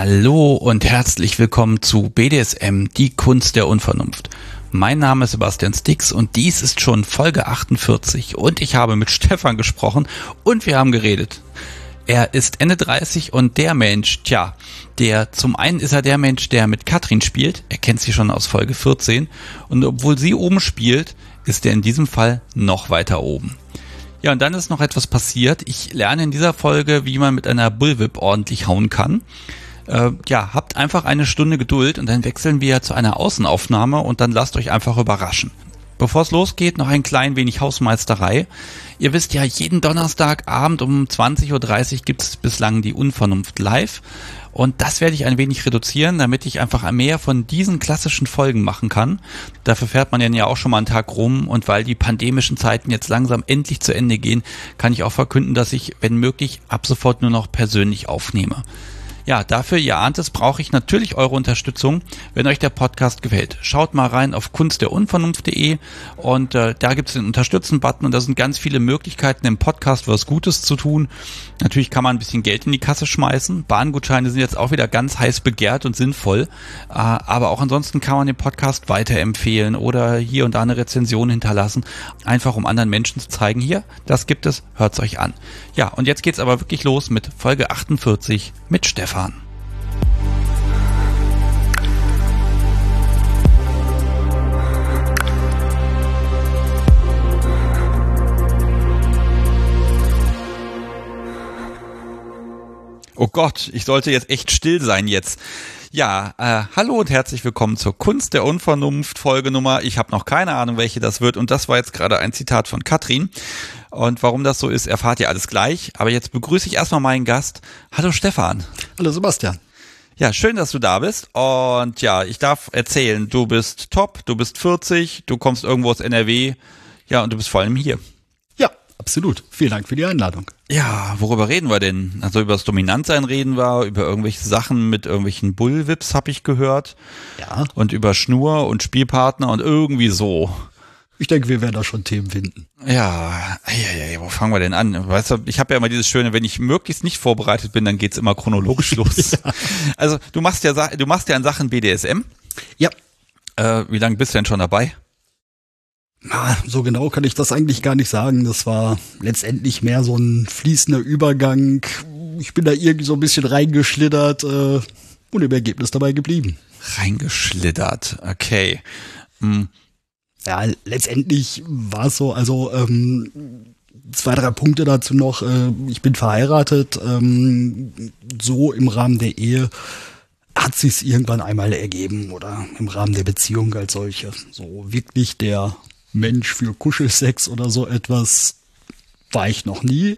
Hallo und herzlich willkommen zu BDSM, die Kunst der Unvernunft. Mein Name ist Sebastian Stix und dies ist schon Folge 48 und ich habe mit Stefan gesprochen und wir haben geredet. Er ist Ende 30 und der Mensch, zum einen ist er der Mensch, der mit Katrin spielt, er kennt sie schon aus Folge 14 und obwohl sie oben spielt, ist er in diesem Fall noch weiter oben. Ja, und dann ist noch etwas passiert. Ich lerne in dieser Folge, wie man mit einer Bullwhip ordentlich hauen kann. Habt einfach eine Stunde Geduld und dann wechseln wir zu einer Außenaufnahme und dann lasst euch einfach überraschen. Bevor es losgeht, noch ein klein wenig Hausmeisterei. Ihr wisst ja, jeden Donnerstagabend um 20.30 Uhr gibt es bislang die Unvernunft live. Und das werde ich ein wenig reduzieren, damit ich einfach mehr von diesen klassischen Folgen machen kann. Dafür fährt man ja auch schon mal einen Tag rum und weil die pandemischen Zeiten jetzt langsam endlich zu Ende gehen, kann ich auch verkünden, dass ich, wenn möglich, ab sofort nur noch persönlich aufnehme. Ja, dafür, ihr ahnt es, brauche ich natürlich eure Unterstützung, wenn euch der Podcast gefällt. Schaut mal rein auf kunstderunvernunft.de und da gibt es den Unterstützen-Button und da sind ganz viele Möglichkeiten im Podcast was Gutes zu tun. Natürlich kann man ein bisschen Geld in die Kasse schmeißen. Bahngutscheine sind jetzt auch wieder ganz heiß begehrt und sinnvoll, aber auch ansonsten kann man den Podcast weiterempfehlen oder hier und da eine Rezension hinterlassen, einfach um anderen Menschen zu zeigen, hier, das gibt es, hört's euch an. Ja, und jetzt geht's aber wirklich los mit Folge 48 mit Stefan. Oh Gott, ich sollte jetzt echt still sein jetzt. Ja, hallo und herzlich willkommen zur Kunst der Unvernunft Folgenummer. Ich habe noch keine Ahnung, welche das wird und das war jetzt gerade ein Zitat von Katrin. Und warum das so ist, erfahrt ihr alles gleich. Aber jetzt begrüße ich erstmal meinen Gast. Hallo Stefan. Hallo Sebastian. Ja, schön, dass du da bist. Und ja, ich darf erzählen, du bist top, du bist 40, du kommst irgendwo aus NRW. Ja, und du bist vor allem hier. Ja, absolut. Vielen Dank für die Einladung. Ja, worüber reden wir denn? Also über das Dominantsein reden wir, über irgendwelche Sachen mit irgendwelchen Bullwhips habe ich gehört. Ja. Und über Schnur und Spielpartner und irgendwie so. Ich denke, wir werden da schon Themen finden. Ja, wo fangen wir denn an? Weißt du, ich habe ja immer dieses Schöne, wenn ich möglichst nicht vorbereitet bin, dann geht's immer chronologisch los. Ja. Also du machst ja in Sachen BDSM. Ja. Wie lange bist du denn schon dabei? So genau kann ich das eigentlich gar nicht sagen. Das war letztendlich mehr so ein fließender Übergang. Ich bin da irgendwie so ein bisschen reingeschlittert und im Ergebnis dabei geblieben. Reingeschlittert, okay. Ja, letztendlich war es so, also 2, 3 Punkte dazu noch. Ich bin verheiratet, so im Rahmen der Ehe hat sich's irgendwann einmal ergeben oder im Rahmen der Beziehung als solche. So wirklich der Mensch für Kuschelsex oder so etwas war ich noch nie.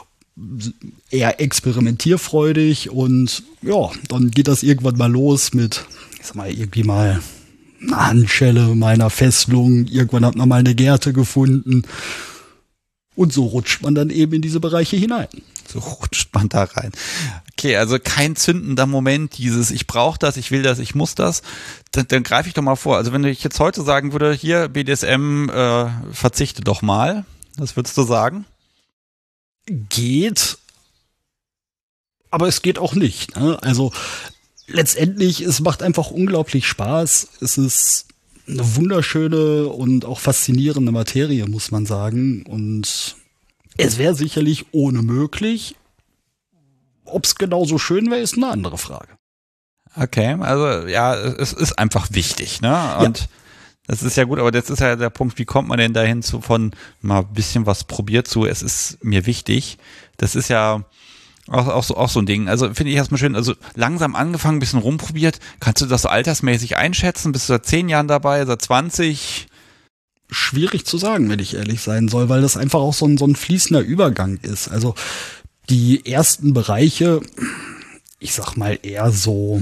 Eher experimentierfreudig und ja, dann geht das irgendwann mal los mit, ich sag mal, irgendwie mal eine Handschelle meiner Fesselung. Irgendwann hat man mal eine Gerte gefunden. Und so rutscht man dann eben in diese Bereiche hinein. So rutscht man da rein. Okay, also kein zündender Moment, dieses ich brauche das, ich will das, ich muss das. Dann greife ich doch mal vor. Also wenn ich jetzt heute sagen würde, hier BDSM, verzichte doch mal. Was würdest du sagen? Geht. Aber es geht auch nicht. Ne? Also letztendlich, es macht einfach unglaublich Spaß. Es ist eine wunderschöne und auch faszinierende Materie, muss man sagen. Und es wäre sicherlich ohne möglich. Ob es genauso schön wäre, ist eine andere Frage. Okay, also ja, es ist einfach wichtig, ne? Und ja. Das ist ja gut, aber jetzt ist ja der Punkt, wie kommt man denn dahin zu von mal ein bisschen was probiert zu, es ist mir wichtig. Das ist ja auch so ein Ding. Also finde ich erstmal schön, also langsam angefangen, ein bisschen rumprobiert. Kannst du das so altersmäßig einschätzen? Bist du seit 10 Jahren dabei, seit 20? Schwierig zu sagen, wenn ich ehrlich sein soll, weil das einfach auch so ein fließender Übergang ist. Also die ersten Bereiche, ich sag mal eher so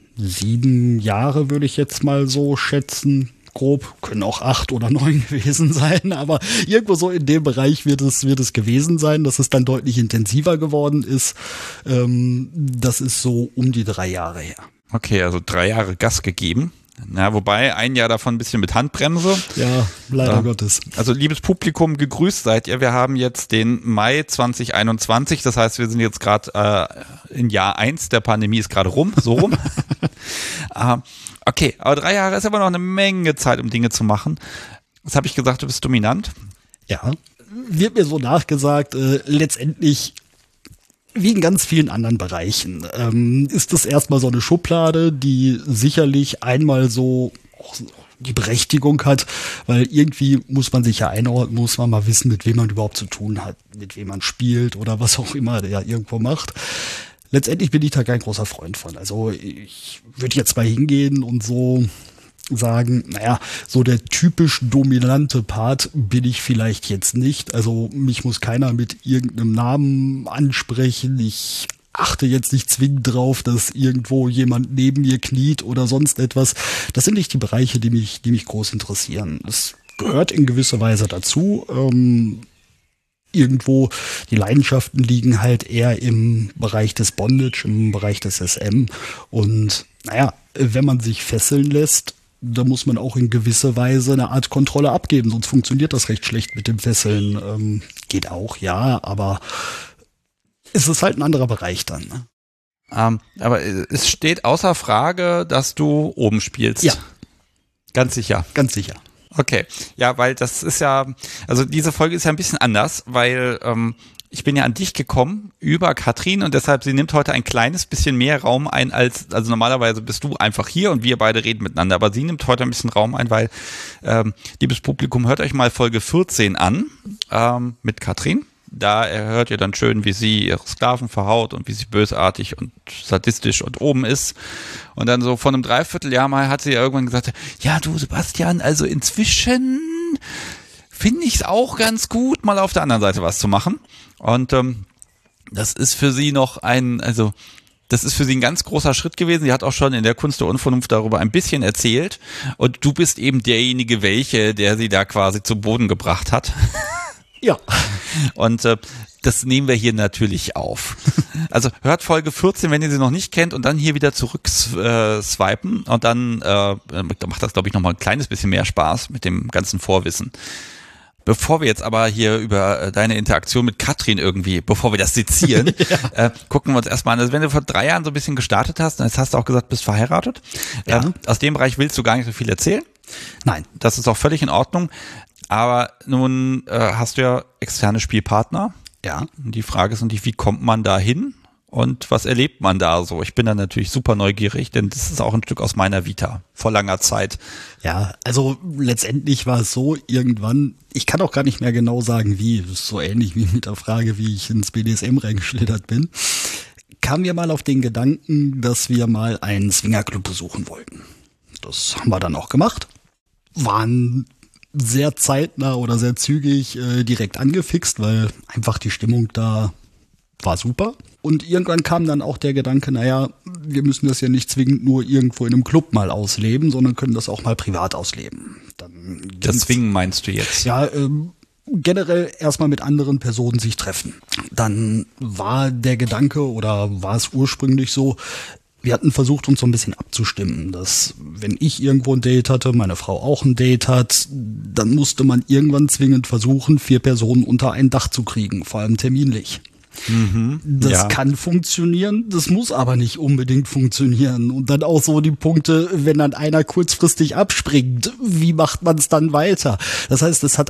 7 Jahre würde ich jetzt mal so schätzen. Grob, können auch 8 oder 9 gewesen sein, aber irgendwo so in dem Bereich wird es gewesen sein, dass es dann deutlich intensiver geworden ist. Das ist so um die 3 Jahre her. Okay, also 3 Jahre Gas gegeben. Na, wobei ein Jahr davon ein bisschen mit Handbremse. Ja, leider Gottes. Also liebes Publikum, gegrüßt seid ihr. Wir haben jetzt den Mai 2021. Das heißt, wir sind jetzt gerade in Jahr 1. Der Pandemie ist gerade rum, so rum. Okay, aber 3 Jahre ist aber noch eine Menge Zeit, um Dinge zu machen. Was habe ich gesagt, du bist dominant? Ja, wird mir so nachgesagt, letztendlich wie in ganz vielen anderen Bereichen ist das erstmal so eine Schublade, die sicherlich einmal so auch die Berechtigung hat, weil irgendwie muss man sich ja einordnen, muss man mal wissen, mit wem man überhaupt zu tun hat, mit wem man spielt oder was auch immer der irgendwo macht. Letztendlich bin ich da kein großer Freund von. Also ich würde jetzt mal hingehen und so sagen, naja, so der typisch dominante Part bin ich vielleicht jetzt nicht. Also mich muss keiner mit irgendeinem Namen ansprechen. Ich achte jetzt nicht zwingend drauf, dass irgendwo jemand neben mir kniet oder sonst etwas. Das sind nicht die Bereiche, die mich groß interessieren. Es gehört in gewisser Weise dazu. Irgendwo die Leidenschaften liegen halt eher im Bereich des Bondage, im Bereich des SM. Und naja, wenn man sich fesseln lässt, da muss man auch in gewisser Weise eine Art Kontrolle abgeben, sonst funktioniert das recht schlecht mit dem Fesseln. Geht auch, ja, aber es ist halt ein anderer Bereich dann. Ne? Aber es steht außer Frage, dass du oben spielst. Ja. Ganz sicher? Ganz sicher. Okay, ja, weil das ist ja, also diese Folge ist ja ein bisschen anders, weil ich bin ja an dich gekommen über Katrin und deshalb, sie nimmt heute ein kleines bisschen mehr Raum ein also normalerweise bist du einfach hier und wir beide reden miteinander, aber sie nimmt heute ein bisschen Raum ein, weil, liebes Publikum, hört euch mal Folge 14 an mit Katrin. Da hört ihr dann schön, wie sie ihre Sklaven verhaut und wie sie bösartig und sadistisch und oben ist. Und dann so von einem Dreivierteljahr mal hat sie ja irgendwann gesagt, ja du Sebastian, also inzwischen finde ich es auch ganz gut, mal auf der anderen Seite was zu machen. Und das ist für sie das ist für sie ein ganz großer Schritt gewesen. Sie hat auch schon in der Kunst der Unvernunft darüber ein bisschen erzählt. Und du bist eben derjenige, der sie da quasi zu Boden gebracht hat. Ja. Und das nehmen wir hier natürlich auf. Also hört Folge 14, wenn ihr sie noch nicht kennt und dann hier wieder zurück swipen und dann macht das, glaube ich, nochmal ein kleines bisschen mehr Spaß mit dem ganzen Vorwissen. Bevor wir jetzt aber hier über deine Interaktion mit Katrin bevor wir das sezieren, gucken wir uns erstmal an. Also wenn du vor 3 Jahren so ein bisschen gestartet hast, dann hast du auch gesagt, bist verheiratet. Ja. Aus dem Bereich willst du gar nicht so viel erzählen. Nein. Das ist auch völlig in Ordnung. Aber nun hast du ja externe Spielpartner. Ja. Und die Frage ist natürlich, wie kommt man da hin und was erlebt man da so? Ich bin da natürlich super neugierig, denn das ist auch ein Stück aus meiner Vita vor langer Zeit. Ja, also letztendlich war es so, irgendwann, ich kann auch gar nicht mehr genau sagen, wie, das ist so ähnlich wie mit der Frage, wie ich ins BDSM reingeschlittert bin, kamen wir mal auf den Gedanken, dass wir mal einen Swingerclub besuchen wollten. Das haben wir dann auch gemacht. Waren sehr zeitnah oder sehr zügig direkt angefixt, weil einfach die Stimmung da war super. Und irgendwann kam dann auch der Gedanke, naja, wir müssen das ja nicht zwingend nur irgendwo in einem Club mal ausleben, sondern können das auch mal privat ausleben. Dann das Swingen meinst du jetzt? Ja, generell erstmal mit anderen Personen sich treffen. Dann war der Gedanke oder war es ursprünglich so, wir hatten versucht, uns so ein bisschen abzustimmen, dass wenn ich irgendwo ein Date hatte, meine Frau auch ein Date hat, dann musste man irgendwann zwingend versuchen, 4 Personen unter ein Dach zu kriegen, vor allem terminlich. Das kann funktionieren, das muss aber nicht unbedingt funktionieren. Und dann auch so die Punkte, wenn dann einer kurzfristig abspringt, wie macht man es dann weiter? Das heißt, es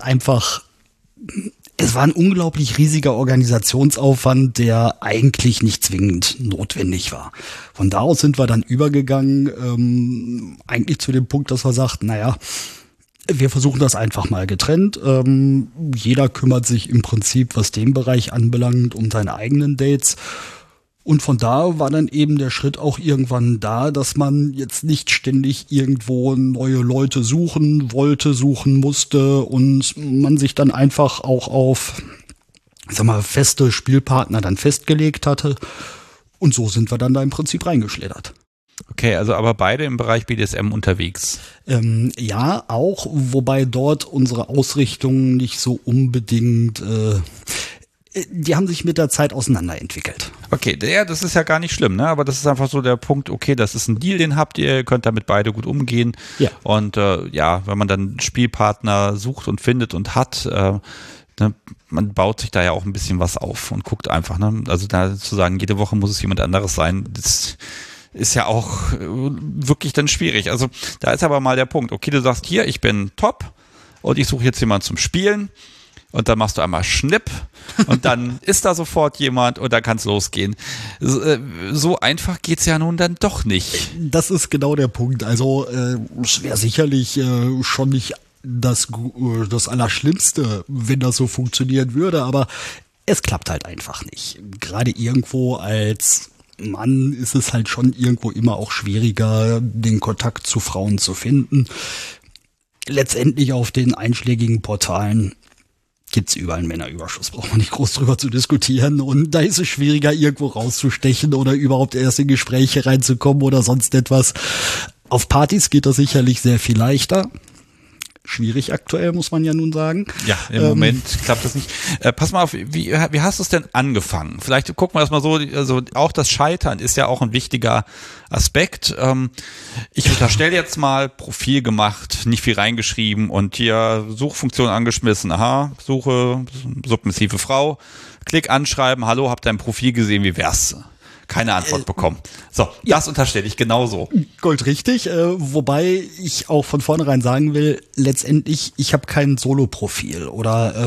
war ein unglaublich riesiger Organisationsaufwand, der eigentlich nicht zwingend notwendig war. Von da aus sind wir dann übergegangen, eigentlich zu dem Punkt, dass wir sagten, naja, wir versuchen das einfach mal getrennt. Jeder kümmert sich im Prinzip, was den Bereich anbelangt, um seine eigenen Dates. Und von da war dann eben der Schritt auch irgendwann da, dass man jetzt nicht ständig irgendwo neue Leute suchen musste und man sich dann einfach auch auf, feste Spielpartner dann festgelegt hatte. Und so sind wir dann da im Prinzip reingeschlittert. Okay, also aber beide im Bereich BDSM unterwegs. Ja, auch, wobei dort unsere Ausrichtungen nicht so unbedingt, die haben sich mit der Zeit auseinanderentwickelt. Okay, ja, das ist ja gar nicht schlimm, ne? Aber das ist einfach so der Punkt, okay, das ist ein Deal, den habt ihr könnt damit beide gut umgehen. Ja. Und ja, wenn man dann Spielpartner sucht und findet und hat, ne, man baut sich da ja auch ein bisschen was auf und guckt einfach, ne? Also da zu sagen, jede Woche muss es jemand anderes sein, das ist ja auch wirklich dann schwierig. Also da ist aber mal der Punkt, okay, du sagst hier, ich bin top und ich suche jetzt jemanden zum Spielen. Und dann machst du einmal Schnipp und dann ist da sofort jemand und dann kann es losgehen. So einfach geht's ja nun dann doch nicht. Das ist genau der Punkt. Also es wäre sicherlich schon nicht das Allerschlimmste, wenn das so funktionieren würde, aber es klappt halt einfach nicht. Gerade irgendwo als Mann ist es halt schon irgendwo immer auch schwieriger, den Kontakt zu Frauen zu finden. Letztendlich auf den einschlägigen Portalen gibt's überall einen Männerüberschuss, braucht man nicht groß drüber zu diskutieren. Und da ist es schwieriger, irgendwo rauszustechen oder überhaupt erst in Gespräche reinzukommen oder sonst etwas. Auf Partys geht das sicherlich sehr viel leichter. Schwierig aktuell, muss man ja nun sagen. Ja, im Moment klappt das nicht. Pass mal auf, wie hast du es denn angefangen? Vielleicht gucken wir das mal so, also auch das Scheitern ist ja auch ein wichtiger Aspekt. Ich unterstelle jetzt mal, Profil gemacht, nicht viel reingeschrieben und hier Suchfunktion angeschmissen. Aha, Suche, submissive Frau, Klick anschreiben, hallo, hab dein Profil gesehen, wie wär's? Keine Antwort bekommen. So, das unterstelle ich genauso. Goldrichtig, wobei ich auch von vornherein sagen will, letztendlich, ich habe kein Solo-Profil oder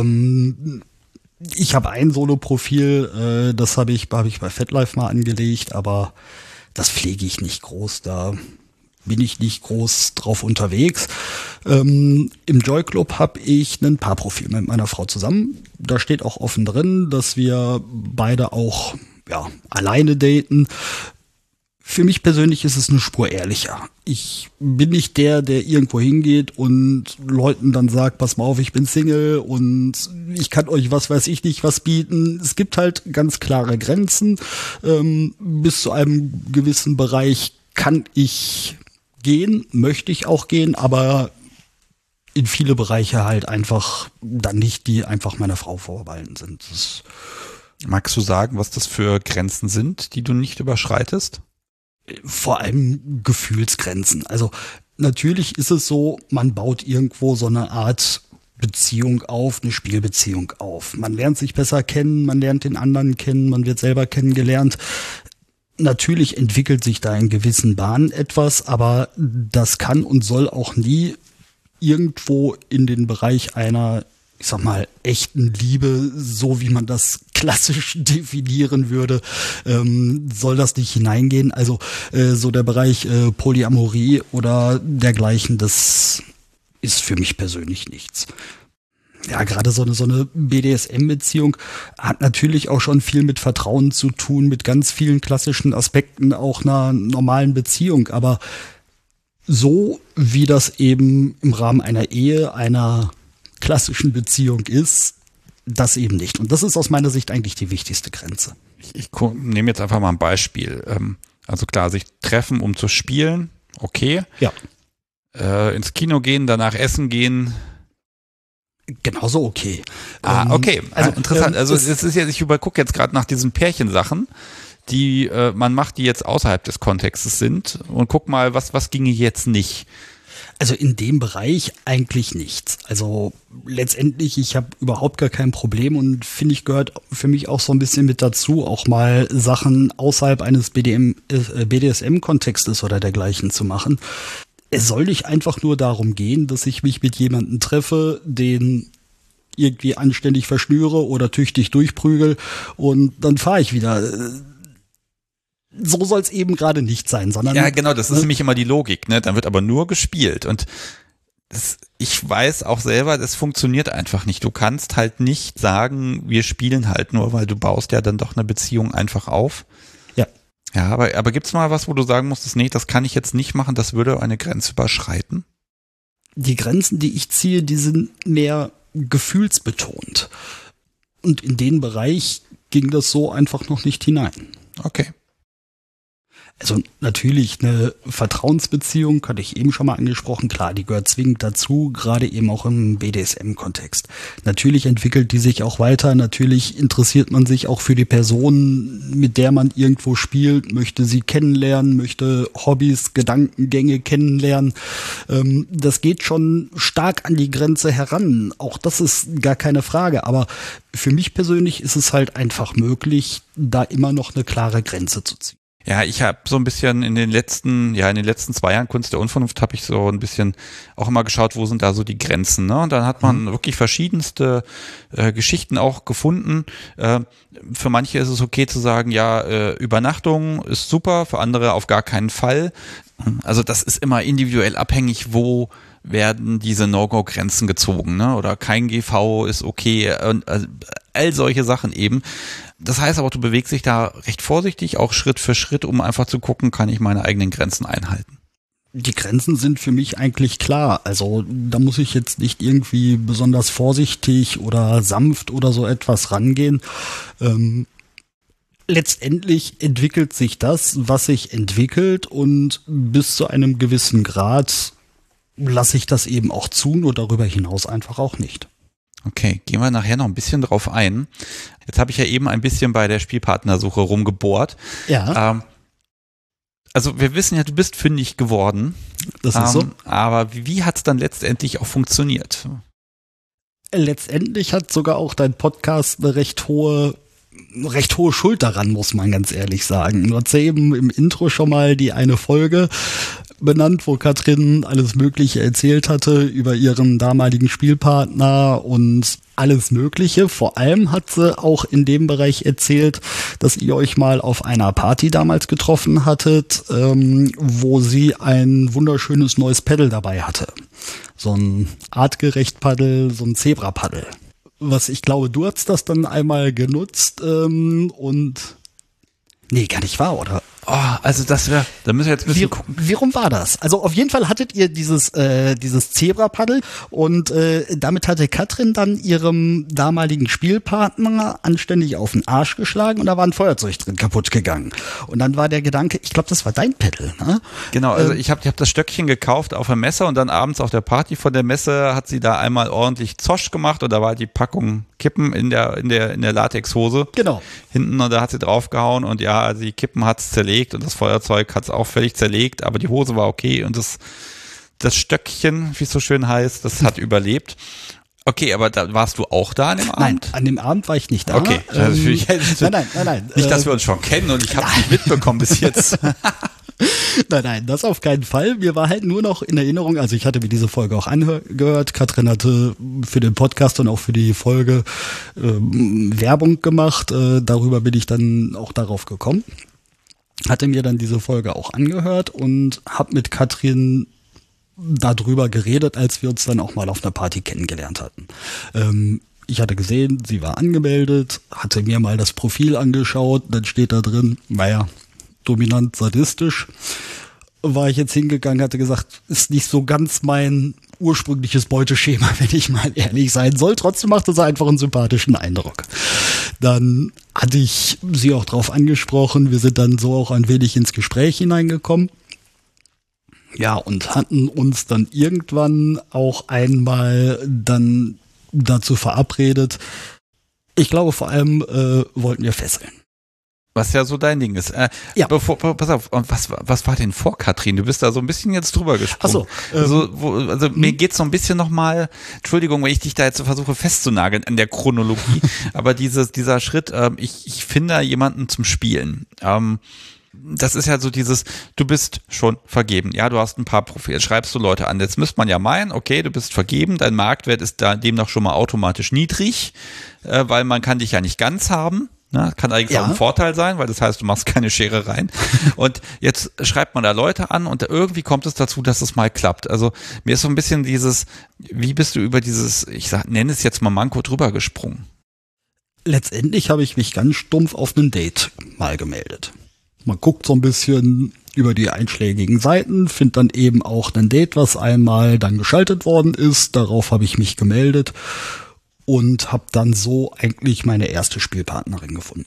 ich habe ein Solo-Profil, das habe ich bei FetLife mal angelegt, aber das pflege ich nicht groß, da bin ich nicht groß drauf unterwegs. Im Joy Club habe ich ein Paarprofil mit meiner Frau zusammen. Da steht auch offen drin, dass wir beide auch alleine daten. Für mich persönlich ist es eine Spur ehrlicher. Ich bin nicht der irgendwo hingeht und Leuten dann sagt, pass mal auf, ich bin Single und ich kann euch was weiß ich nicht was bieten. Es gibt halt ganz klare Grenzen. Bis zu einem gewissen Bereich kann ich gehen, möchte ich auch gehen, aber in viele Bereiche halt einfach dann nicht, die einfach meiner Frau vorbehalten sind. Magst du sagen, was das für Grenzen sind, die du nicht überschreitest? Vor allem Gefühlsgrenzen. Also natürlich ist es so, man baut irgendwo so eine Art Beziehung auf, eine Spielbeziehung auf. Man lernt sich besser kennen, man lernt den anderen kennen, man wird selber kennengelernt. Natürlich entwickelt sich da in gewissen Bahnen etwas, aber das kann und soll auch nie irgendwo in den Bereich einer, ich sag mal, echten Liebe, so wie man das klassisch definieren würde, soll das nicht hineingehen. Also so der Bereich Polyamorie oder dergleichen, das ist für mich persönlich nichts. Ja, gerade so eine BDSM-Beziehung hat natürlich auch schon viel mit Vertrauen zu tun, mit ganz vielen klassischen Aspekten auch einer normalen Beziehung. Aber so wie das eben im Rahmen einer Ehe, einer klassischen Beziehung ist, das eben nicht. Und das ist aus meiner Sicht eigentlich die wichtigste Grenze. Ich nehme jetzt einfach mal ein Beispiel. Also klar, sich treffen, um zu spielen, okay. Ja. Ins Kino gehen, danach essen gehen. Genauso okay. Okay. Also interessant. Also es ist jetzt, ich gucke jetzt gerade nach diesen Pärchensachen, die man macht, die jetzt außerhalb des Kontextes sind und guck mal, was ginge jetzt nicht. Also in dem Bereich eigentlich nichts. Also letztendlich, ich habe überhaupt gar kein Problem und finde ich, gehört für mich auch so ein bisschen mit dazu, auch mal Sachen außerhalb eines BDSM-Kontextes oder dergleichen zu machen. Es soll nicht einfach nur darum gehen, dass ich mich mit jemandem treffe, den irgendwie anständig verschnüre oder tüchtig durchprügel und dann fahre ich wieder. So soll es eben gerade nicht sein, sondern... Ja, genau, das ist nämlich immer die Logik, ne? Dann wird aber nur gespielt und ich weiß auch selber, das funktioniert einfach nicht. Du kannst halt nicht sagen, wir spielen halt nur, weil du baust ja dann doch eine Beziehung einfach auf. Ja. Ja, aber gibt's mal was, wo du sagen musstest, nee, das kann ich jetzt nicht machen, das würde eine Grenze überschreiten? Die Grenzen, die ich ziehe, die sind mehr gefühlsbetont. Und in den Bereich ging das so einfach noch nicht hinein. Okay. Also natürlich eine Vertrauensbeziehung, hatte ich eben schon mal angesprochen, klar, die gehört zwingend dazu, gerade eben auch im BDSM-Kontext. Natürlich entwickelt die sich auch weiter, natürlich interessiert man sich auch für die Person, mit der man irgendwo spielt, möchte sie kennenlernen, möchte Hobbys, Gedankengänge kennenlernen. Das geht schon stark an die Grenze heran, auch das ist gar keine Frage, aber für mich persönlich ist es halt einfach möglich, da immer noch eine klare Grenze zu ziehen. Ja, ich habe so ein bisschen in den letzten 2 Jahren Kunst der Unvernunft habe ich so ein bisschen auch immer geschaut, wo sind da so die Grenzen, ne? Und dann hat man wirklich verschiedenste Geschichten auch gefunden. Für manche ist es okay zu sagen, ja, Übernachtung ist super, für andere auf gar keinen Fall. Also das ist immer individuell abhängig, wo werden diese No-Go-Grenzen gezogen, ne? Oder kein GV ist okay und also all solche Sachen eben. Das heißt aber, du bewegst dich da recht vorsichtig, auch Schritt für Schritt, um einfach zu gucken, kann ich meine eigenen Grenzen einhalten. Die Grenzen sind für mich eigentlich klar. Also da muss ich jetzt nicht irgendwie besonders vorsichtig oder sanft oder so etwas rangehen. Letztendlich entwickelt sich das, was sich entwickelt, und bis zu einem gewissen Grad lasse ich das eben auch zu, nur darüber hinaus einfach auch nicht. Okay, gehen wir nachher noch ein bisschen drauf ein. Jetzt habe ich ja eben ein bisschen bei der Spielpartnersuche rumgebohrt. Ja. Also wir wissen ja, du bist fündig geworden. Das ist so. Aber wie hat es dann letztendlich auch funktioniert? Letztendlich hat sogar auch dein Podcast eine recht hohe Schuld daran, muss man ganz ehrlich sagen. Du hast ja eben im Intro schon mal die eine Folge benannt, wo Katrin alles Mögliche erzählt hatte über ihren damaligen Spielpartner und alles Mögliche. Vor allem hat sie auch in dem Bereich erzählt, dass ihr euch mal auf einer Party damals getroffen hattet, wo sie ein wunderschönes neues Paddel dabei hatte. So ein artgerecht Paddel, so ein Zebra-Paddel. Was ich glaube, du hast das dann einmal genutzt und nee, gar nicht wahr, oder? Oh, also da müssen wir jetzt ein bisschen gucken. Wie rum war das? Also auf jeden Fall hattet ihr dieses Zebra-Paddel und damit hatte Katrin dann ihrem damaligen Spielpartner anständig auf den Arsch geschlagen und da war ein Feuerzeug drin kaputt gegangen. Und dann war der Gedanke, ich glaube, das war dein Paddel, ne? Genau, also ich hab das Stöckchen gekauft auf der Messe und dann abends auf der Party von der Messe hat sie da einmal ordentlich Zosch gemacht und da war die Packung Kippen in der Latexhose. Genau. Hinten, und da hat sie draufgehauen und ja, die Kippen hat's zerlegt und das Feuerzeug hat's auch völlig zerlegt, aber die Hose war okay und das Stöckchen, wie es so schön heißt, das hat überlebt. Okay, aber da warst du auch da an dem Abend? Nein, an dem Abend war ich nicht da. Okay, Nein. Nicht, dass wir uns schon kennen und ich habe es nicht mitbekommen bis jetzt. Nein, das auf keinen Fall. Mir war halt nur noch in Erinnerung, also ich hatte mir diese Folge auch angehört. Katrin hatte für den Podcast und auch für die Folge Werbung gemacht. Darüber bin ich dann auch darauf gekommen. Hatte mir dann diese Folge auch angehört und habe mit Katrin darüber geredet, als wir uns dann auch mal auf einer Party kennengelernt hatten. Ich hatte gesehen, sie war angemeldet, hatte mir mal das Profil angeschaut, dann steht da drin, naja, dominant sadistisch. War ich jetzt hingegangen, hatte gesagt, ist nicht so ganz mein ursprüngliches Beuteschema, wenn ich mal ehrlich sein soll. Trotzdem machte sie einfach einen sympathischen Eindruck. Dann hatte ich sie auch drauf angesprochen. Wir sind dann so auch ein wenig ins Gespräch hineingekommen. Ja, und hatten uns dann irgendwann auch einmal dann dazu verabredet. Ich glaube, vor allem wollten wir fesseln. Was ja so dein Ding ist. Ja. Pass auf, was war denn vor Katrin? Du bist da so ein bisschen jetzt drüber gesprungen. Ach so. Mir geht's so ein bisschen nochmal, Entschuldigung, wenn ich dich da jetzt so versuche festzunageln in der Chronologie, aber dieser Schritt, ich finde jemanden zum Spielen. Das ist ja so dieses, du bist schon vergeben. Ja, du hast ein paar Profile, schreibst du Leute an. Jetzt müsste man ja meinen, okay, du bist vergeben, dein Marktwert ist da demnach schon mal automatisch niedrig, weil man kann dich ja nicht ganz haben. Ne? Kann eigentlich auch ein Vorteil sein, weil das heißt, du machst keine Scherereien. Und jetzt schreibt man da Leute an und irgendwie kommt es dazu, dass es mal klappt. Also mir ist so ein bisschen dieses, wie bist du über dieses, nenne es jetzt mal Manko drüber gesprungen? Letztendlich habe ich mich ganz stumpf auf ein Date mal gemeldet. Man guckt so ein bisschen über die einschlägigen Seiten, findet dann eben auch ein Date, was einmal dann geschaltet worden ist. Darauf habe ich mich gemeldet und habe dann so eigentlich meine erste Spielpartnerin gefunden.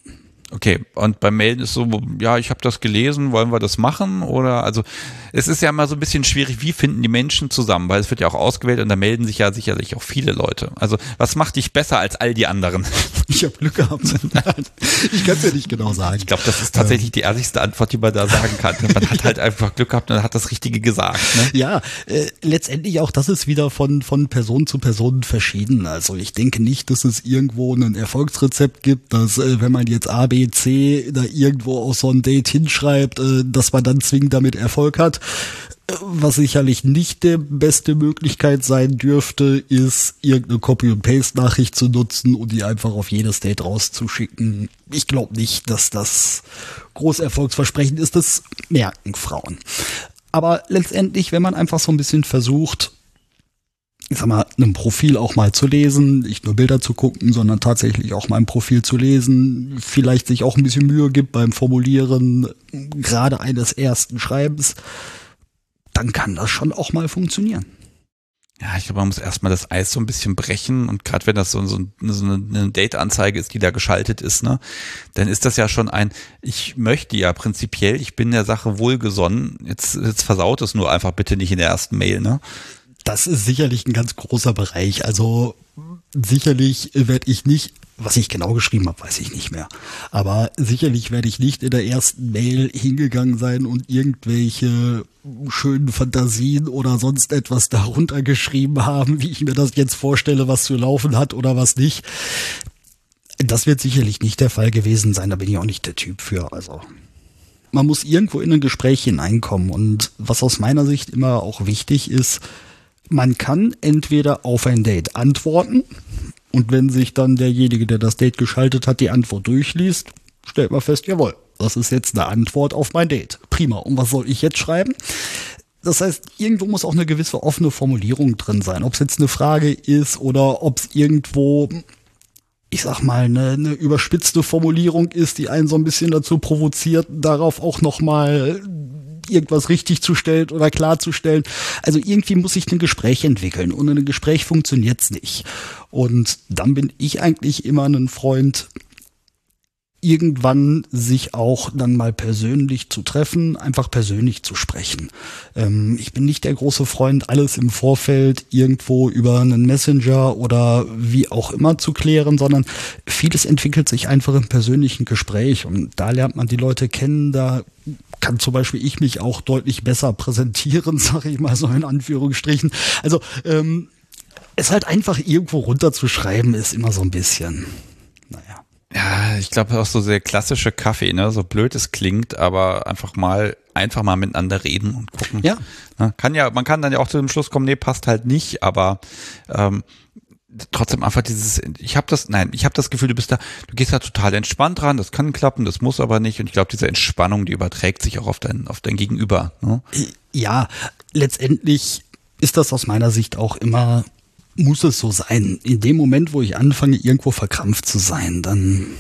Okay, und beim Melden ist so, ja, ich habe das gelesen, wollen wir das machen? Oder, also, es ist ja immer so ein bisschen schwierig, wie finden die Menschen zusammen, weil es wird ja auch ausgewählt und da melden sich ja sicherlich auch viele Leute. Also, was macht dich besser als all die anderen? Ich habe Glück gehabt. Ich kann es ja nicht genau sagen. Ich glaube, das ist tatsächlich die ehrlichste Antwort, die man da sagen kann. Man hat halt einfach Glück gehabt und hat das Richtige gesagt. Ne? Ja, letztendlich auch das ist wieder von Person zu Person verschieden. Also ich denke nicht, dass es irgendwo ein Erfolgsrezept gibt, dass wenn man jetzt A, B, C da irgendwo auf so ein Date hinschreibt, dass man dann zwingend damit Erfolg hat. Was sicherlich nicht die beste Möglichkeit sein dürfte, ist irgendeine Copy-and-Paste-Nachricht zu nutzen und die einfach auf jedes Date rauszuschicken. Ich glaube nicht, dass das groß erfolgsversprechend ist. Das merken Frauen. Aber letztendlich, wenn man einfach so ein bisschen versucht, ich sag mal, ein Profil auch mal zu lesen, nicht nur Bilder zu gucken, sondern tatsächlich auch mal ein Profil zu lesen, vielleicht sich auch ein bisschen Mühe gibt beim Formulieren, gerade eines ersten Schreibens, dann kann das schon auch mal funktionieren. Ja, ich glaube, man muss erstmal das Eis so ein bisschen brechen und gerade wenn das so eine Date-Anzeige ist, die da geschaltet ist, ne, dann ist das ja schon ich möchte ja prinzipiell, ich bin der Sache wohlgesonnen, jetzt versaut es nur einfach bitte nicht in der ersten Mail, ne? Das ist sicherlich ein ganz großer Bereich, also sicherlich werde ich nicht, was ich genau geschrieben habe, weiß ich nicht mehr. Aber sicherlich werde ich nicht in der ersten Mail hingegangen sein und irgendwelche schönen Fantasien oder sonst etwas darunter geschrieben haben, wie ich mir das jetzt vorstelle, was zu laufen hat oder was nicht. Das wird sicherlich nicht der Fall gewesen sein, da bin ich auch nicht der Typ für. Also man muss irgendwo in ein Gespräch hineinkommen und was aus meiner Sicht immer auch wichtig ist, man kann entweder auf ein Date antworten und wenn sich dann derjenige, der das Date geschaltet hat, die Antwort durchliest, stellt man fest, jawohl, das ist jetzt eine Antwort auf mein Date. Prima. Und was soll ich jetzt schreiben? Das heißt, irgendwo muss auch eine gewisse offene Formulierung drin sein. Ob es jetzt eine Frage ist oder ob es irgendwo, ich sag mal, eine überspitzte Formulierung ist, die einen so ein bisschen dazu provoziert, darauf auch nochmal irgendwas richtig zu stellen oder klarzustellen. Also irgendwie muss sich ein Gespräch entwickeln und in einem Gespräch funktioniert's nicht. Und dann bin ich eigentlich immer ein Freund, irgendwann sich auch dann mal persönlich zu treffen, einfach persönlich zu sprechen. Ich bin nicht der große Freund, alles im Vorfeld irgendwo über einen Messenger oder wie auch immer zu klären, sondern vieles entwickelt sich einfach im persönlichen Gespräch und da lernt man die Leute kennen, da kann zum Beispiel ich mich auch deutlich besser präsentieren, sage ich mal so in Anführungsstrichen. Also es halt einfach irgendwo runterzuschreiben ist immer so ein bisschen, naja. Ja, ich glaube auch so sehr klassische Kaffee, ne, so blöd es klingt, aber einfach mal miteinander reden und gucken. Ja. Ne, man kann dann ja auch zu dem Schluss kommen, nee, passt halt nicht, aber trotzdem einfach ich habe das Gefühl, du gehst da total entspannt dran, das kann klappen, das muss aber nicht und ich glaube, diese Entspannung, die überträgt sich auch auf dein Gegenüber. Ne? Ja, letztendlich ist das aus meiner Sicht auch immer, muss es so sein. In dem Moment, wo ich anfange, irgendwo verkrampft zu sein, dann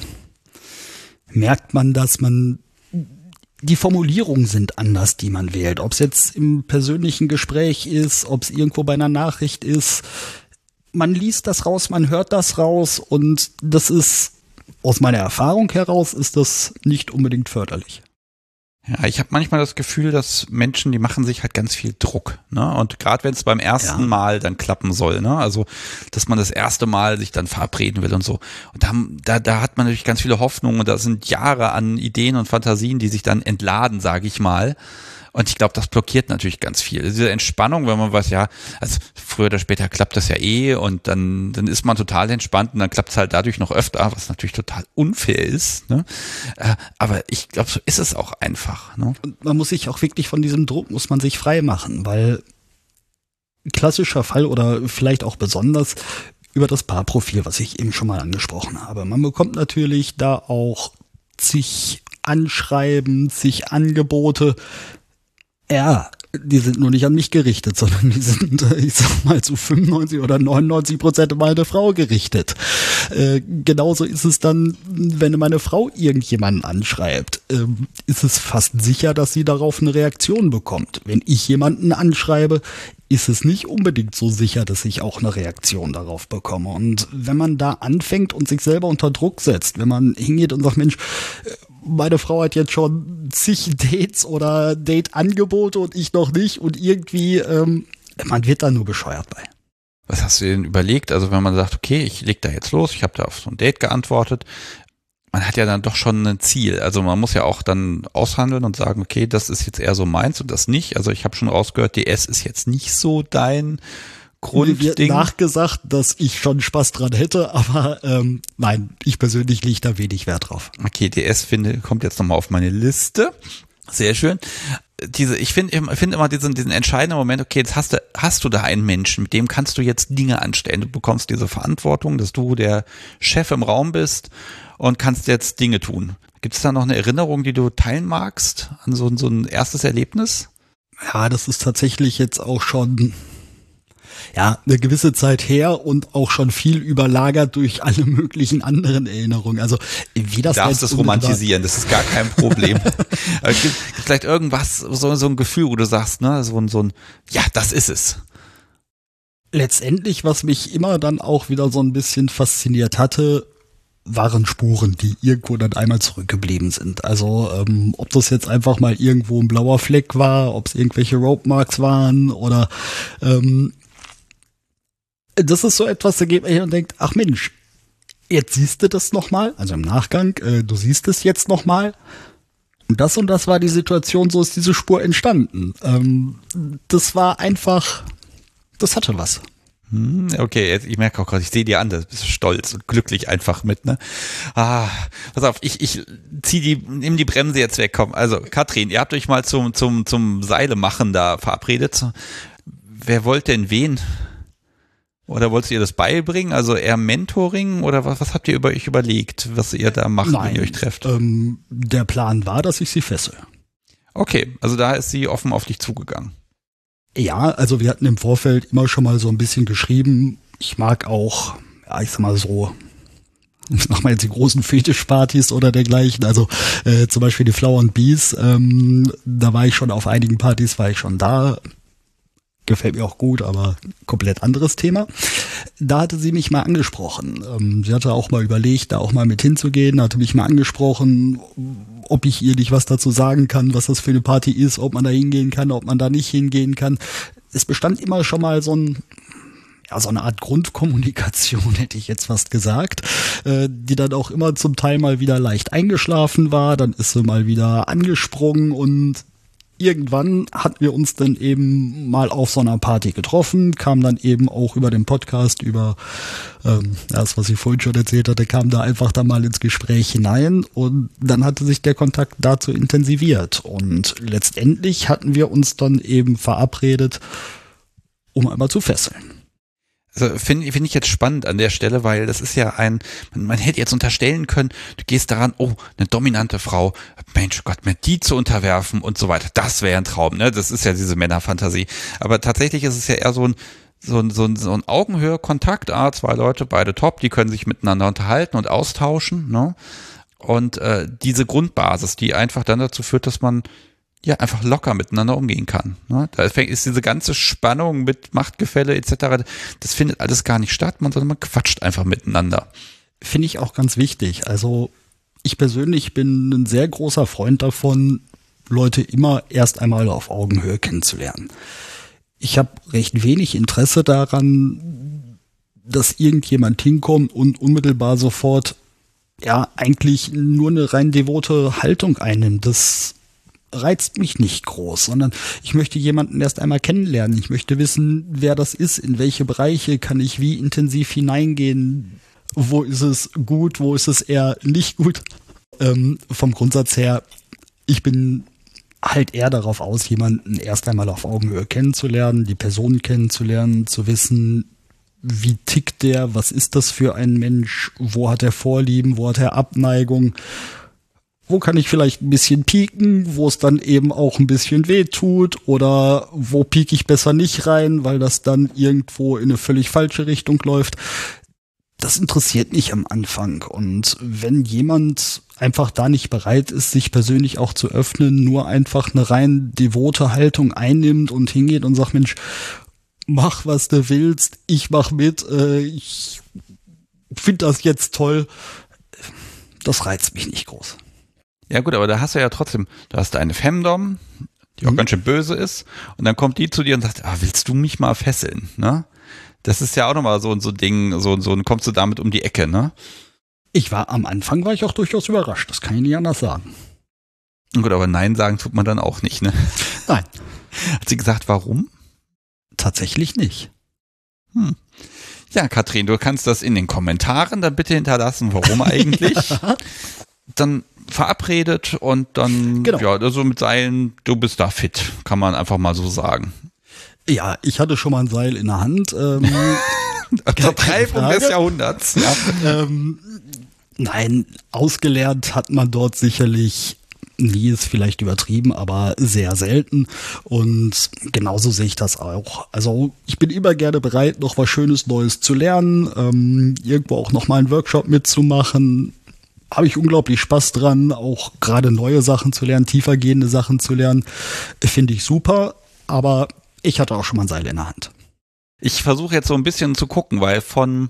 merkt man, dass die Formulierungen sind anders, die man wählt. Ob es jetzt im persönlichen Gespräch ist, ob es irgendwo bei einer Nachricht ist. Man liest das raus, man hört das raus und das ist, aus meiner Erfahrung heraus, ist das nicht unbedingt förderlich. Ja, ich habe manchmal das Gefühl, dass Menschen, die machen sich halt ganz viel Druck, ne? Und gerade wenn es beim ersten Mal dann klappen soll, ne? Also, dass man das erste Mal sich dann verabreden will und so. Und da hat man natürlich ganz viele Hoffnungen und da sind Jahre an Ideen und Fantasien, die sich dann entladen, sage ich mal. Und ich glaube, das blockiert natürlich ganz viel. Diese Entspannung, wenn man weiß, ja, also früher oder später klappt das ja eh und dann ist man total entspannt und dann klappt es halt dadurch noch öfter, was natürlich total unfair ist. Ne? Aber ich glaube, so ist es auch einfach. Ne? Und man muss sich auch wirklich von diesem Druck, muss man sich frei machen, weil klassischer Fall oder vielleicht auch besonders über das Paarprofil, was ich eben schon mal angesprochen habe. Man bekommt natürlich da auch zig Anschreiben, zig Angebote. Ja, die sind nur nicht an mich gerichtet, sondern die sind, ich sag mal, zu 95 oder 99% mal eine Frau gerichtet. Genauso ist es dann, wenn meine Frau irgendjemanden anschreibt, ist es fast sicher, dass sie darauf eine Reaktion bekommt. Wenn ich jemanden anschreibe, ist es nicht unbedingt so sicher, dass ich auch eine Reaktion darauf bekomme. Und wenn man da anfängt und sich selber unter Druck setzt, wenn man hingeht und sagt, Mensch, meine Frau hat jetzt schon zig Dates oder Date-Angebote und ich noch nicht und irgendwie, man wird da nur bescheuert bei. Was hast du denn überlegt? Also wenn man sagt, okay, ich leg da jetzt los, ich habe da auf so ein Date geantwortet, man hat ja dann doch schon ein Ziel. Also man muss ja auch dann aushandeln und sagen, okay, das ist jetzt eher so meins und das nicht. Also ich habe schon rausgehört, DS ist jetzt nicht so dein Grundding. Mir wird nachgesagt, dass ich schon Spaß dran hätte, aber nein, ich persönlich lege da wenig Wert drauf. Okay, DS kommt jetzt nochmal auf meine Liste. Sehr schön. Ich finde immer diesen entscheidenden Moment, okay, jetzt hast du da einen Menschen, mit dem kannst du jetzt Dinge anstellen. Du bekommst diese Verantwortung, dass du der Chef im Raum bist und kannst jetzt Dinge tun. Gibt es da noch eine Erinnerung, die du teilen magst an so ein erstes Erlebnis? Ja, das ist tatsächlich jetzt auch schon eine gewisse Zeit her und auch schon viel überlagert durch alle möglichen anderen Erinnerungen. Also wie das du darfst es romantisieren, das ist gar kein Problem. Gibt vielleicht irgendwas, so ein Gefühl, wo du sagst, ne, so ein, ja, das ist es. Letztendlich, was mich immer dann auch wieder so ein bisschen fasziniert hatte, waren Spuren, die irgendwo dann einmal zurückgeblieben sind. Also ob das jetzt einfach mal irgendwo ein blauer Fleck war, ob es irgendwelche Rope Marks waren oder das ist so etwas, da geht man hin und denkt, ach Mensch, jetzt siehst du das nochmal, also im Nachgang, du siehst es jetzt nochmal. Und das war die Situation, so ist diese Spur entstanden. Das war einfach, das hatte was. Okay, jetzt, ich merke auch gerade, ich sehe dir an, du bist stolz und glücklich einfach mit, ne? Pass auf, ich nimm die Bremse jetzt weg, komm. Also, Katrin, ihr habt euch mal zum Seilemachen da verabredet. Wer wollte denn wen? Oder wolltet ihr das beibringen? Also eher Mentoring? Oder was habt ihr euch überlegt, was ihr da macht, wenn ihr euch trefft? Der Plan war, dass ich sie fessel. Okay, also da ist sie offen auf dich zugegangen. Ja, also wir hatten im Vorfeld immer schon mal so ein bisschen geschrieben. Ich mag auch, ja, ich sag mal so, ich mach mal jetzt die großen Fetischpartys oder dergleichen. Also zum Beispiel die Flower and Bees. Da war ich schon auf einigen Partys, war ich schon da. Gefällt mir auch gut, aber komplett anderes Thema. Da hatte sie mich mal angesprochen. Sie hatte auch mal überlegt, da auch mal mit hinzugehen, hatte mich mal angesprochen, ob ich ihr nicht was dazu sagen kann, was das für eine Party ist, ob man da hingehen kann, ob man da nicht hingehen kann. Es bestand immer schon mal so eine Art Grundkommunikation, hätte ich jetzt fast gesagt, die dann auch immer zum Teil mal wieder leicht eingeschlafen war, dann ist sie mal wieder angesprungen und irgendwann hatten wir uns dann eben mal auf so einer Party getroffen, kam dann eben auch über den Podcast, über das, was ich vorhin schon erzählt hatte, kam da einfach dann mal ins Gespräch hinein und dann hatte sich der Kontakt dazu intensiviert und letztendlich hatten wir uns dann eben verabredet, um einmal zu fesseln. Also finde ich jetzt spannend an der Stelle, weil das ist ja man hätte jetzt unterstellen können, du gehst daran, oh, eine dominante Frau, Mensch Gott, mir die zu unterwerfen und so weiter, das wäre ein Traum, ne? Das ist ja diese Männerfantasie. Aber tatsächlich ist es ja eher so ein Augenhöhe-Kontakt, zwei Leute, beide top, die können sich miteinander unterhalten und austauschen, ne? Und diese Grundbasis, die einfach dann dazu führt, dass man ja einfach locker miteinander umgehen kann. Ne? Da ist diese ganze Spannung mit Machtgefälle etc., das findet alles gar nicht statt, sondern man quatscht einfach miteinander. Finde ich auch ganz wichtig. Also ich persönlich bin ein sehr großer Freund davon, Leute immer erst einmal auf Augenhöhe kennenzulernen. Ich habe recht wenig Interesse daran, dass irgendjemand hinkommt und unmittelbar sofort eigentlich nur eine rein devote Haltung einnimmt. Das reizt mich nicht groß, sondern ich möchte jemanden erst einmal kennenlernen. Ich möchte wissen, wer das ist, in welche Bereiche kann ich wie intensiv hineingehen, wo ist es gut, wo ist es eher nicht gut. Vom Grundsatz her, ich bin halt eher darauf aus, jemanden erst einmal auf Augenhöhe kennenzulernen, die Person kennenzulernen, zu wissen, wie tickt der, was ist das für ein Mensch, wo hat er Vorlieben, wo hat er Abneigung, wo kann ich vielleicht ein bisschen pieken, wo es dann eben auch ein bisschen weh tut oder wo pieke ich besser nicht rein, weil das dann irgendwo in eine völlig falsche Richtung läuft. das interessiert mich am Anfang. Und wenn jemand einfach da nicht bereit ist, sich persönlich auch zu öffnen, nur einfach eine rein devote Haltung einnimmt und hingeht und sagt, Mensch, mach, was du willst, ich mach mit, ich finde das jetzt toll, das reizt mich nicht groß. Ja gut, aber da hast du ja trotzdem, du hast eine Femdom, die auch ganz schön böse ist, und dann kommt die zu dir und sagt, willst du mich mal fesseln, ne? Das ist ja auch nochmal so ein Ding, so kommst du damit um die Ecke, ne? Am Anfang war ich auch durchaus überrascht, das kann ich nicht anders sagen. Gut, aber Nein sagen tut man dann auch nicht, ne? Nein. Hat sie gesagt, warum? Tatsächlich nicht. Ja, Katrin, du kannst das in den Kommentaren dann bitte hinterlassen, warum eigentlich. Ja. Dann verabredet und dann, genau. Ja, also mit Seilen, du bist da fit, kann man einfach mal so sagen. Ja, ich hatte schon mal ein Seil in der Hand. Vertreibung des Jahrhunderts. Ja. Nein, ausgelernt hat man dort sicherlich nie, ist vielleicht übertrieben, aber sehr selten. Und genauso sehe ich das auch. Also ich bin immer gerne bereit, noch was Schönes Neues zu lernen, irgendwo auch noch mal einen Workshop mitzumachen. Habe ich unglaublich Spaß dran, auch gerade neue Sachen zu lernen, tiefergehende Sachen zu lernen. Finde ich super, aber ich hatte auch schon mal ein Seil in der Hand. Ich versuche jetzt so ein bisschen zu gucken, weil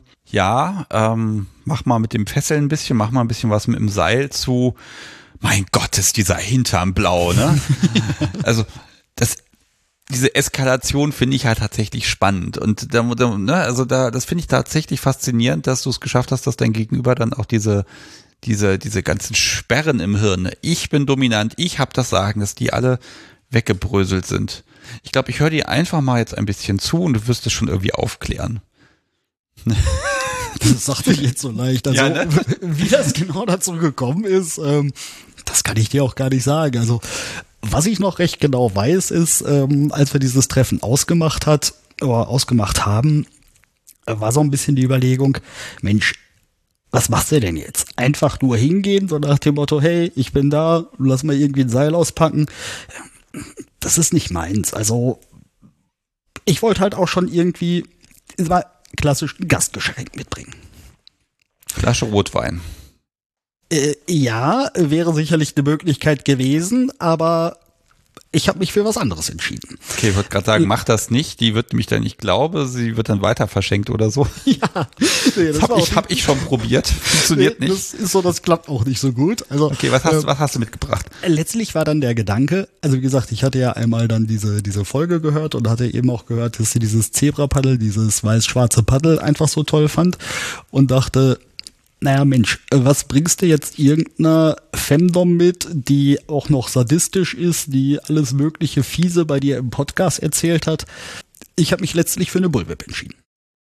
mach mal mit dem Fesseln ein bisschen, mach mal ein bisschen was mit dem Seil zu, mein Gott, ist dieser Hintern blau, ne? Also diese Eskalation finde ich halt tatsächlich spannend und das finde ich tatsächlich faszinierend, dass du es geschafft hast, dass dein Gegenüber dann auch diese ganzen Sperren im Hirn, ich bin dominant, ich habe das Sagen, dass die alle weggebröselt sind. Ich glaube, ich höre dir einfach mal jetzt ein bisschen zu und du wirst es schon irgendwie aufklären. Das sagt sich jetzt so leicht. Also, ja, ne? Wie das genau dazu gekommen ist, das kann ich dir auch gar nicht sagen. Also, was ich noch recht genau weiß, ist, als wir dieses Treffen ausgemacht haben, war so ein bisschen die Überlegung, Mensch, was machst du denn jetzt? Einfach nur hingehen, so nach dem Motto, hey, ich bin da, lass mal irgendwie ein Seil auspacken. Das ist nicht meins. Also, ich wollte halt auch schon irgendwie, es war klassisch ein Gastgeschenk mitbringen. Flasche Rotwein. Ja, wäre sicherlich eine Möglichkeit gewesen, aber ich habe mich für was anderes entschieden. Okay, ich wollte gerade sagen, mach das nicht. Die wird mich dann, ich glaube, sie wird dann weiter verschenkt oder so. Ja. Nee, das hab ich schon probiert. Funktioniert nicht. Das ist so, das klappt auch nicht so gut. Also, okay, was hast du mitgebracht? Letztlich war dann der Gedanke, also wie gesagt, ich hatte ja einmal dann diese Folge gehört und hatte eben auch gehört, dass sie dieses Zebra-Paddel, dieses weiß-schwarze Paddel einfach so toll fand und dachte, naja, Mensch, was bringst du jetzt irgendeiner Femdom mit, die auch noch sadistisch ist, die alles mögliche Fiese bei dir im Podcast erzählt hat? Ich habe mich letztlich für eine Bullwhip entschieden.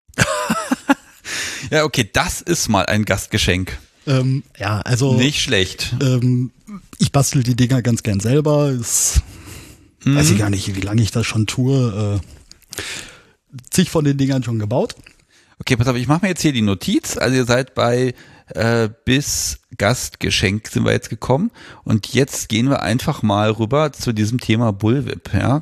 Ja, okay, das ist mal ein Gastgeschenk. Ja, also nicht schlecht. Ich bastel die Dinger ganz gern selber. Weiß ich gar nicht, wie lange ich das schon tue. Zig von den Dingern schon gebaut. Okay, pass auf, ich mache mir jetzt hier die Notiz. Also ihr seid bei bis Gastgeschenk sind wir jetzt gekommen und jetzt gehen wir einfach mal rüber zu diesem Thema Bullwhip. Ja?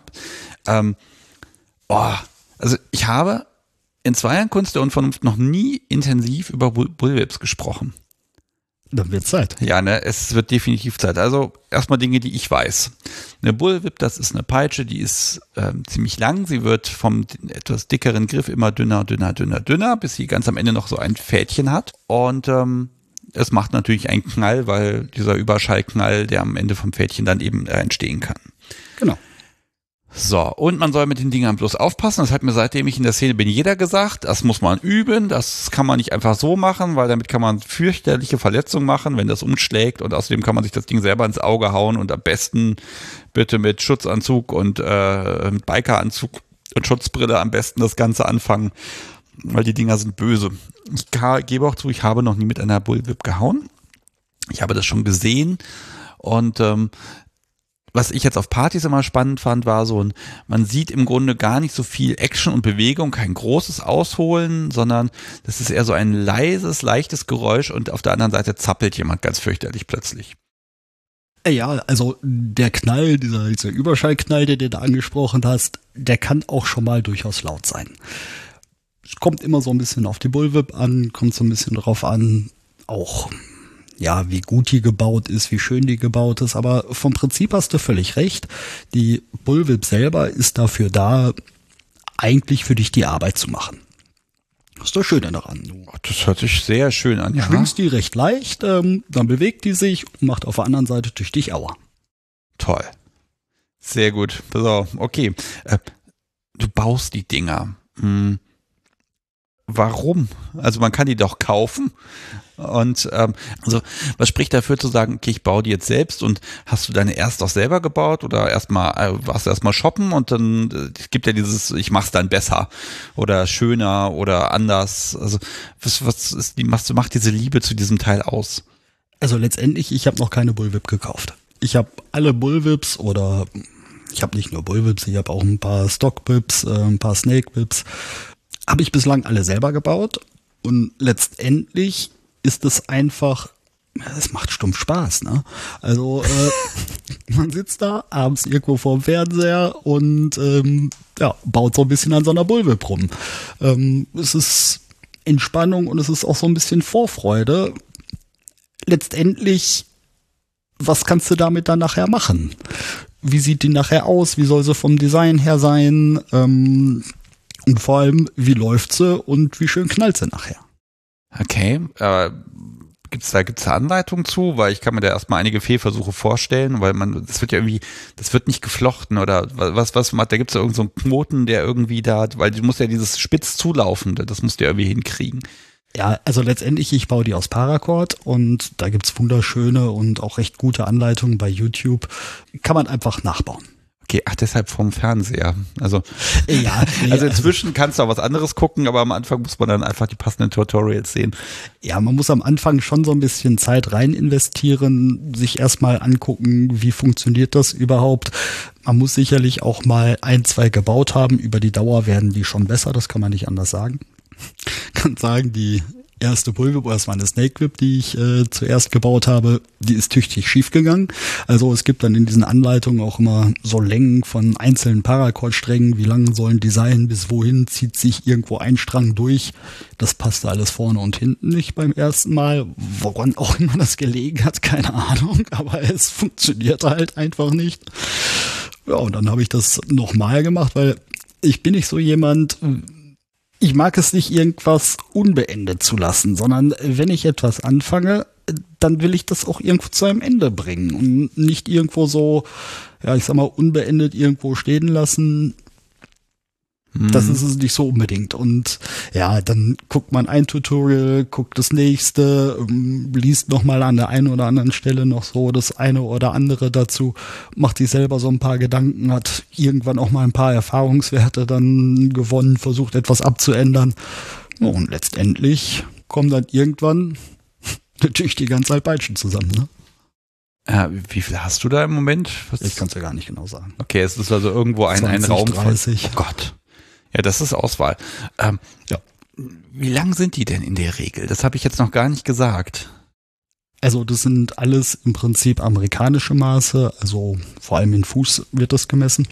Also ich habe in 2 Jahren Kunst der Unvernunft noch nie intensiv über Bullwhips gesprochen. Dann wird Zeit. Ja, ne, es wird definitiv Zeit. Also erstmal Dinge, die ich weiß. Eine Bullwhip, das ist eine Peitsche, die ist ziemlich lang. Sie wird vom etwas dickeren Griff immer dünner, bis sie ganz am Ende noch so ein Fädchen hat. Und es macht natürlich einen Knall, weil dieser Überschallknall, der am Ende vom Fädchen dann eben entstehen kann. Genau. So, und man soll mit den Dingern bloß aufpassen. Das hat mir, seitdem ich in der Szene bin, jeder gesagt. Das muss man üben. Das kann man nicht einfach so machen, weil damit kann man fürchterliche Verletzungen machen, wenn das umschlägt. Und außerdem kann man sich das Ding selber ins Auge hauen und am besten bitte mit Schutzanzug und mit Bikeranzug und Schutzbrille am besten das Ganze anfangen, weil die Dinger sind böse. Ich gebe auch zu, ich habe noch nie mit einer Bullwhip gehauen. Ich habe das schon gesehen und was ich jetzt auf Partys immer spannend fand, war man sieht im Grunde gar nicht so viel Action und Bewegung, kein großes Ausholen, sondern das ist eher so ein leises, leichtes Geräusch und auf der anderen Seite zappelt jemand ganz fürchterlich plötzlich. Ja, also der Knall, dieser Überschallknall, den du da angesprochen hast, der kann auch schon mal durchaus laut sein. Es kommt immer so ein bisschen auf die Bullwhip an, kommt so ein bisschen drauf an, auch ja, wie gut die gebaut ist, wie schön die gebaut ist. Aber vom Prinzip hast du völlig recht. Die Bullwhip selber ist dafür da, eigentlich für dich die Arbeit zu machen. Das ist das Schöne daran. Du Das hört sich sehr schön an, ja. schwingst die recht leicht, dann bewegt die sich und macht auf der anderen Seite durch dich Aua. Toll. Sehr gut. So, okay. Du baust die Dinger. Warum? Also man kann die doch kaufen. Und also was spricht dafür zu sagen, okay, ich baue die jetzt selbst, und hast du deine erst auch selber gebaut oder warst du erstmal shoppen und dann es gibt ja dieses, ich mach's dann besser oder schöner oder anders. Also macht diese Liebe zu diesem Teil aus? Also letztendlich, ich habe noch keine Bullwhip gekauft. Ich habe alle Bullwhips, oder ich habe nicht nur Bullwhips, ich habe auch ein paar Stockwhips, ein paar Snake-Whips. Habe ich bislang alle selber gebaut, und letztendlich ist es einfach, es macht stumpf Spaß, ne? Also man sitzt da abends irgendwo vorm Fernseher und baut so ein bisschen an so einer Bullwhip rum. Es ist Entspannung und es ist auch so ein bisschen Vorfreude. Letztendlich, was kannst du damit dann nachher machen? Wie sieht die nachher aus? Wie soll sie vom Design her sein? Und vor allem, wie läuft sie und wie schön knallt sie nachher? Okay, gibt's da Anleitungen zu? Weil ich kann mir da erstmal einige Fehlversuche vorstellen, weil das wird nicht geflochten oder da gibt's ja irgend so einen Knoten, der irgendwie da, weil du musst ja dieses spitz zulaufende, das musst du ja irgendwie hinkriegen. Ja, also letztendlich, ich baue die aus Paracord, und da gibt's wunderschöne und auch recht gute Anleitungen bei YouTube. Kann man einfach nachbauen. Okay, deshalb vom Fernseher. Also, ja, also inzwischen kannst du auch was anderes gucken, aber am Anfang muss man dann einfach die passenden Tutorials sehen. Ja, man muss am Anfang schon so ein bisschen Zeit rein investieren, sich erstmal angucken, wie funktioniert das überhaupt. Man muss sicherlich auch mal 1, 2 gebaut haben. Über die Dauer werden die schon besser, das kann man nicht anders sagen. Kann sagen, die erste Bullwhip, oder das war eine Snake-Whip, die ich zuerst gebaut habe, die ist tüchtig schief gegangen. Also es gibt dann in diesen Anleitungen auch immer so Längen von einzelnen Paracord-Strängen, wie lang sollen die sein, bis wohin zieht sich irgendwo ein Strang durch. Das passte alles vorne und hinten nicht beim ersten Mal. Woran auch immer das gelegen hat, keine Ahnung, aber es funktioniert halt einfach nicht. Ja, und dann habe ich das nochmal gemacht, weil ich bin nicht so jemand, ich mag es nicht, irgendwas unbeendet zu lassen, sondern wenn ich etwas anfange, dann will ich das auch irgendwo zu einem Ende bringen und nicht irgendwo so, ja, ich sag mal, unbeendet irgendwo stehen lassen. Das ist es nicht so unbedingt. Und ja, dann guckt man ein Tutorial, guckt das nächste, liest nochmal an der einen oder anderen Stelle noch so das eine oder andere dazu, macht sich selber so ein paar Gedanken, hat irgendwann auch mal ein paar Erfahrungswerte dann gewonnen, versucht etwas abzuändern. Und letztendlich kommen dann irgendwann natürlich die ganze Peitschen zusammen, ne? Wie viel hast du da im Moment? Ich kann es ja gar nicht genau sagen. Okay, es ist also irgendwo ein Raum 30. Von, oh Gott. Ja, das ist Auswahl. Ja. Wie lang sind die denn in der Regel? Das habe ich jetzt noch gar nicht gesagt. Also das sind alles im Prinzip amerikanische Maße, also vor allem in Fuß wird das gemessen.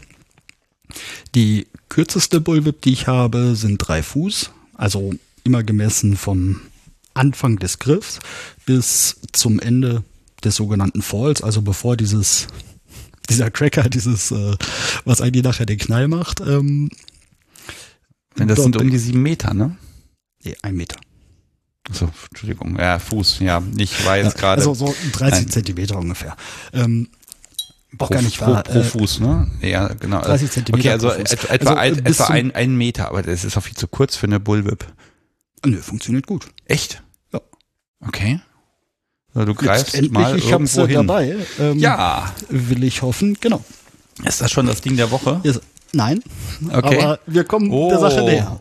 Die kürzeste Bullwhip, die ich habe, sind 3 Fuß, also immer gemessen vom Anfang des Griffs bis zum Ende des sogenannten Falls, also bevor dieser Cracker, was eigentlich nachher den Knall macht. Das sind um die 7 Meter, ne? Nee, 1 Meter. So, Entschuldigung, ja, Fuß, ja, ich war jetzt gerade. Also so 30 Zentimeter ungefähr. Auch gar nicht wahr. Pro Fuß, ne? Ja, genau. 30 Zentimeter. Okay, also pro Fuß. etwa ein Meter, aber das ist auch viel zu kurz für eine Bullwhip. Nö, funktioniert gut. Echt? Ja. Okay. Also du greifst mal ich irgendwo hab's hin. Dabei. Ja. Will ich hoffen, genau. Ist das schon das Ding der Woche? Nein, okay. Aber wir kommen der Sache näher.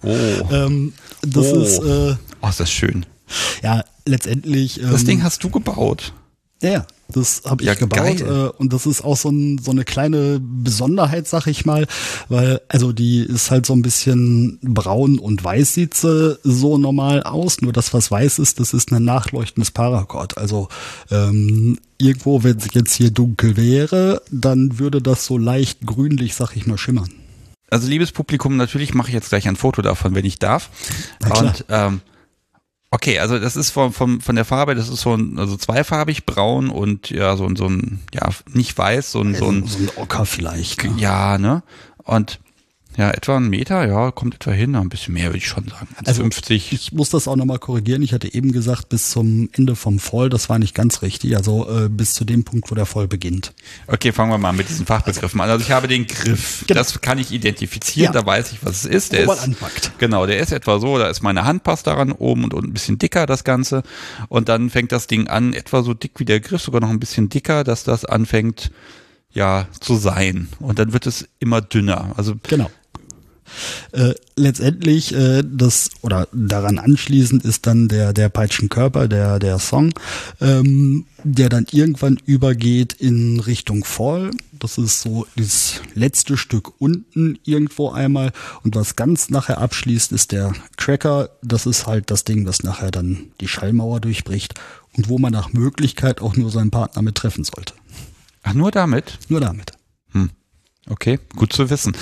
Ist das schön. Ja, letztendlich. Das Ding hast du gebaut. Ja, das habe ich gebaut. Und das ist auch so eine kleine Besonderheit, sag ich mal, weil, also die ist halt so ein bisschen braun und weiß sieht sie so normal aus. Nur das, was weiß ist, das ist ein nachleuchtendes Paracord. Also irgendwo, wenn es jetzt hier dunkel wäre, dann würde das so leicht grünlich, sag ich mal, schimmern. Also liebes Publikum, natürlich mache ich jetzt gleich ein Foto davon, wenn ich darf. Und okay, also das ist von der Farbe, das ist also zweifarbig, braun und ja, so ein, ja, nicht weiß, so ein Ocker vielleicht. Ne? Ja, ne? Und ja, etwa 1 Meter, ja, kommt etwa hin, ein bisschen mehr würde ich schon sagen. Also 50. Ich muss das auch nochmal korrigieren. Ich hatte eben gesagt, bis zum Ende vom Fall, das war nicht ganz richtig. Also bis zu dem Punkt, wo der Fall beginnt. Okay, fangen wir mal mit diesen Fachbegriffen an. Also ich habe den Griff, genau. Das kann ich identifizieren, da weiß ich, was es ist. Der ist anpackt. Genau, der ist etwa so, da ist meine Hand passt daran, oben und unten ein bisschen dicker das Ganze. Und dann fängt das Ding an, etwa so dick wie der Griff, sogar noch ein bisschen dicker, dass das anfängt, ja, zu sein. Und dann wird es immer dünner. Also genau. Letztendlich daran anschließend ist dann der Peitschenkörper, der Song, der dann irgendwann übergeht in Richtung Fall. Das ist so das letzte Stück unten irgendwo einmal. Und was ganz nachher abschließt, ist der Cracker. Das ist halt das Ding, das nachher dann die Schallmauer durchbricht und wo man nach Möglichkeit auch nur seinen Partner mit treffen sollte. Ach, nur damit? Nur damit. Okay, gut zu wissen.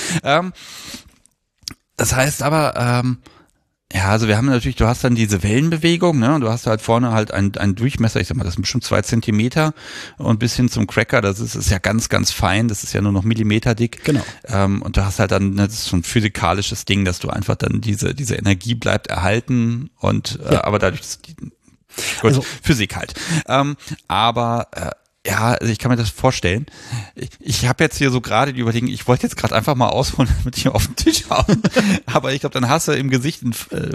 Das heißt aber, ja, also wir haben natürlich, du hast dann diese Wellenbewegung, ne, und du hast halt vorne halt einen Durchmesser, ich sag mal, das sind bestimmt 2 Zentimeter und bis hin zum Cracker, das ist ja ganz, ganz fein, das ist ja nur noch Millimeter dick. Genau. Und du hast halt dann, das ist so ein physikalisches Ding, dass du einfach dann diese Energie bleibt erhalten und, aber dadurch, gut, also, Physik halt. Ja, also ich kann mir das vorstellen. Ich habe jetzt hier so gerade die Überlegung, ich wollte jetzt gerade einfach mal ausholen, damit ich auf den Tisch hauen. Aber ich glaube, dann hast du im Gesicht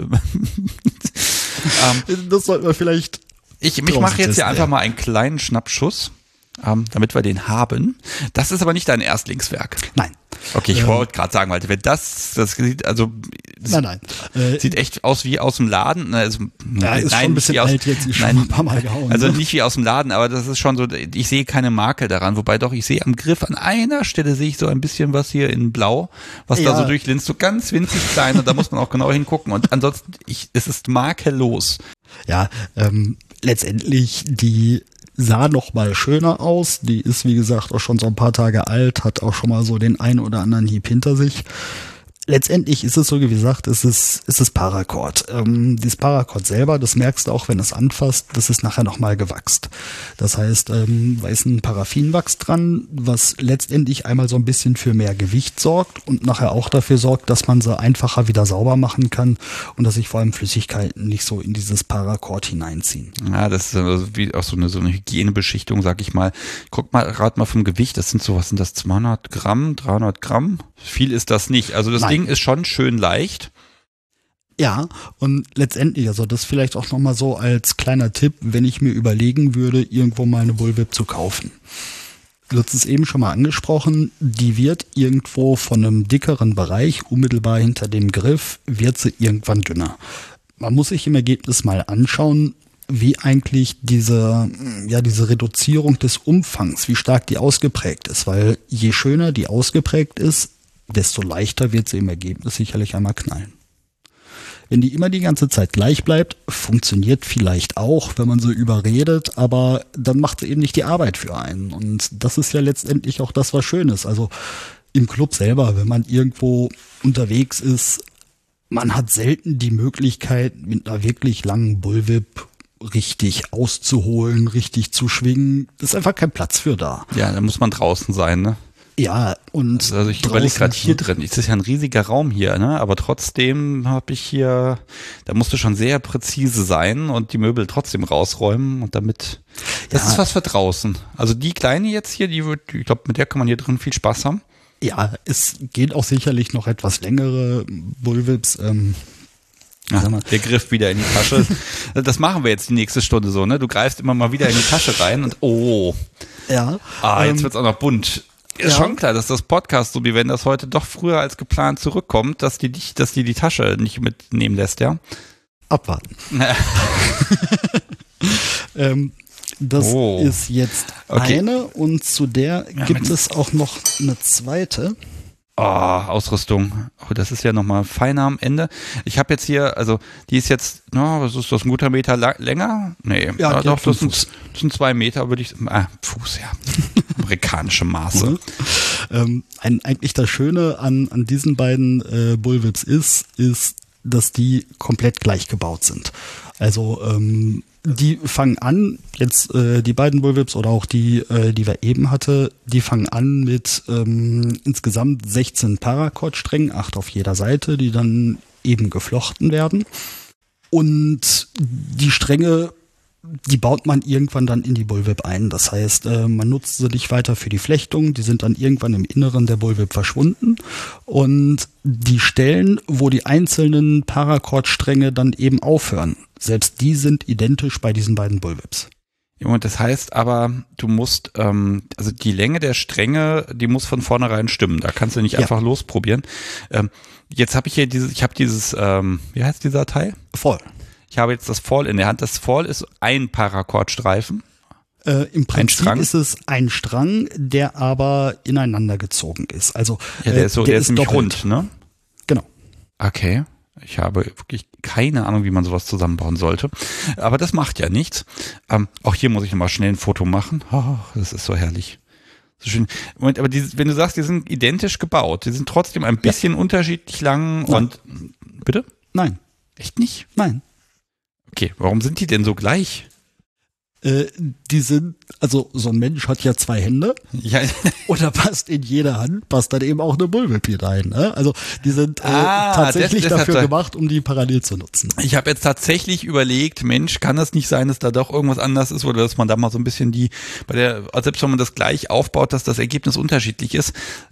das sollten wir vielleicht. Ich mache jetzt hier einfach mal einen kleinen Schnappschuss, damit wir den haben. Das ist aber nicht dein Erstlingswerk. Nein. Okay, ich wollte gerade sagen, weil wenn das sieht, also nein. Sieht echt aus wie aus dem Laden. Also, ja, ist schon ein bisschen alt jetzt, ist schon ein paar Mal gehauen. Also nicht wie aus dem Laden, aber das ist schon so, ich sehe keine Makel daran, wobei doch, ich sehe am Griff an einer Stelle sehe ich so ein bisschen was hier in Blau, was da so durchlinst, so ganz winzig klein und da muss man auch genau hingucken und ansonsten, es ist makellos. Ja, letztendlich die sah noch mal schöner aus. Die ist, wie gesagt, auch schon so ein paar Tage alt, hat auch schon mal so den einen oder anderen Hieb hinter sich. Letztendlich ist es so, wie gesagt, es ist Paracord. Dieses Paracord selber, das merkst du auch, wenn du es anfasst, das ist nachher nochmal gewachst. Das heißt, da ist ein Paraffinwachs dran, was letztendlich einmal so ein bisschen für mehr Gewicht sorgt und nachher auch dafür sorgt, dass man sie einfacher wieder sauber machen kann und dass sich vor allem Flüssigkeiten nicht so in dieses Paracord hineinziehen. Ja, das ist also wie auch so eine Hygienebeschichtung, sag ich mal. Guck mal, rat mal vom Gewicht, das sind so, was sind das, 200 Gramm, 300 Gramm? Viel ist das nicht. Also das Ding ist schon schön leicht. Ja, und letztendlich, also das vielleicht auch nochmal so als kleiner Tipp, wenn ich mir überlegen würde, irgendwo mal eine Bullwhip zu kaufen. Du hast es eben schon mal angesprochen, die wird irgendwo von einem dickeren Bereich, unmittelbar hinter dem Griff, wird sie irgendwann dünner. Man muss sich im Ergebnis mal anschauen, wie eigentlich diese Reduzierung des Umfangs, wie stark die ausgeprägt ist, weil je schöner die ausgeprägt ist, desto leichter wird sie im Ergebnis sicherlich einmal knallen. Wenn die immer die ganze Zeit gleich bleibt, funktioniert vielleicht auch, wenn man so überredet, aber dann macht sie eben nicht die Arbeit für einen. Und das ist ja letztendlich auch das, was schön ist. Also im Club selber, wenn man irgendwo unterwegs ist, man hat selten die Möglichkeit, mit einer wirklich langen Bullwhip richtig auszuholen, richtig zu schwingen. Da ist einfach kein Platz für da. Ja, da muss man draußen sein, ne? Ja, und also ich überlege gerade hier drin, es ist ja ein riesiger Raum hier, ne? Aber trotzdem habe ich hier, da musst du schon sehr präzise sein und die Möbel trotzdem rausräumen und damit, das ist was für draußen. Also die kleine jetzt hier, ich glaube, mit der kann man hier drin viel Spaß haben. Ja, es geht auch sicherlich noch etwas längere Bullwhips, der Griff wieder in die Tasche. Das machen wir jetzt die nächste Stunde so, ne? Du greifst immer mal wieder in die Tasche rein und Ja. Jetzt wird's auch noch bunt. Ist schon klar, dass das Podcast, so wie wenn das heute doch früher als geplant zurückkommt, dass die Tasche nicht mitnehmen lässt, ja? Abwarten. Das ist jetzt eine und zu der gibt es auch noch eine zweite. Ausrüstung. Das ist ja nochmal feiner am Ende. Ich habe jetzt hier, also die ist jetzt, was ist das, ein guter Meter länger? Nee, ja, doch, das sind 2 Meter, würde ich, Fuß, ja. amerikanische Maße. Eigentlich das Schöne an diesen beiden Bullwhips ist, dass die komplett gleich gebaut sind. Also die fangen an, jetzt die beiden Bullwhips oder auch die wir eben hatte, die fangen an mit insgesamt 16 Paracord-Strängen, 8 auf jeder Seite, die dann eben geflochten werden. Und die Stränge, die baut man irgendwann dann in die Bullwhip ein. Das heißt, man nutzt sie nicht weiter für die Flechtung. Die sind dann irgendwann im Inneren der Bullwhip verschwunden. Und die Stellen, wo die einzelnen Paracord-Stränge dann eben aufhören, selbst die sind identisch bei diesen beiden Bullwhips. Und das heißt aber, du musst, also die Länge der Stränge, die muss von vornherein stimmen. Da kannst du nicht einfach losprobieren. Jetzt habe ich hier dieses, wie heißt dieser Teil? Voll. Ich habe jetzt das Fall in der Hand. Das Fall ist ein Paracord-Streifen. Im Prinzip ist es ein Strang, der aber ineinander gezogen ist. Also ja, der ist nämlich doppelt. Rund, ne? Genau. Okay. Ich habe wirklich keine Ahnung, wie man sowas zusammenbauen sollte. Aber das macht ja nichts. Auch hier muss ich nochmal schnell ein Foto machen. Oh, das ist so herrlich. So schön. Moment, aber wenn du sagst, die sind identisch gebaut, die sind trotzdem ein bisschen unterschiedlich lang und bitte? Nein. Echt nicht? Nein. Okay, warum sind die denn so gleich? Die sind, also so ein Mensch hat ja 2 Hände. Ja. Und da passt in jede Hand, passt dann eben auch eine Bullwhip hier rein. Ne? Also die sind tatsächlich dafür gemacht, um die parallel zu nutzen. Ich habe jetzt tatsächlich überlegt, Mensch, kann das nicht sein, dass da doch irgendwas anders ist oder dass man da mal so ein bisschen selbst wenn man das gleich aufbaut, dass das Ergebnis unterschiedlich ist.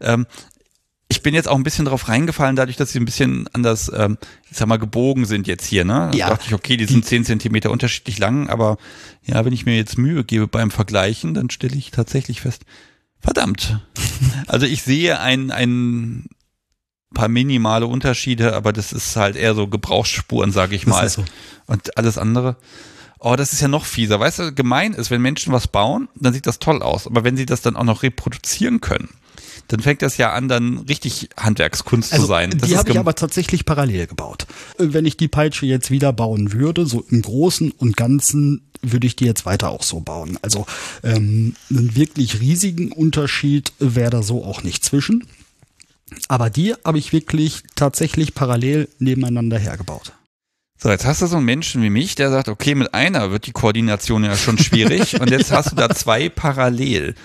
Ich bin jetzt auch ein bisschen drauf reingefallen, dadurch, dass sie ein bisschen anders, ich sag mal, gebogen sind jetzt hier, ne? Da dachte ich, okay, die sind 10 Zentimeter unterschiedlich lang, aber ja, wenn ich mir jetzt Mühe gebe beim Vergleichen, dann stelle ich tatsächlich fest, verdammt. Also ich sehe ein paar minimale Unterschiede, aber das ist halt eher so Gebrauchsspuren, sage ich mal. Das ist so. Und alles andere. Oh, das ist ja noch fieser. Weißt du, gemein ist, wenn Menschen was bauen, dann sieht das toll aus. Aber wenn sie das dann auch noch reproduzieren können, dann fängt das ja an, dann richtig Handwerkskunst zu sein. Die habe ich aber tatsächlich parallel gebaut. Wenn ich die Peitsche jetzt wieder bauen würde, so im Großen und Ganzen, würde ich die jetzt weiter auch so bauen. Also einen wirklich riesigen Unterschied wäre da so auch nicht zwischen. Aber die habe ich wirklich tatsächlich parallel nebeneinander hergebaut. So, jetzt hast du so einen Menschen wie mich, der sagt, okay, mit einer wird die Koordination ja schon schwierig und jetzt hast du da 2 parallel.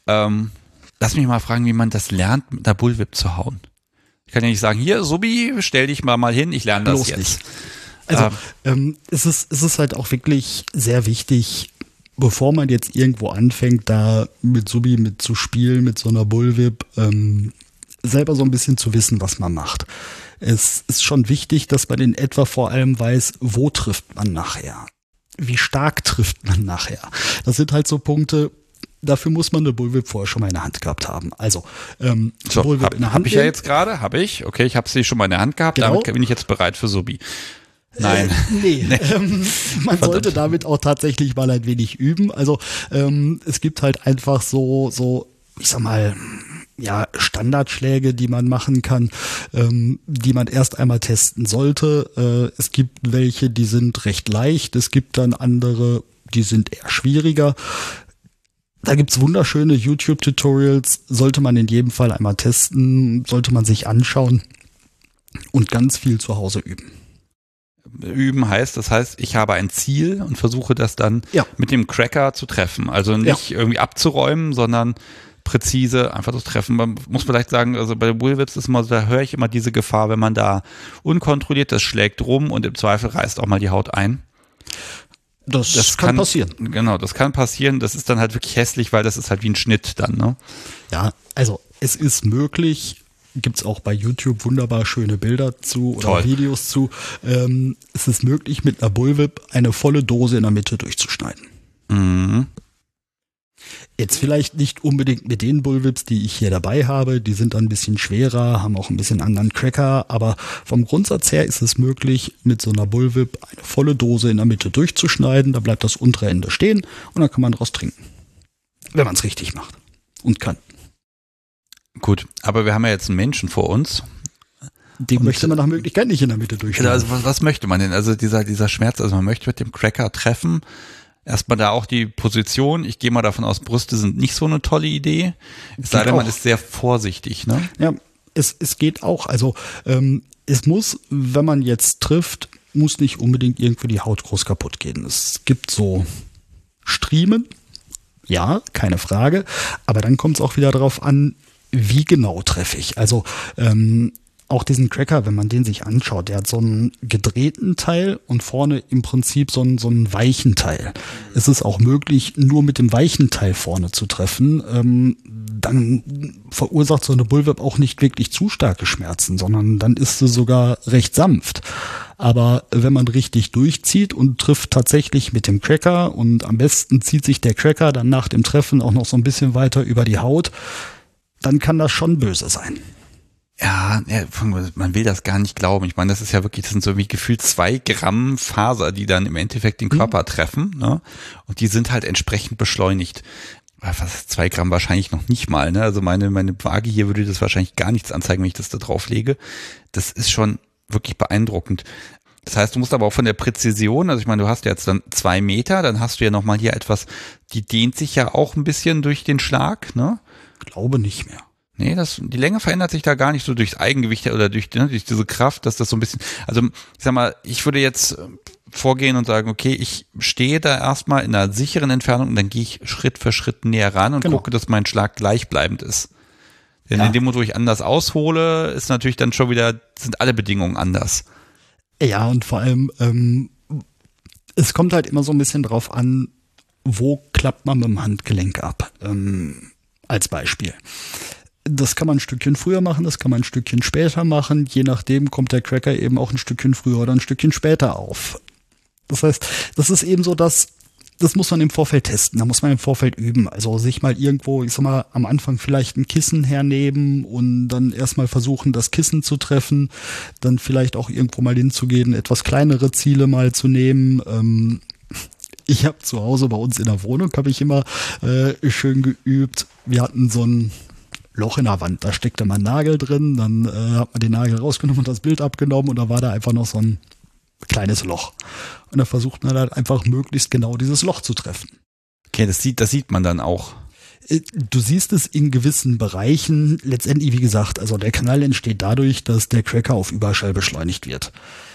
Lass mich mal fragen, wie man das lernt, mit einer Bullwhip zu hauen. Ich kann ja nicht sagen, hier, Subi, stell dich mal hin, ich lerne das Bloß jetzt. Nicht. Also es ist halt auch wirklich sehr wichtig, bevor man jetzt irgendwo anfängt, da mit Subi mit zu spielen, mit so einer Bullwhip, selber so ein bisschen zu wissen, was man macht. Es ist schon wichtig, dass man in etwa vor allem weiß, wo trifft man nachher. Wie stark trifft man nachher. Das sind halt so Punkte. Dafür muss man eine Bullwhip vorher schon mal in der Hand gehabt haben. Also, Bullwhip in der Hand. Habe ich ja jetzt gerade, Okay, ich habe sie schon mal in der Hand gehabt, genau. Damit bin ich jetzt bereit für Subi. Nein. Nee. Man sollte damit auch tatsächlich mal ein wenig üben. Also, es gibt halt einfach so, ich sag mal, ja, Standardschläge, die man machen kann, die man erst einmal testen sollte. Es gibt welche, die sind recht leicht. Es gibt dann andere, die sind eher schwieriger. Da gibt's wunderschöne YouTube-Tutorials, sollte man in jedem Fall einmal testen, sollte man sich anschauen und ganz viel zu Hause üben. Üben heißt, ich habe ein Ziel und versuche das dann mit dem Cracker zu treffen. Also nicht irgendwie abzuräumen, sondern präzise einfach zu treffen. Man muss vielleicht sagen, also bei Bullwhips ist immer so, da höre ich immer diese Gefahr, wenn man da unkontrolliert, das schlägt rum und im Zweifel reißt auch mal die Haut ein. Das kann passieren. Genau, das kann passieren. Das ist dann halt wirklich hässlich, weil das ist halt wie ein Schnitt dann, ne? Ja, also es ist möglich, gibt's auch bei YouTube wunderbar schöne Bilder zu oder Videos zu. Es ist möglich, mit einer Bullwhip eine volle Dose in der Mitte durchzuschneiden. Mhm. Jetzt vielleicht nicht unbedingt mit den Bullwhips, die ich hier dabei habe. Die sind dann ein bisschen schwerer, haben auch ein bisschen anderen Cracker. Aber vom Grundsatz her ist es möglich, mit so einer Bullwhip eine volle Dose in der Mitte durchzuschneiden. Da bleibt das untere Ende stehen und dann kann man daraus trinken. Wenn man es richtig macht und kann. Gut, aber wir haben ja jetzt einen Menschen vor uns. Den möchte man nach Möglichkeit nicht in der Mitte durchschneiden. Also was möchte man denn? Also dieser Schmerz, also man möchte mit dem Cracker treffen. Erstmal da auch die Position. Ich gehe mal davon aus, Brüste sind nicht so eine tolle Idee. Es sei denn, man ist sehr vorsichtig, ne? Ja, es geht auch. Also es muss, wenn man jetzt trifft, muss nicht unbedingt irgendwie die Haut groß kaputt gehen. Es gibt so Striemen, ja, keine Frage. Aber dann kommt es auch wieder darauf an, wie genau treffe ich. Also auch diesen Cracker, wenn man den sich anschaut, der hat so einen gedrehten Teil und vorne im Prinzip so einen weichen Teil. Es ist auch möglich, nur mit dem weichen Teil vorne zu treffen. Dann verursacht so eine Bullwhip auch nicht wirklich zu starke Schmerzen, sondern dann ist sie sogar recht sanft. Aber wenn man richtig durchzieht und trifft tatsächlich mit dem Cracker und am besten zieht sich der Cracker dann nach dem Treffen auch noch so ein bisschen weiter über die Haut, dann kann das schon böse sein. Ja, man will das gar nicht glauben. Ich meine, das ist ja wirklich, das sind so wie gefühlt 2 Gramm Faser, die dann im Endeffekt den Körper treffen, ne? Und die sind halt entsprechend beschleunigt. Was, 2 Gramm wahrscheinlich noch nicht mal, ne? Also meine Waage hier würde das wahrscheinlich gar nichts anzeigen, wenn ich das da drauf lege. Das ist schon wirklich beeindruckend. Das heißt, du musst aber auch von der Präzision, also ich meine, du hast ja jetzt dann 2 Meter, dann hast du ja nochmal hier etwas, die dehnt sich ja auch ein bisschen durch den Schlag, ne? Glaube nicht mehr. Nee, die Länge verändert sich da gar nicht so durchs Eigengewicht oder durch diese Kraft, dass das so ein bisschen, also ich sag mal, ich würde jetzt vorgehen und sagen, okay, ich stehe da erstmal in einer sicheren Entfernung und dann gehe ich Schritt für Schritt näher ran und gucke, dass mein Schlag gleichbleibend ist. Denn in dem Moment, wo ich anders aushole, ist natürlich dann schon wieder, sind alle Bedingungen anders. Ja, und vor allem, es kommt halt immer so ein bisschen drauf an, wo klappt man mit dem Handgelenk ab, als Beispiel. Das kann man ein Stückchen früher machen, das kann man ein Stückchen später machen. Je nachdem kommt der Cracker eben auch ein Stückchen früher oder ein Stückchen später auf. Das heißt, das ist eben so, das muss man im Vorfeld testen, da muss man im Vorfeld üben. Also sich mal irgendwo, ich sag mal, am Anfang vielleicht ein Kissen hernehmen und dann erstmal versuchen, das Kissen zu treffen. Dann vielleicht auch irgendwo mal hinzugehen, etwas kleinere Ziele mal zu nehmen. Ich habe zu Hause bei uns in der Wohnung, habe ich immer schön geübt. Wir hatten so ein Loch in der Wand, da steckte man Nagel drin, dann hat man den Nagel rausgenommen und das Bild abgenommen und da war da einfach noch so ein kleines Loch. Und da versucht man halt einfach möglichst genau dieses Loch zu treffen. Okay, das sieht man dann auch. Du siehst es in gewissen Bereichen. Letztendlich, wie gesagt, also der Knall entsteht dadurch, dass der Cracker auf Überschall beschleunigt wird.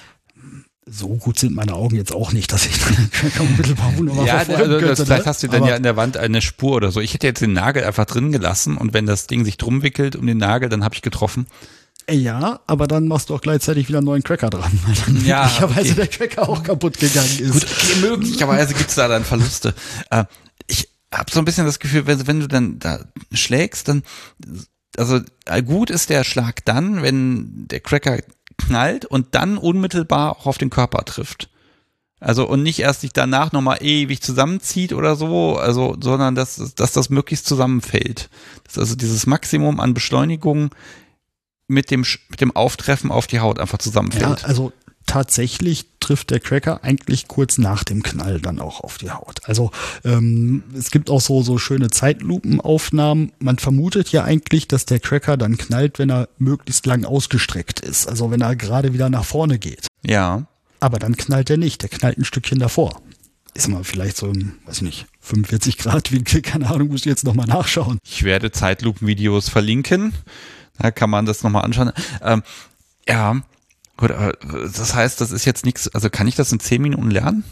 So gut sind meine Augen jetzt auch nicht, dass ich den Cracker unmittelbar wunderbar verfolgen könnte. Vielleicht hast du dann ja in der Wand eine Spur oder so. Ich hätte jetzt den Nagel einfach drin gelassen und wenn das Ding sich drum wickelt um den Nagel, dann habe ich getroffen. Ja, aber dann machst du auch gleichzeitig wieder einen neuen Cracker dran, weil dann möglicherweise der Cracker auch kaputt gegangen ist. Gut, okay, möglicherweise gibt's da dann Verluste. Ich habe so ein bisschen das Gefühl, wenn du dann da schlägst, dann, also gut ist der Schlag dann, wenn der Cracker knallt und dann unmittelbar auch auf den Körper trifft. Also und nicht erst sich danach nochmal ewig zusammenzieht oder so, also sondern dass das möglichst zusammenfällt. Dass also dieses Maximum an Beschleunigung mit dem Auftreffen auf die Haut einfach zusammenfällt. Ja, also tatsächlich trifft der Cracker eigentlich kurz nach dem Knall dann auch auf die Haut. Also es gibt auch so schöne Zeitlupenaufnahmen. Man vermutet ja eigentlich, dass der Cracker dann knallt, wenn er möglichst lang ausgestreckt ist. Also wenn er gerade wieder nach vorne geht. Ja. Aber dann knallt er nicht. Der knallt ein Stückchen davor. Ist mal vielleicht so ein, weiß ich nicht, 45 Grad Winkel. Keine Ahnung, muss ich jetzt nochmal nachschauen. Ich werde Zeitlupenvideos verlinken. Da kann man das nochmal anschauen. Ja. Gut, aber das heißt, das ist jetzt nichts, also kann ich das in 10 Minuten lernen?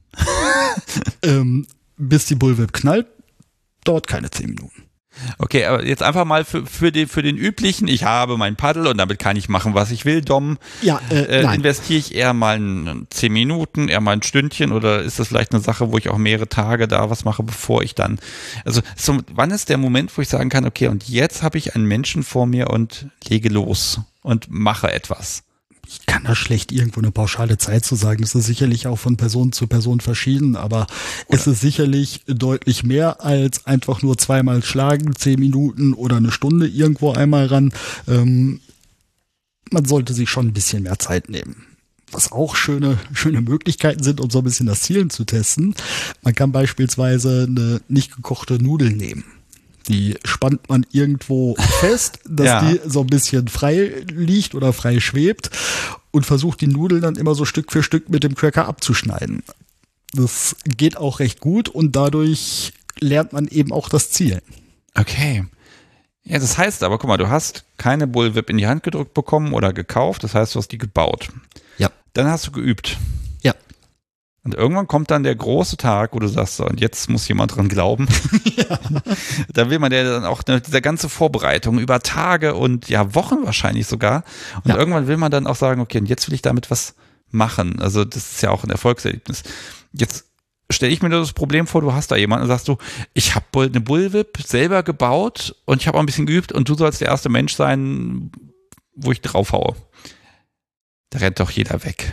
Bis die Bullwhip knallt, dauert keine 10 Minuten. Okay, aber jetzt einfach mal für den üblichen, ich habe mein Paddel und damit kann ich machen, was ich will, Dom. Ja, investiere ich eher mal 10 Minuten, eher mal ein Stündchen oder ist das vielleicht eine Sache, wo ich auch mehrere Tage da was mache, bevor ich dann, also wann ist der Moment, wo ich sagen kann, okay, und jetzt habe ich einen Menschen vor mir und lege los und mache etwas? Ich kann da schlecht irgendwo eine pauschale Zeit zu sagen. Das ist sicherlich auch von Person zu Person verschieden, aber es ist sicherlich deutlich mehr als einfach nur zweimal schlagen, 10 Minuten oder eine Stunde irgendwo einmal ran. Man sollte sich schon ein bisschen mehr Zeit nehmen. Was auch schöne Möglichkeiten sind, um so ein bisschen das Zielen zu testen. Man kann beispielsweise eine nicht gekochte Nudel nehmen. Die spannt man irgendwo fest, dass die so ein bisschen frei liegt oder frei schwebt und versucht die Nudeln dann immer so Stück für Stück mit dem Cracker abzuschneiden. Das geht auch recht gut und dadurch lernt man eben auch das Zielen. Okay. Ja, das heißt aber, guck mal, du hast keine Bullwhip in die Hand gedrückt bekommen oder gekauft, das heißt, du hast die gebaut. Ja. Dann hast du geübt. Ja. Und irgendwann kommt dann der große Tag, wo du sagst, so, und jetzt muss jemand dran glauben. Ja. Da will man ja dann auch diese ganze Vorbereitung über Tage und ja Wochen wahrscheinlich sogar. Und irgendwann will man dann auch sagen, okay, und jetzt will ich damit was machen. Also das ist ja auch ein Erfolgserlebnis. Jetzt stelle ich mir das Problem vor, du hast da jemanden und sagst du, ich habe eine Bullwhip selber gebaut und ich habe auch ein bisschen geübt und du sollst der erste Mensch sein, wo ich draufhaue. Da rennt doch jeder weg.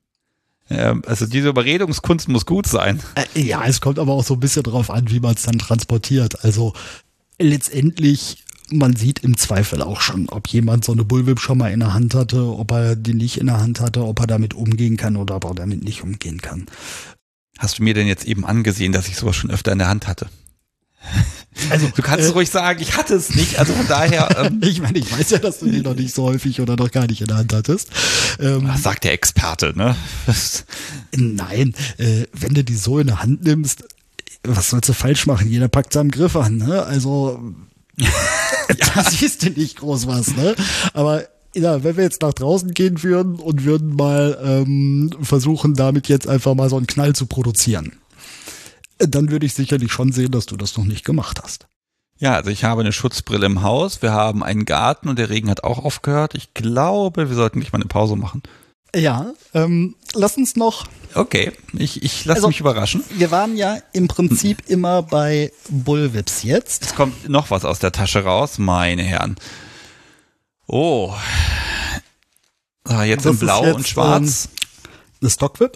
Also diese Überredungskunst muss gut sein. Ja, es kommt aber auch so ein bisschen drauf an, wie man es dann transportiert. Also letztendlich, man sieht im Zweifel auch schon, ob jemand so eine Bullwhip schon mal in der Hand hatte, ob er die nicht in der Hand hatte, ob er damit umgehen kann oder ob er damit nicht umgehen kann. Hast du mir denn jetzt eben angesehen, dass ich sowas schon öfter in der Hand hatte? Also du kannst ruhig sagen, ich hatte es nicht, also von daher. Ich meine, ich weiß ja, dass du die noch nicht so häufig oder noch gar nicht in der Hand hattest. Das sagt der Experte, ne? Nein, wenn du die so in der Hand nimmst, was sollst du falsch machen? Jeder packt seinen Griff an, ne? Also da siehst du nicht groß was, ne? Aber ja, wenn wir jetzt nach draußen gehen würden und würden mal versuchen, damit jetzt einfach mal so einen Knall zu produzieren, dann würde ich sicherlich schon sehen, dass du das noch nicht gemacht hast. Ja, also ich habe eine Schutzbrille im Haus, wir haben einen Garten und der Regen hat auch aufgehört. Ich glaube, wir sollten nicht mal eine Pause machen. Ja, lass uns noch. Okay, ich lasse mich überraschen. Wir waren ja im Prinzip immer bei Bullwhips jetzt. Es kommt noch was aus der Tasche raus, meine Herren. Oh, jetzt in Blau und Schwarz. Eine Stockwhip?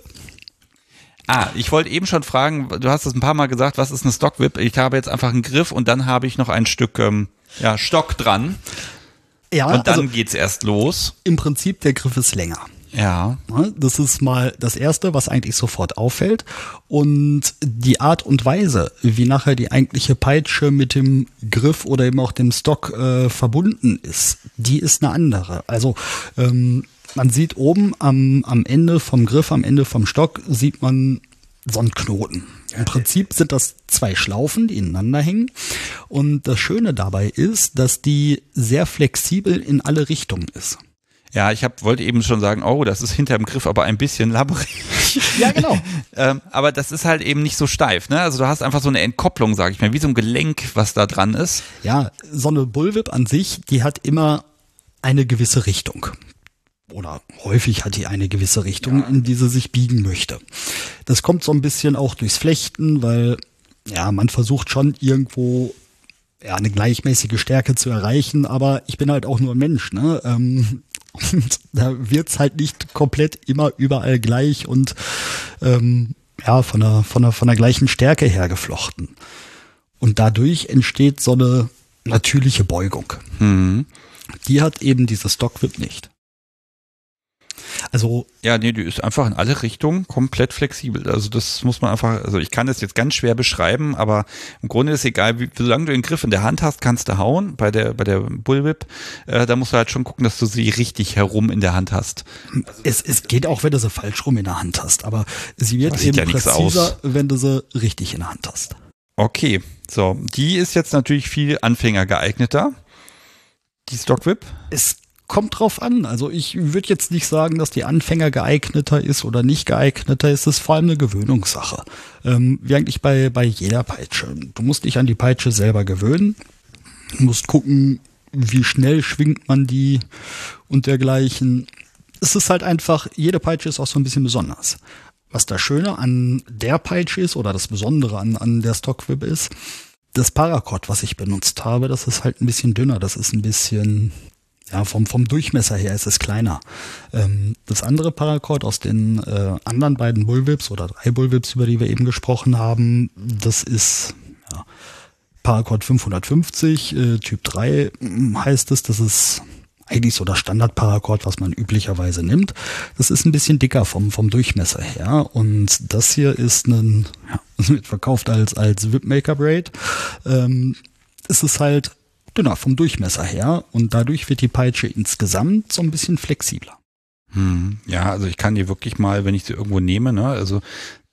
Ich wollte eben schon fragen, du hast es ein paar Mal gesagt, was ist eine Stockwhip? Ich habe jetzt einfach einen Griff und dann habe ich noch ein Stück Stock dran. Ja, und dann geht's erst los. Im Prinzip, der Griff ist länger. Ja. Das ist mal das Erste, was eigentlich sofort auffällt. Und die Art und Weise, wie nachher die eigentliche Peitsche mit dem Griff oder eben auch dem Stock verbunden ist, die ist eine andere. Also man sieht oben am Ende vom Griff, am Ende vom Stock, sieht man so einen Knoten. Im Prinzip sind das zwei Schlaufen, die ineinander hängen. Und das Schöne dabei ist, dass die sehr flexibel in alle Richtungen ist. Ja, ich wollte eben schon sagen, oh, das ist hinter dem Griff aber ein bisschen labberig. Ja, genau. Aber das ist halt eben nicht so steif, ne? Also du hast einfach so eine Entkopplung, sag ich mal, wie so ein Gelenk, was da dran ist. Ja, so eine Bullwhip an sich, die hat immer eine gewisse Richtung. Oder häufig hat die eine gewisse Richtung, in die sie sich biegen möchte. Das kommt so ein bisschen auch durchs Flechten, weil man versucht schon irgendwo eine gleichmäßige Stärke zu erreichen, aber ich bin halt auch nur ein Mensch, ne? Und da wird's halt nicht komplett immer überall gleich und von der gleichen Stärke her geflochten. Und dadurch entsteht so eine natürliche Beugung. Mhm. Die hat eben diese Stockwhip nicht. Also ja, nee, die ist einfach in alle Richtungen komplett flexibel. Also das muss man einfach, also ich kann das jetzt ganz schwer beschreiben, aber im Grunde ist egal, solange du den Griff in der Hand hast, kannst du hauen. Bei der Bullwhip, da musst du halt schon gucken, dass du sie richtig herum in der Hand hast. Es geht auch, wenn du sie falsch rum in der Hand hast, aber sie wird eben präziser, wenn du sie richtig in der Hand hast. Okay, so, die ist jetzt natürlich viel Anfänger geeigneter, die Stockwhip. Es kommt drauf an. Also ich würde jetzt nicht sagen, dass die Anfänger geeigneter ist oder nicht geeigneter ist. Es ist vor allem eine Gewöhnungssache. Wie eigentlich bei jeder Peitsche. Du musst dich an die Peitsche selber gewöhnen. Du musst gucken, wie schnell schwingt man die und dergleichen. Es ist halt einfach, jede Peitsche ist auch so ein bisschen besonders. Was das Schöne an der Peitsche ist oder das Besondere an der Stockwhip ist, das Paracord, was ich benutzt habe, das ist halt ein bisschen dünner. Das ist ein bisschen... Ja, vom Durchmesser her ist es kleiner. Das andere Paracord aus den anderen beiden Bullwhips oder 3 Bullwhips, über die wir eben gesprochen haben, das ist Paracord 550, Typ 3 heißt es. Das ist eigentlich so das Standard-Paracord, was man üblicherweise nimmt. Das ist ein bisschen dicker vom Durchmesser her. Und das hier ist das wird verkauft als Whipmaker Braid. Es ist halt dünner vom Durchmesser her und dadurch wird die Peitsche insgesamt so ein bisschen flexibler. Ja, also ich kann die wirklich mal, wenn ich sie irgendwo nehme, ne, also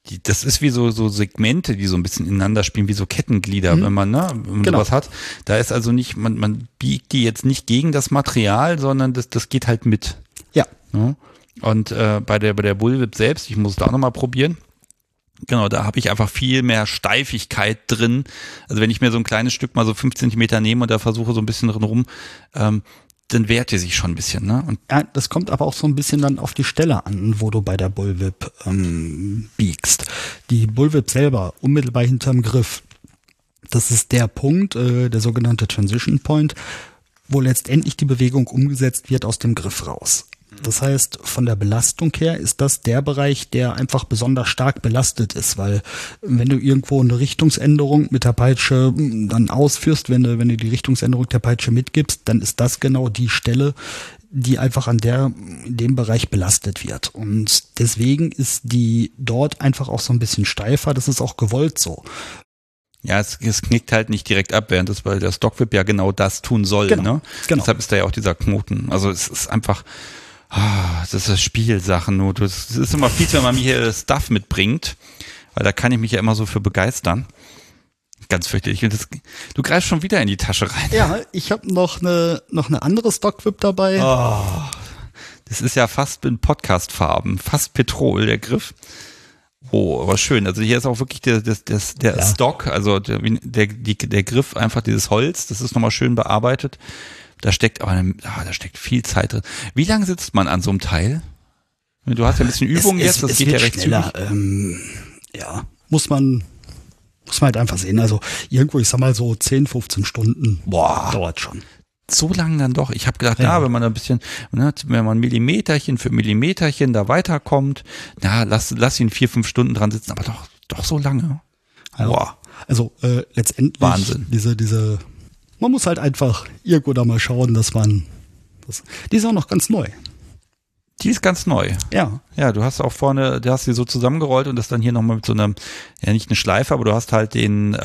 Das ist wie so Segmente, die so ein bisschen ineinander spielen, wie so Kettenglieder, wenn man sowas hat. Da ist also nicht, man biegt die jetzt nicht gegen das Material, sondern das geht halt mit. Ja. Ja? Und bei der Bullwhip selbst, ich muss es da auch nochmal probieren. Genau, da habe ich einfach viel mehr Steifigkeit drin. Also wenn ich mir so ein kleines Stück mal so 5 Zentimeter nehme und da versuche so ein bisschen drin rum, dann wehrt die sich schon ein bisschen. Ne? Und ja, das kommt aber auch so ein bisschen dann auf die Stelle an, wo du bei der Bullwhip biegst. Die Bullwhip selber, unmittelbar hinterm Griff, das ist der Punkt, der sogenannte Transition Point, wo letztendlich die Bewegung umgesetzt wird aus dem Griff raus. Das heißt, von der Belastung her ist das der Bereich, der einfach besonders stark belastet ist, weil wenn du irgendwo eine Richtungsänderung mit der Peitsche dann ausführst, wenn du die Richtungsänderung der Peitsche mitgibst, dann ist das genau die Stelle, die einfach in dem Bereich belastet wird. Und deswegen ist die dort einfach auch so ein bisschen steifer. Das ist auch gewollt so. Ja, es knickt halt nicht direkt ab, weil der Stockwhip ja genau das tun soll. Genau, ne? genau. Deshalb ist da ja auch dieser Knoten. Also es ist einfach, das ist das Spielsachen nur. Es ist immer fies, wenn man mir hier Stuff mitbringt, weil da kann ich mich ja immer so für begeistern. Ganz fürchterlich. Du greifst schon wieder in die Tasche rein. Ja, ich habe noch eine andere Stockwhip dabei. Oh, das ist ja fast in Podcast-Farben, fast Petrol, der Griff. Oh, aber schön. Also hier ist auch wirklich der Ja. Stock, also der Griff, einfach dieses Holz, das ist nochmal schön bearbeitet. Da steckt da steckt viel Zeit drin. Wie lange sitzt man an so einem Teil? Du hast ja ein bisschen Übung jetzt, das geht ja recht schneller. zügig. Ja, muss man halt einfach sehen. Also irgendwo, ich sag mal so 10, 15 Stunden dauert schon. So lange dann doch. Ich habe gedacht, Ja. wenn man ein bisschen, wenn man Millimeterchen für Millimeterchen da weiterkommt, lass ihn 4, 5 Stunden dran sitzen, aber doch so lange. Ja. Also letztendlich Wahnsinn. diese man muss halt einfach irgendwo da mal schauen, die ist auch noch ganz neu. Die ist ganz neu. Ja. Ja, du hast auch vorne, du hast sie so zusammengerollt und das dann hier nochmal mit so einem, ja nicht eine Schleife, aber du hast halt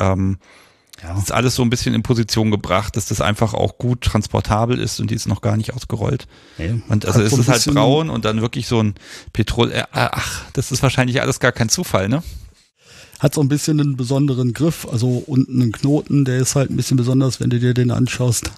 das ist alles so ein bisschen in Position gebracht, dass das einfach auch gut transportabel ist und die ist noch gar nicht ausgerollt. Nee, Und also hat es so ein ist halt bisschen- braun und dann wirklich so ein Petrol, das ist wahrscheinlich alles gar kein Zufall, ne? Hat so ein bisschen einen besonderen Griff, also unten einen Knoten, der ist halt ein bisschen besonders, wenn du dir den anschaust.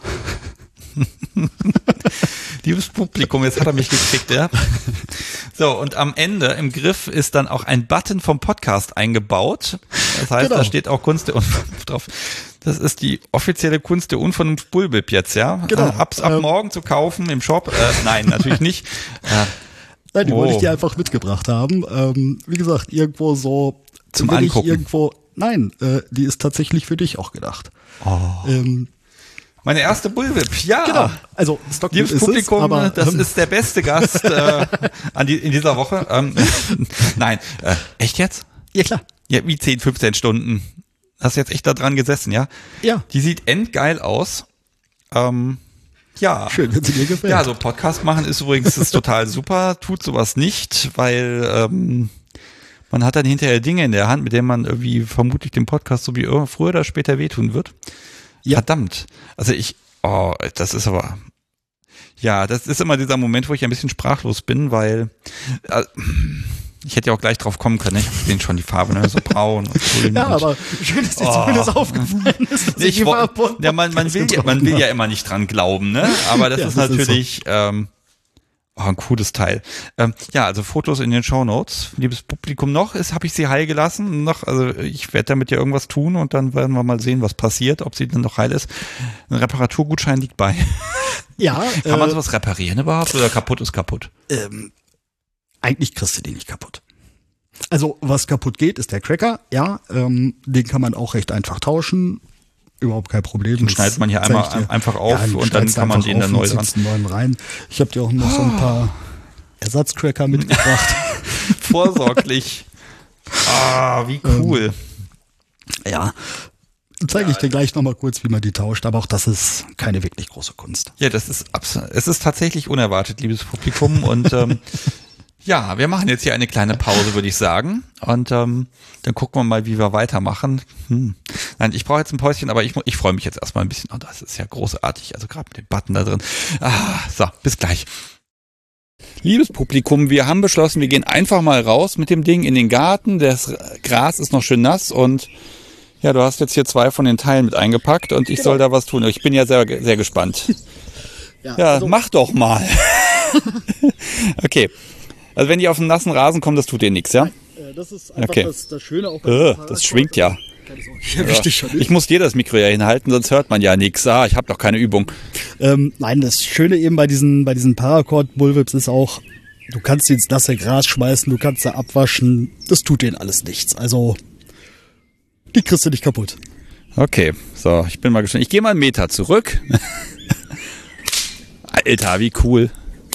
Liebes Publikum, jetzt hat er mich gekriegt, ja. So, und am Ende im Griff ist dann auch ein Button vom Podcast eingebaut. Das heißt, Genau. da steht auch Kunst der Unvernunft drauf. Das ist die offizielle Kunst der Unvernunft Bullwhip jetzt, ja? Genau. Ab morgen zu kaufen im Shop. Nein, natürlich nicht. Nein, die wollte ich Oh. dir einfach mitgebracht haben. Wie gesagt, irgendwo so Zum wenn ich Angucken. Nein, die ist tatsächlich für dich auch gedacht. Meine erste Bullwhip, ja. Genau. Also Stockwhip Liebes ist Publikum, es, aber das ist der beste Gast in dieser Woche. Nein, echt jetzt? ja klar. Ja, wie 10, 15 Stunden. Hast jetzt echt da dran gesessen, ja? Ja. Die sieht endgeil aus. Ja. Schön, wenn sie dir gefällt. Ja, so Podcast machen ist übrigens total super. Tut sowas nicht, weil man hat dann hinterher Dinge in der Hand, mit denen man irgendwie vermutlich dem Podcast so wie früher oder später wehtun wird. Ja. Verdammt. Also das ist aber, ja, das ist immer dieser Moment, wo ich ein bisschen sprachlos bin, weil ich hätte ja auch gleich drauf kommen können. Ich habe den schon die Farbe, ne? So braun und grün. Ja, und, aber schön, dass dir zumindest aufgefallen ist. Dass ich man will ja immer nicht dran glauben, ne? Aber das Ja, ist das ist natürlich ein cooles Teil. Ja, also Fotos in den Shownotes. Liebes Publikum, habe ich sie heil gelassen. Also ich werde damit ja irgendwas tun und dann werden wir mal sehen, was passiert, ob sie dann noch heil ist. Ein Reparaturgutschein liegt bei. Ja. Kann man sowas reparieren überhaupt oder kaputt ist kaputt? Eigentlich kriegst du den nicht kaputt. Also was kaputt geht, ist der Cracker. Ja, den kann man auch recht einfach tauschen. Überhaupt kein Problem. Den schneidet man hier einmal einfach auf du und dann schneidest kann man einfach den dann auf neu und dran. setzt einen neuen rein. Ich habe dir auch noch so ein paar Ersatzcracker mitgebracht. Vorsorglich. Wie cool. Ja. Zeige ich dir gleich nochmal kurz, wie man die tauscht, aber auch das ist keine wirklich große Kunst. Ja, es ist tatsächlich unerwartet, liebes Publikum. Und ja, wir machen jetzt hier eine kleine Pause, würde ich sagen. Und dann gucken wir mal, wie wir weitermachen. Nein, ich brauche jetzt ein Päuschen, aber ich freue mich jetzt erstmal ein bisschen. Oh, das ist ja großartig. Also gerade mit dem Button da drin. So, bis gleich. Liebes Publikum, wir haben beschlossen, wir gehen einfach mal raus mit dem Ding in den Garten. Das Gras ist noch schön nass und ja, du hast jetzt hier 2 von den Teilen mit eingepackt und ich soll da was tun. Ich bin ja sehr, sehr gespannt. Ja, also, mach doch mal. Okay. Also wenn die auf den nassen Rasen kommen, das tut dir nichts, ja? Das ist einfach das Schöne auch bei das schwingt ja. Ja. Ich muss dir das Mikro ja hinhalten, sonst hört man ja nichts. Ich habe doch keine Übung. Nein, das Schöne eben bei diesen Paracord-Bullwhips ist auch, du kannst sie ins nasse Gras schmeißen, du kannst da abwaschen, das tut denen alles nichts. Also, die kriegst du nicht kaputt. Okay, so, ich bin mal gespannt. Ich gehe mal 1 Meter zurück. Alter, wie cool.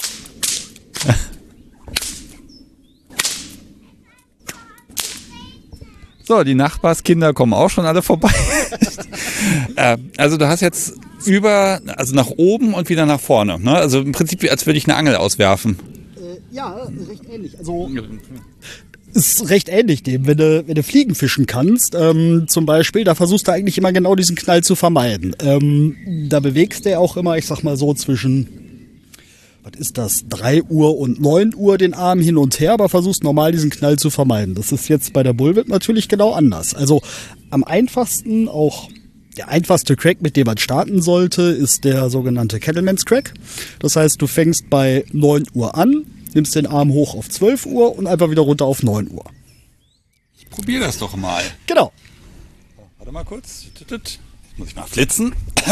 So, die Nachbarskinder kommen auch schon alle vorbei. Also du hast jetzt nach oben und wieder nach vorne. Ne? Also im Prinzip, als würde ich eine Angel auswerfen. Ja, recht ähnlich. Also ist recht ähnlich dem. Wenn du Fliegen fischen kannst, zum Beispiel, da versuchst du eigentlich immer genau diesen Knall zu vermeiden. Da bewegst du auch immer, ich sag mal so, zwischen, was ist das, 3 Uhr und 9 Uhr den Arm hin und her, aber versuchst normal diesen Knall zu vermeiden. Das ist jetzt bei der Bullwhip natürlich genau anders. Also am einfachsten, auch der einfachste Crack, mit dem man starten sollte, ist der sogenannte Cattleman's Crack. Das heißt, du fängst bei 9 Uhr an, nimmst den Arm hoch auf 12 Uhr und einfach wieder runter auf 9 Uhr. Ich probiere das doch mal. Genau. Warte mal kurz. Jetzt muss ich mal flitzen.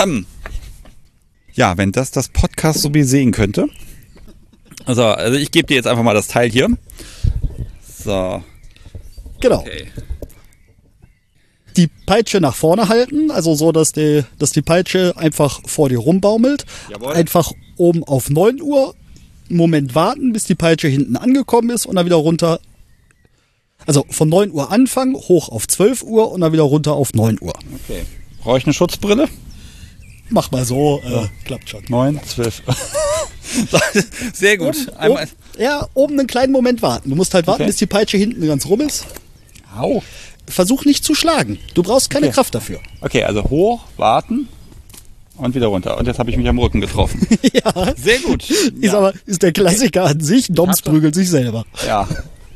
Ja, wenn das Podcast so wie sehen könnte. Also ich gebe dir jetzt einfach mal das Teil hier. So. Genau. Okay. Die Peitsche nach vorne halten, also so, dass die Peitsche einfach vor dir rumbaumelt. Jawohl. Einfach oben auf 9 Uhr, einen Moment warten, bis die Peitsche hinten angekommen ist und dann wieder runter. Also von 9 Uhr anfangen, hoch auf 12 Uhr und dann wieder runter auf 9 Uhr. Okay. Brauche ich eine Schutzbrille? Mach mal so, klappt schon. 9, 12. Sehr gut. Oben einen kleinen Moment warten. Du musst halt warten, bis die Peitsche hinten ganz rum ist. Au. Versuch nicht zu schlagen. Du brauchst keine Kraft dafür. Okay, also hoch, warten und wieder runter. Und jetzt habe ich mich am Rücken getroffen. Ja. Sehr gut. Ist der Klassiker an sich. Doms prügelt sich selber. Ja.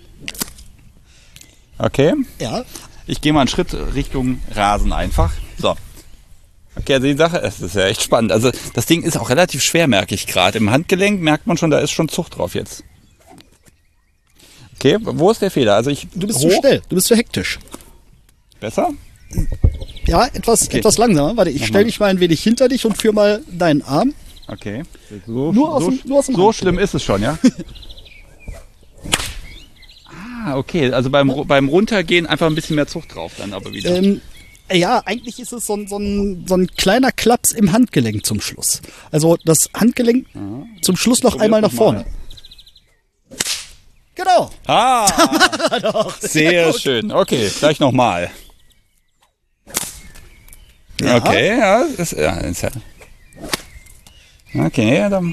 Okay. Ja. Ich gehe mal einen Schritt Richtung Rasen einfach. So. Okay, also die Sache, es ist ja echt spannend. Also das Ding ist auch relativ schwer, merke ich gerade. Im Handgelenk merkt man schon, da ist schon Zucht drauf jetzt. Okay, wo ist der Fehler? Also du bist zu schnell, du bist zu hektisch. Besser? Ja, etwas langsamer. Warte, ich stelle dich mal ein wenig hinter dich und führe mal deinen Arm. Okay. Nur aus dem so schlimm ist es schon, ja? Okay. Also beim Runtergehen einfach ein bisschen mehr Zucht drauf dann aber wieder. Ja, eigentlich ist es so ein kleiner Klaps im Handgelenk zum Schluss. Also das Handgelenk zum Schluss noch einmal nach vorne. Genau. Doch. Sehr schön. Okay, gleich nochmal. Ja. Okay, ja. Okay, dann.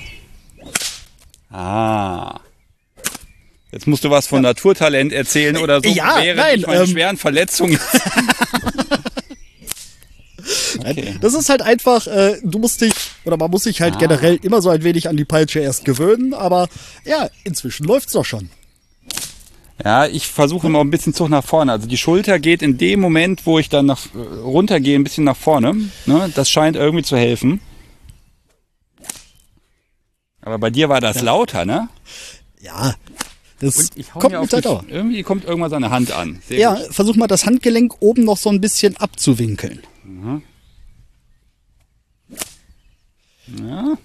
Jetzt musst du was von Naturtalent erzählen oder so, während meine schweren Verletzungen. Okay. Das ist halt einfach, man muss sich halt generell immer so ein wenig an die Peitsche erst gewöhnen, aber ja, inzwischen läuft's doch schon. Ja, ich versuche immer ein bisschen Zug nach vorne. Also die Schulter geht in dem Moment, wo ich dann runtergehe, ein bisschen nach vorne. Ne? Das scheint irgendwie zu helfen. Aber bei dir war das lauter, ne? Ja, das kommt mit der Dauer. Irgendwie kommt irgendwas an der Hand an. Sehr gut. Versuch mal das Handgelenk oben noch so ein bisschen abzuwinkeln. Mhm. Ja.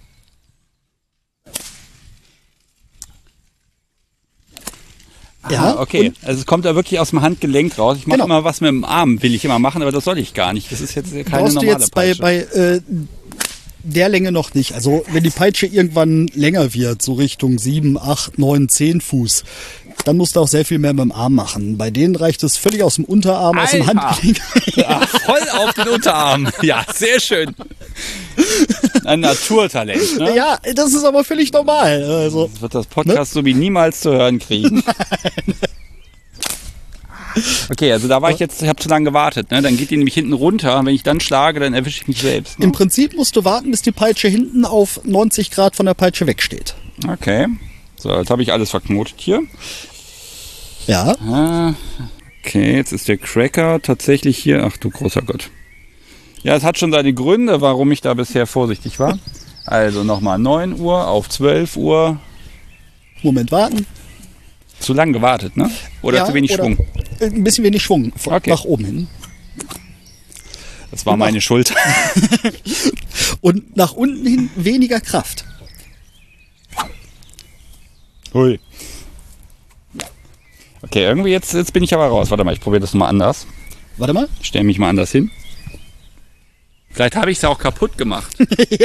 Ja, okay. Also es kommt da wirklich aus dem Handgelenk raus. Ich mache immer was mit dem Arm, will ich immer machen, aber das soll ich gar nicht. Das ist jetzt keine normale jetzt Peitsche. bei der Länge noch nicht. Also wenn die Peitsche irgendwann länger wird, so Richtung 7, 8, 9, 10 Fuß, dann musst du auch sehr viel mehr mit dem Arm machen. Bei denen reicht es völlig aus dem Unterarm, aus dem Handgelenk. Ja, voll auf den Unterarm. Ja, sehr schön. Ein Naturtalent. Ne? Ja, das ist aber völlig normal. Also, das wird das Podcast so wie niemals zu hören kriegen. Okay, also da war ich habe zu lange gewartet. Ne? Dann geht die nämlich hinten runter. Wenn ich dann schlage, dann erwische ich mich selbst. Ne? Im Prinzip musst du warten, bis die Peitsche hinten auf 90 Grad von der Peitsche wegsteht. Okay. So, jetzt habe ich alles verknotet hier. Ja. Ah, okay, jetzt ist der Cracker tatsächlich hier. Ach du großer Gott. Ja, es hat schon seine Gründe, warum ich da bisher vorsichtig war. Also nochmal 9 Uhr auf 12 Uhr. Moment, warten. Zu lang gewartet, ne? Oder zu wenig Schwung? Ein bisschen wenig Schwung. Okay. Nach oben hin. Das war meine Schuld. Und nach unten hin weniger Kraft. Hui. Okay, irgendwie jetzt bin ich aber raus. Warte mal, ich probiere das mal anders. Warte mal. Ich stelle mich mal anders hin. Vielleicht habe ich es ja auch kaputt gemacht. Ja.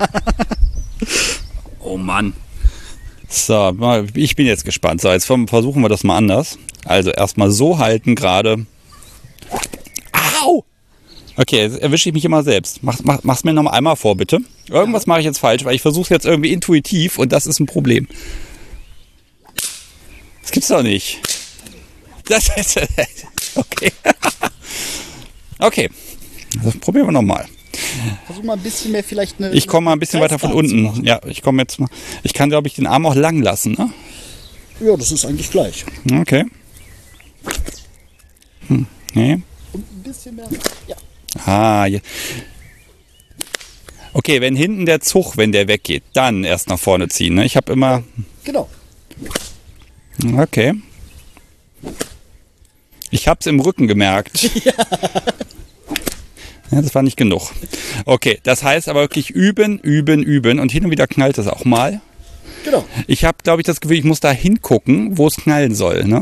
Oh Mann. So, ich bin jetzt gespannt. So, jetzt versuchen wir das mal anders. Also erstmal so halten gerade. Au! Okay, jetzt erwische ich mich immer selbst. Mach's mir noch mal einmal vor, bitte. Irgendwas mache ich jetzt falsch, weil ich versuche es jetzt irgendwie intuitiv und das ist ein Problem. Das gibt's doch nicht. Das ist... Okay. Okay. Das probieren wir nochmal. Versuch mal ein bisschen mehr vielleicht eine... Ich komme mal ein bisschen weiter von unten. Ja, ich komme jetzt mal... Ich kann, glaube ich, den Arm auch lang lassen, ne? Ja, das ist eigentlich gleich. Okay. Nee. Und ein bisschen mehr... Ja. Ah, ja. Okay, wenn hinten der Zug, wenn der weggeht, dann erst nach vorne ziehen, ne? Ich habe immer... Genau. Okay. Ich habe es im Rücken gemerkt. Ja. Ja, das war nicht genug. Okay, das heißt aber wirklich üben, üben, üben und hin und wieder knallt es auch mal. Genau. Ich habe, glaube ich, das Gefühl, ich muss da hingucken, wo es knallen soll, ne?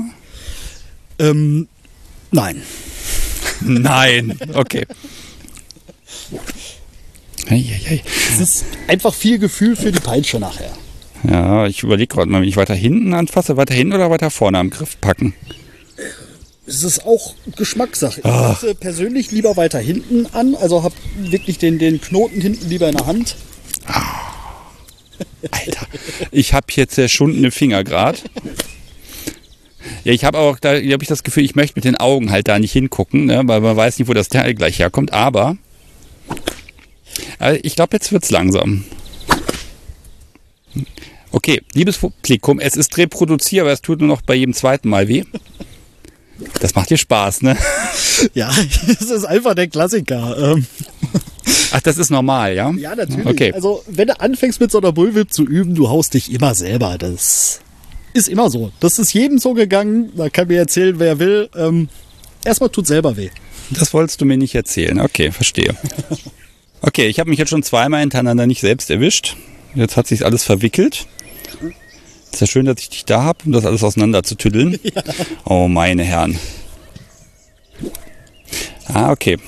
Nein. Nein, okay. Hey. Es ist einfach viel Gefühl für die Peitsche nachher. Ja, ich überlege gerade mal, wenn ich weiter hinten anfasse, weiter hinten oder weiter vorne am Griff packen. Es ist auch Geschmackssache. Ich fasse persönlich lieber weiter hinten an, also habe wirklich den Knoten hinten lieber in der Hand. Alter, ich habe jetzt zerschundene Finger gerade. Ja, ich habe auch, da habe ich das Gefühl, ich möchte mit den Augen halt da nicht hingucken, ne, weil man weiß nicht, wo das Teil gleich herkommt, aber ich glaube, jetzt wird's langsam. Okay, liebes Publikum, es ist reproduzierbar, es tut nur noch bei jedem zweiten Mal weh. Das macht dir Spaß, ne? Ja, das ist einfach der Klassiker. Ach, das ist normal, ja? Ja, natürlich. Okay. Also, wenn du anfängst mit so einer Bullwhip zu üben, du haust dich immer selber. Das ist immer so. Das ist jedem so gegangen. Da kann mir erzählen, wer will. Erstmal tut selber weh. Das wolltest du mir nicht erzählen. Okay, verstehe. Okay, ich habe mich jetzt schon zweimal hintereinander nicht selbst erwischt. Jetzt hat sich alles verwickelt. Ist ja schön, dass ich dich da habe, um das alles auseinander zu tüddeln. Ja. Oh, meine Herren. Ah, okay.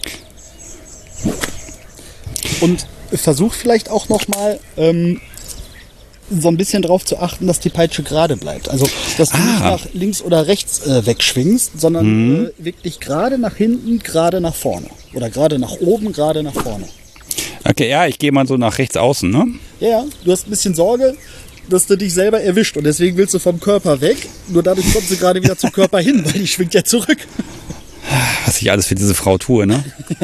Und versuch vielleicht auch nochmal so ein bisschen drauf zu achten, dass die Peitsche gerade bleibt. Also, dass du nicht nach links oder rechts wegschwingst, sondern wirklich gerade nach hinten, gerade nach vorne. Oder gerade nach oben, gerade nach vorne. Okay, ja, ich gehe mal so nach rechts außen, ne? Ja, du hast ein bisschen Sorge, dass du dich selber erwischt und deswegen willst du vom Körper weg. Nur dadurch kommst du gerade wieder zum Körper hin, weil die schwingt ja zurück. Was ich alles für diese Frau tue, ne?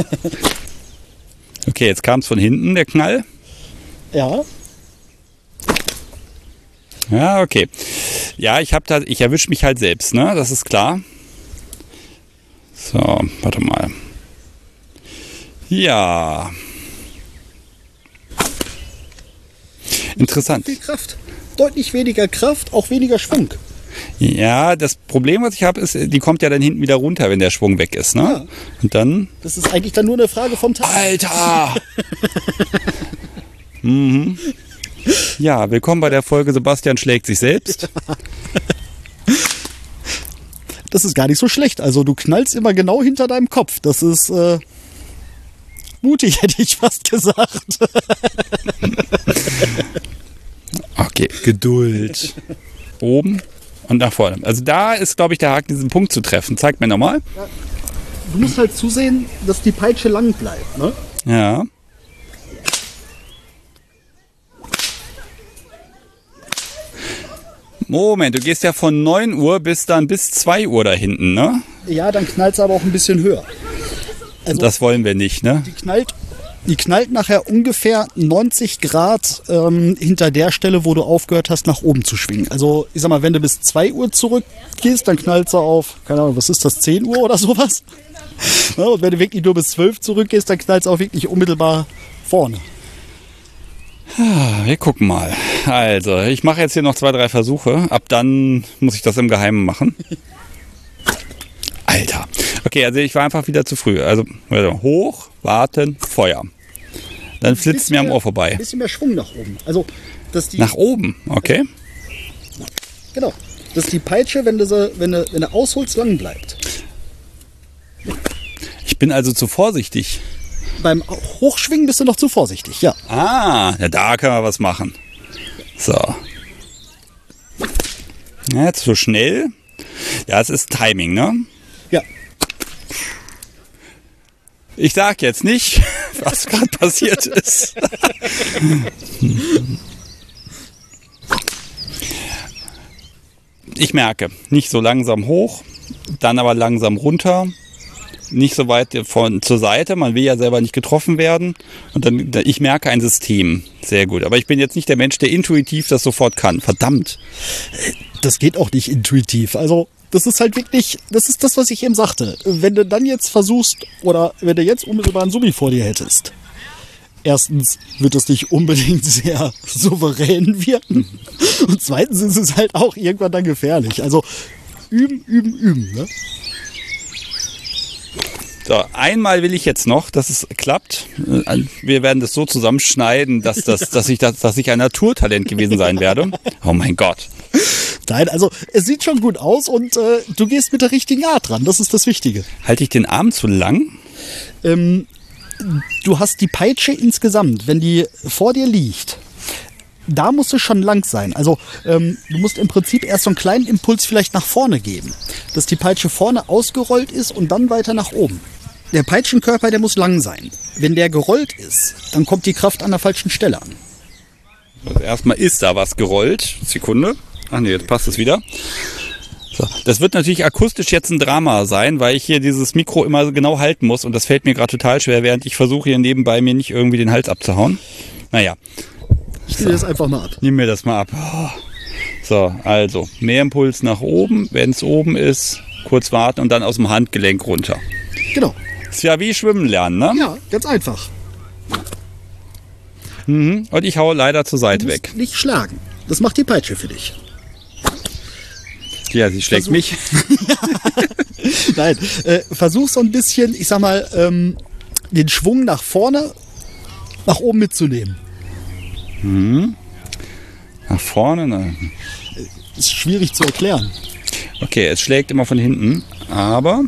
Okay, jetzt kam es von hinten, der Knall. Ja. Ja, okay. Ja, ich erwische mich halt selbst, ne? Das ist klar. So, warte mal. Ja. Interessant. Viel Kraft. Deutlich weniger Kraft, auch weniger Schwung. Ja, das Problem, was ich habe, ist, die kommt ja dann hinten wieder runter, wenn der Schwung weg ist, ne? Ja. Und dann... Das ist eigentlich dann nur eine Frage vom Tag. Alter! Mhm. Ja, willkommen bei der Folge Sebastian schlägt sich selbst. Das ist gar nicht so schlecht. Also du knallst immer genau hinter deinem Kopf. Das ist mutig, hätte ich fast gesagt. Okay, Geduld. Oben und nach vorne. Also da ist, glaube ich, der Haken, diesen Punkt zu treffen. Zeig mir nochmal. Ja, du musst halt zusehen, dass die Peitsche lang bleibt, ne? Ja. Moment, du gehst ja von 9 Uhr bis 2 Uhr da hinten, ne? Ja, dann knallt es aber auch ein bisschen höher. Also das wollen wir nicht, ne? die knallt Die knallt nachher ungefähr 90 Grad hinter der Stelle, wo du aufgehört hast, nach oben zu schwingen. Also ich sag mal, wenn du bis 2 Uhr zurückgehst, dann knallt sie auf, keine Ahnung, was ist das, 10 Uhr oder sowas? Ja, und wenn du wirklich nur bis 12 zurückgehst, dann knallt es auch wirklich unmittelbar vorne. Wir gucken mal. Also, ich mache jetzt hier noch 2, 3 Versuche. Ab dann muss ich das im Geheimen machen. Alter. Okay, also ich war einfach wieder zu früh. Also hoch, warten, Feuer. Dann flitzt mir am Ohr vorbei. Ein bisschen mehr Schwung nach oben. Also, dass die, nach oben, okay. Genau. Dass die Peitsche, wenn du ausholst, lang bleibt. Ich bin also zu vorsichtig. Beim Hochschwingen bist du noch zu vorsichtig, ja. Ah, ja, da können wir was machen. So. Ja, jetzt so schnell. Ja, es ist Timing, ne? Ja. Ich sag jetzt nicht, was gerade passiert ist. Ich merke, nicht so langsam hoch, dann aber langsam runter. Nicht so weit zur Seite, man will ja selber nicht getroffen werden. Und dann, ich merke ein System. Sehr gut. Aber ich bin jetzt nicht der Mensch, der intuitiv das sofort kann. Verdammt. Das geht auch nicht intuitiv. Also, das ist halt wirklich, das ist das, was ich eben sagte. Wenn du dann jetzt versuchst, oder wenn du jetzt unmittelbar einen Summi vor dir hättest, erstens wird es nicht unbedingt sehr souverän wirken. Und zweitens ist es halt auch irgendwann dann gefährlich. Also, üben, ne? So, einmal will ich jetzt noch, dass es klappt. Wir werden das so zusammenschneiden, dass ich ein Naturtalent gewesen sein werde. Oh mein Gott. Nein, also es sieht schon gut aus und du gehst mit der richtigen Art dran. Das ist das Wichtige. Halte ich den Arm zu lang? Du hast die Peitsche insgesamt, wenn die vor dir liegt, da musst du schon lang sein. Also du musst im Prinzip erst so einen kleinen Impuls vielleicht nach vorne geben, dass die Peitsche vorne ausgerollt ist und dann weiter nach oben. Der Peitschenkörper, der muss lang sein. Wenn der gerollt ist, dann kommt die Kraft an der falschen Stelle an. Also erstmal ist da was gerollt. Sekunde. Ach nee, jetzt passt es wieder. So. Das wird natürlich akustisch jetzt ein Drama sein, weil ich hier dieses Mikro immer genau halten muss und das fällt mir gerade total schwer, während ich versuche hier nebenbei mir nicht irgendwie den Hals abzuhauen. Naja. Ich nehme das einfach mal ab. Nimm mir das mal ab. So, also mehr Impuls nach oben. Wenn es oben ist, kurz warten und dann aus dem Handgelenk runter. Genau. Ist ja wie Schwimmen lernen, ne? Ja, ganz einfach. Mhm. Und ich haue leider zur Seite weg. Nicht schlagen. Das macht die Peitsche für dich. Ja, sie schlägt mich. Nein, versuch so ein bisschen, ich sag mal, den Schwung nach vorne, nach oben mitzunehmen. Mhm. Nach vorne? Ne? Ist schwierig zu erklären. Okay, es schlägt immer von hinten, aber...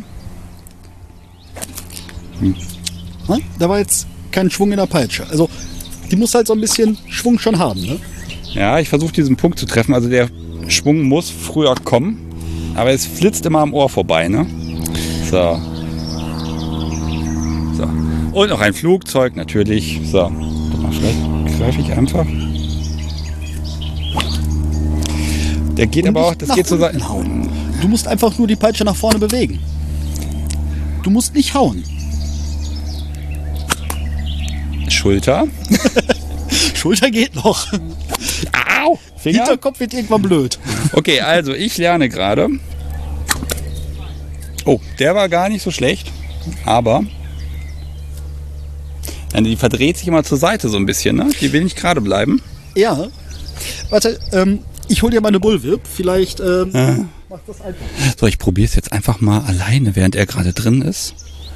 Da war jetzt kein Schwung in der Peitsche. Also die muss halt so ein bisschen Schwung schon haben, ne? Ja, ich versuche diesen Punkt zu treffen. Also der Schwung muss früher kommen, aber es flitzt immer am Ohr vorbei, ne? So. So. Und noch ein Flugzeug, natürlich. So. Vielleicht greife ich einfach. Der geht aber auch, das geht zur Seite. Du musst einfach nur die Peitsche nach vorne bewegen. Du musst nicht hauen. Schulter. Schulter geht noch. Au! Finger. Hinterkopf wird irgendwann blöd. Okay, also ich lerne gerade. Oh, der war gar nicht so schlecht. Aber die verdreht sich immer zur Seite so ein bisschen, ne? Die will nicht gerade bleiben. Ja. Warte, ich hol dir mal eine Bullwhip. Vielleicht macht das einfach. So, ich probiere es jetzt einfach mal alleine, während er gerade drin ist.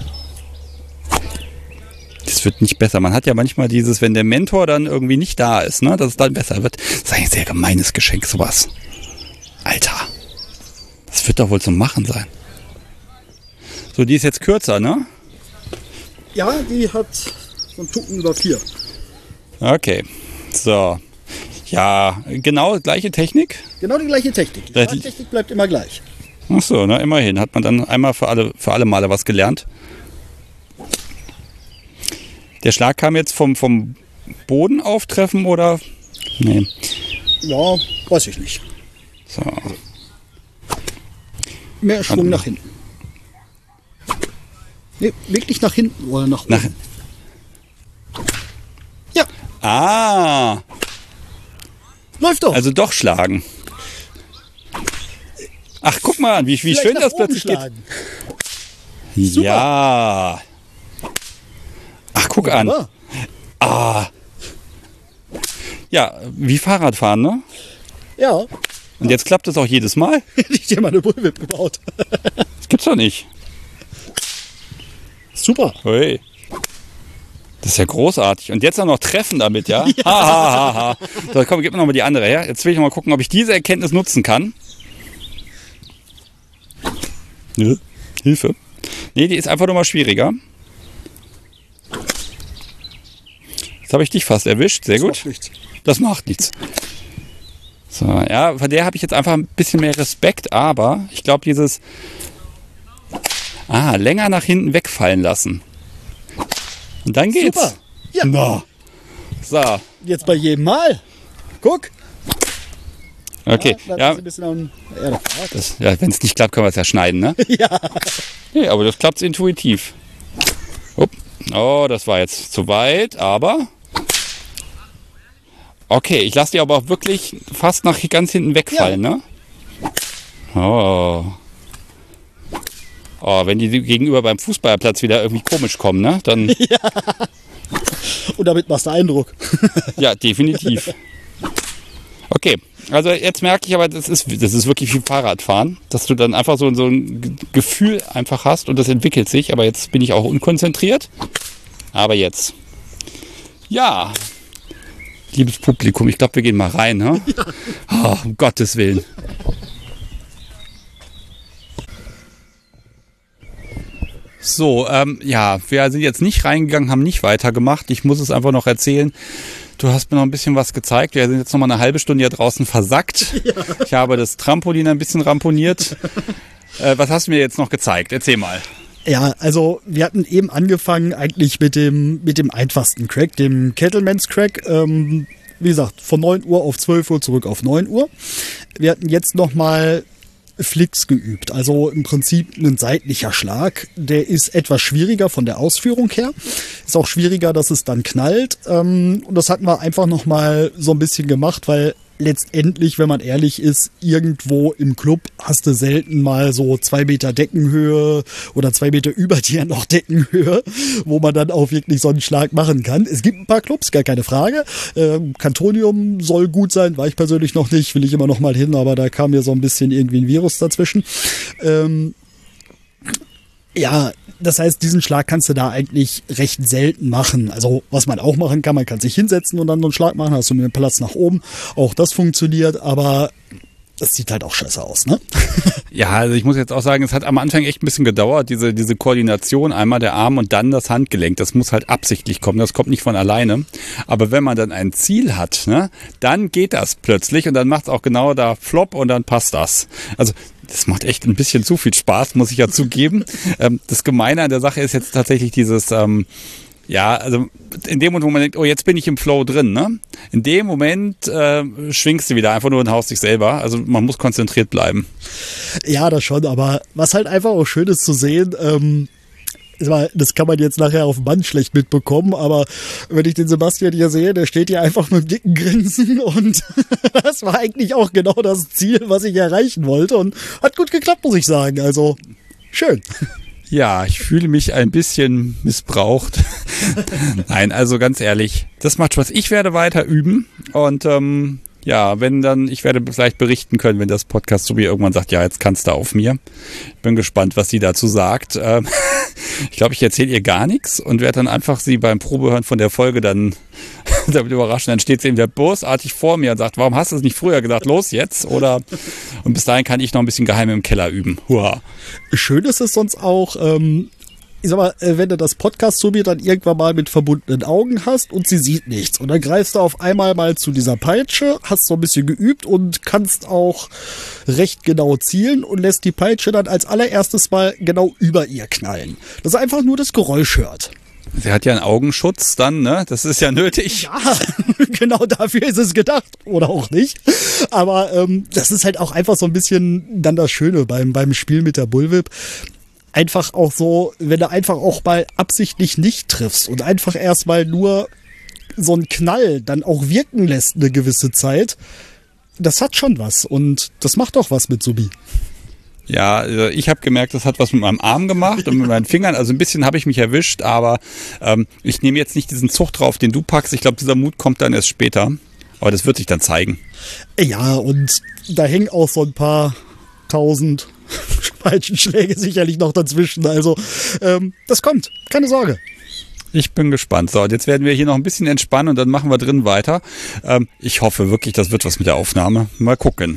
Das wird nicht besser. Man hat ja manchmal dieses, wenn der Mentor dann irgendwie nicht da ist, ne, dass es dann besser wird. Das ist ein sehr gemeines Geschenk, sowas. Alter. Das wird doch wohl zum Machen sein. So, die ist jetzt kürzer, ne? Ja, die hat so einen Tucken über 4. Okay. So. Ja, genau gleiche Technik. Genau die gleiche Technik. Die Technik bleibt immer gleich. Ach so, na, immerhin. Hat man dann einmal für alle Male was gelernt. Der Schlag kam jetzt vom Boden auftreffen oder? Nee. Ja, weiß ich nicht. So. Mehr Schwung nach hinten. Nee, wirklich nach hinten oder nach oben. Ah, Läuft doch. also doch schlagen. Ach, guck mal an, wie Vielleicht schön nach das oben plötzlich schlagen. geht. Super. Ja. Ach, guck an. Wunderbar. Ah. Ja, wie Fahrradfahren, ne? Ja, Und jetzt klappt das auch jedes Mal? hätte ich dir mal eine Bullwhip gebaut. Das gibt's doch nicht. Super. Hey. Das ist ja großartig. Und jetzt auch noch treffen damit, ja? Ha, ha, ha, ha. So, komm, gib mir noch mal die andere her. Jetzt will ich noch mal gucken, ob ich diese Erkenntnis nutzen kann. Nö. Hilfe. Nee, die ist einfach nur mal schwieriger. Jetzt habe ich dich fast erwischt. Sehr gut. Das macht nichts. So, ja, von der habe ich jetzt einfach ein bisschen mehr Respekt, aber ich glaube, dieses länger nach hinten wegfallen lassen. Und dann geht's. Super. Ja. Na. So, Jetzt bei jedem Mal. Guck. okay. Da Ja, ist ein bisschen am Erde. wenn es nicht klappt, können wir es ja schneiden, ne? Ja. Nee, aber das klappt intuitiv. Upp. Oh, das war jetzt zu weit, aber... Okay, ich lasse die aber auch wirklich fast nach ganz hinten wegfallen, ne? Oh. Oh, wenn die gegenüber beim Fußballplatz wieder irgendwie komisch kommen, ne? Dann, Und damit machst du Eindruck. ja, definitiv. Okay, also jetzt merke ich aber, das ist wirklich wie Fahrradfahren, dass du dann einfach so ein Gefühl einfach hast und das entwickelt sich, aber jetzt bin ich auch unkonzentriert. Aber jetzt. Ja. Liebes Publikum, ich glaube, wir gehen mal rein, ne? Ja. Oh, um Gottes Willen. So, ja, wir sind jetzt nicht reingegangen, haben nicht weitergemacht. Ich muss es einfach noch erzählen. Du hast mir noch ein bisschen was gezeigt. Wir sind jetzt noch mal eine halbe Stunde hier draußen versackt. Ja. Ich habe das Trampolin ein bisschen ramponiert. Was hast du mir jetzt noch gezeigt? Erzähl mal. Ja, also wir hatten eben angefangen eigentlich mit dem einfachsten Crack, dem Kettleman's Crack. Wie gesagt, von 9 Uhr auf 12 Uhr zurück auf 9 Uhr. Wir hatten jetzt nochmal Flicks geübt, also im Prinzip ein seitlicher Schlag. Der ist etwas schwieriger von der Ausführung her. Ist auch schwieriger, dass es dann knallt. Und das hatten wir einfach nochmal so ein bisschen gemacht, weil letztendlich, wenn man ehrlich ist, irgendwo im Club hast du selten mal so 2 Meter Deckenhöhe oder 2 Meter über dir noch Deckenhöhe, wo man dann auch wirklich so einen Schlag machen kann. Es gibt ein paar Clubs, gar keine Frage. Cantonium soll gut sein, war ich persönlich noch nicht, will ich immer noch mal hin, aber da kam mir so ein bisschen irgendwie ein Virus dazwischen. Ja, das heißt, diesen Schlag kannst du da eigentlich recht selten machen. Also was man auch machen kann, man kann sich hinsetzen und dann so einen Schlag machen, hast du mit dem Platz nach oben. Auch das funktioniert, aber das sieht halt auch scheiße aus, ne? Ja, also ich muss jetzt auch sagen, es hat am Anfang echt ein bisschen gedauert, diese Koordination, einmal der Arm und dann das Handgelenk. Das muss halt absichtlich kommen, das kommt nicht von alleine. Aber wenn man dann ein Ziel hat, ne, dann geht das plötzlich und dann macht es auch genau da Flop und dann passt das. Also das macht echt ein bisschen zu viel Spaß, muss ich ja zugeben. Das Gemeine an der Sache ist jetzt tatsächlich dieses... Ja, also in dem Moment, wo man denkt, oh, jetzt bin ich im Flow drin, ne? In dem Moment schwingst du wieder einfach nur und haust dich selber. Also man muss konzentriert bleiben. Ja, das schon, aber was halt einfach auch schön ist zu sehen, das kann man jetzt nachher auf dem Band schlecht mitbekommen, aber wenn ich den Sebastian hier sehe, der steht hier einfach mit einem dicken Grinsen und das war eigentlich auch genau das Ziel, was ich erreichen wollte und hat gut geklappt, muss ich sagen. Also schön. Ja, ich fühle mich ein bisschen missbraucht. Nein, also ganz ehrlich, das macht Spaß. Ich werde weiter üben und ja, ich werde vielleicht berichten können, wenn das Podcast so wie irgendwann sagt, ja, jetzt kannst du auf mir. Ich bin gespannt, was sie dazu sagt. Ich glaube, ich erzähle ihr gar nichts und werde dann einfach sie beim Probehören von der Folge dann damit überraschen. Dann steht sie eben wieder bosartig vor mir und sagt, warum hast du es nicht früher gesagt? Los jetzt? Und bis dahin kann ich noch ein bisschen geheim im Keller üben. Hurra. Schön ist es sonst auch, ich sag mal, wenn du das Podcast zu mir dann irgendwann mal mit verbundenen Augen hast und sie sieht nichts. Und dann greifst du auf einmal mal zu dieser Peitsche, hast so ein bisschen geübt und kannst auch recht genau zielen und lässt die Peitsche dann als allererstes mal genau über ihr knallen. Dass er einfach nur das Geräusch hört. Sie hat ja einen Augenschutz dann, ne? Das ist ja nötig. Ja, genau dafür ist es gedacht. Oder auch nicht. Aber das ist halt auch einfach so ein bisschen dann das Schöne beim Spiel mit der Bullwhip. Einfach auch so, wenn du einfach auch mal absichtlich nicht triffst und einfach erstmal nur so ein Knall dann auch wirken lässt eine gewisse Zeit, das hat schon was und das macht auch was mit Subi. Ja, also ich habe gemerkt, das hat was mit meinem Arm gemacht und mit meinen Fingern. Also ein bisschen habe ich mich erwischt, aber ich nehme jetzt nicht diesen Zug drauf, den du packst. Ich glaube, dieser Mut kommt dann erst später. Aber das wird sich dann zeigen. Ja, und da hängen auch so ein paar 1000 Peitschenschläge sicherlich noch dazwischen. Also das kommt, keine Sorge. Ich bin gespannt. So, und jetzt werden wir hier noch ein bisschen entspannen und dann machen wir drin weiter. Ich hoffe wirklich, das wird was mit der Aufnahme. Mal gucken.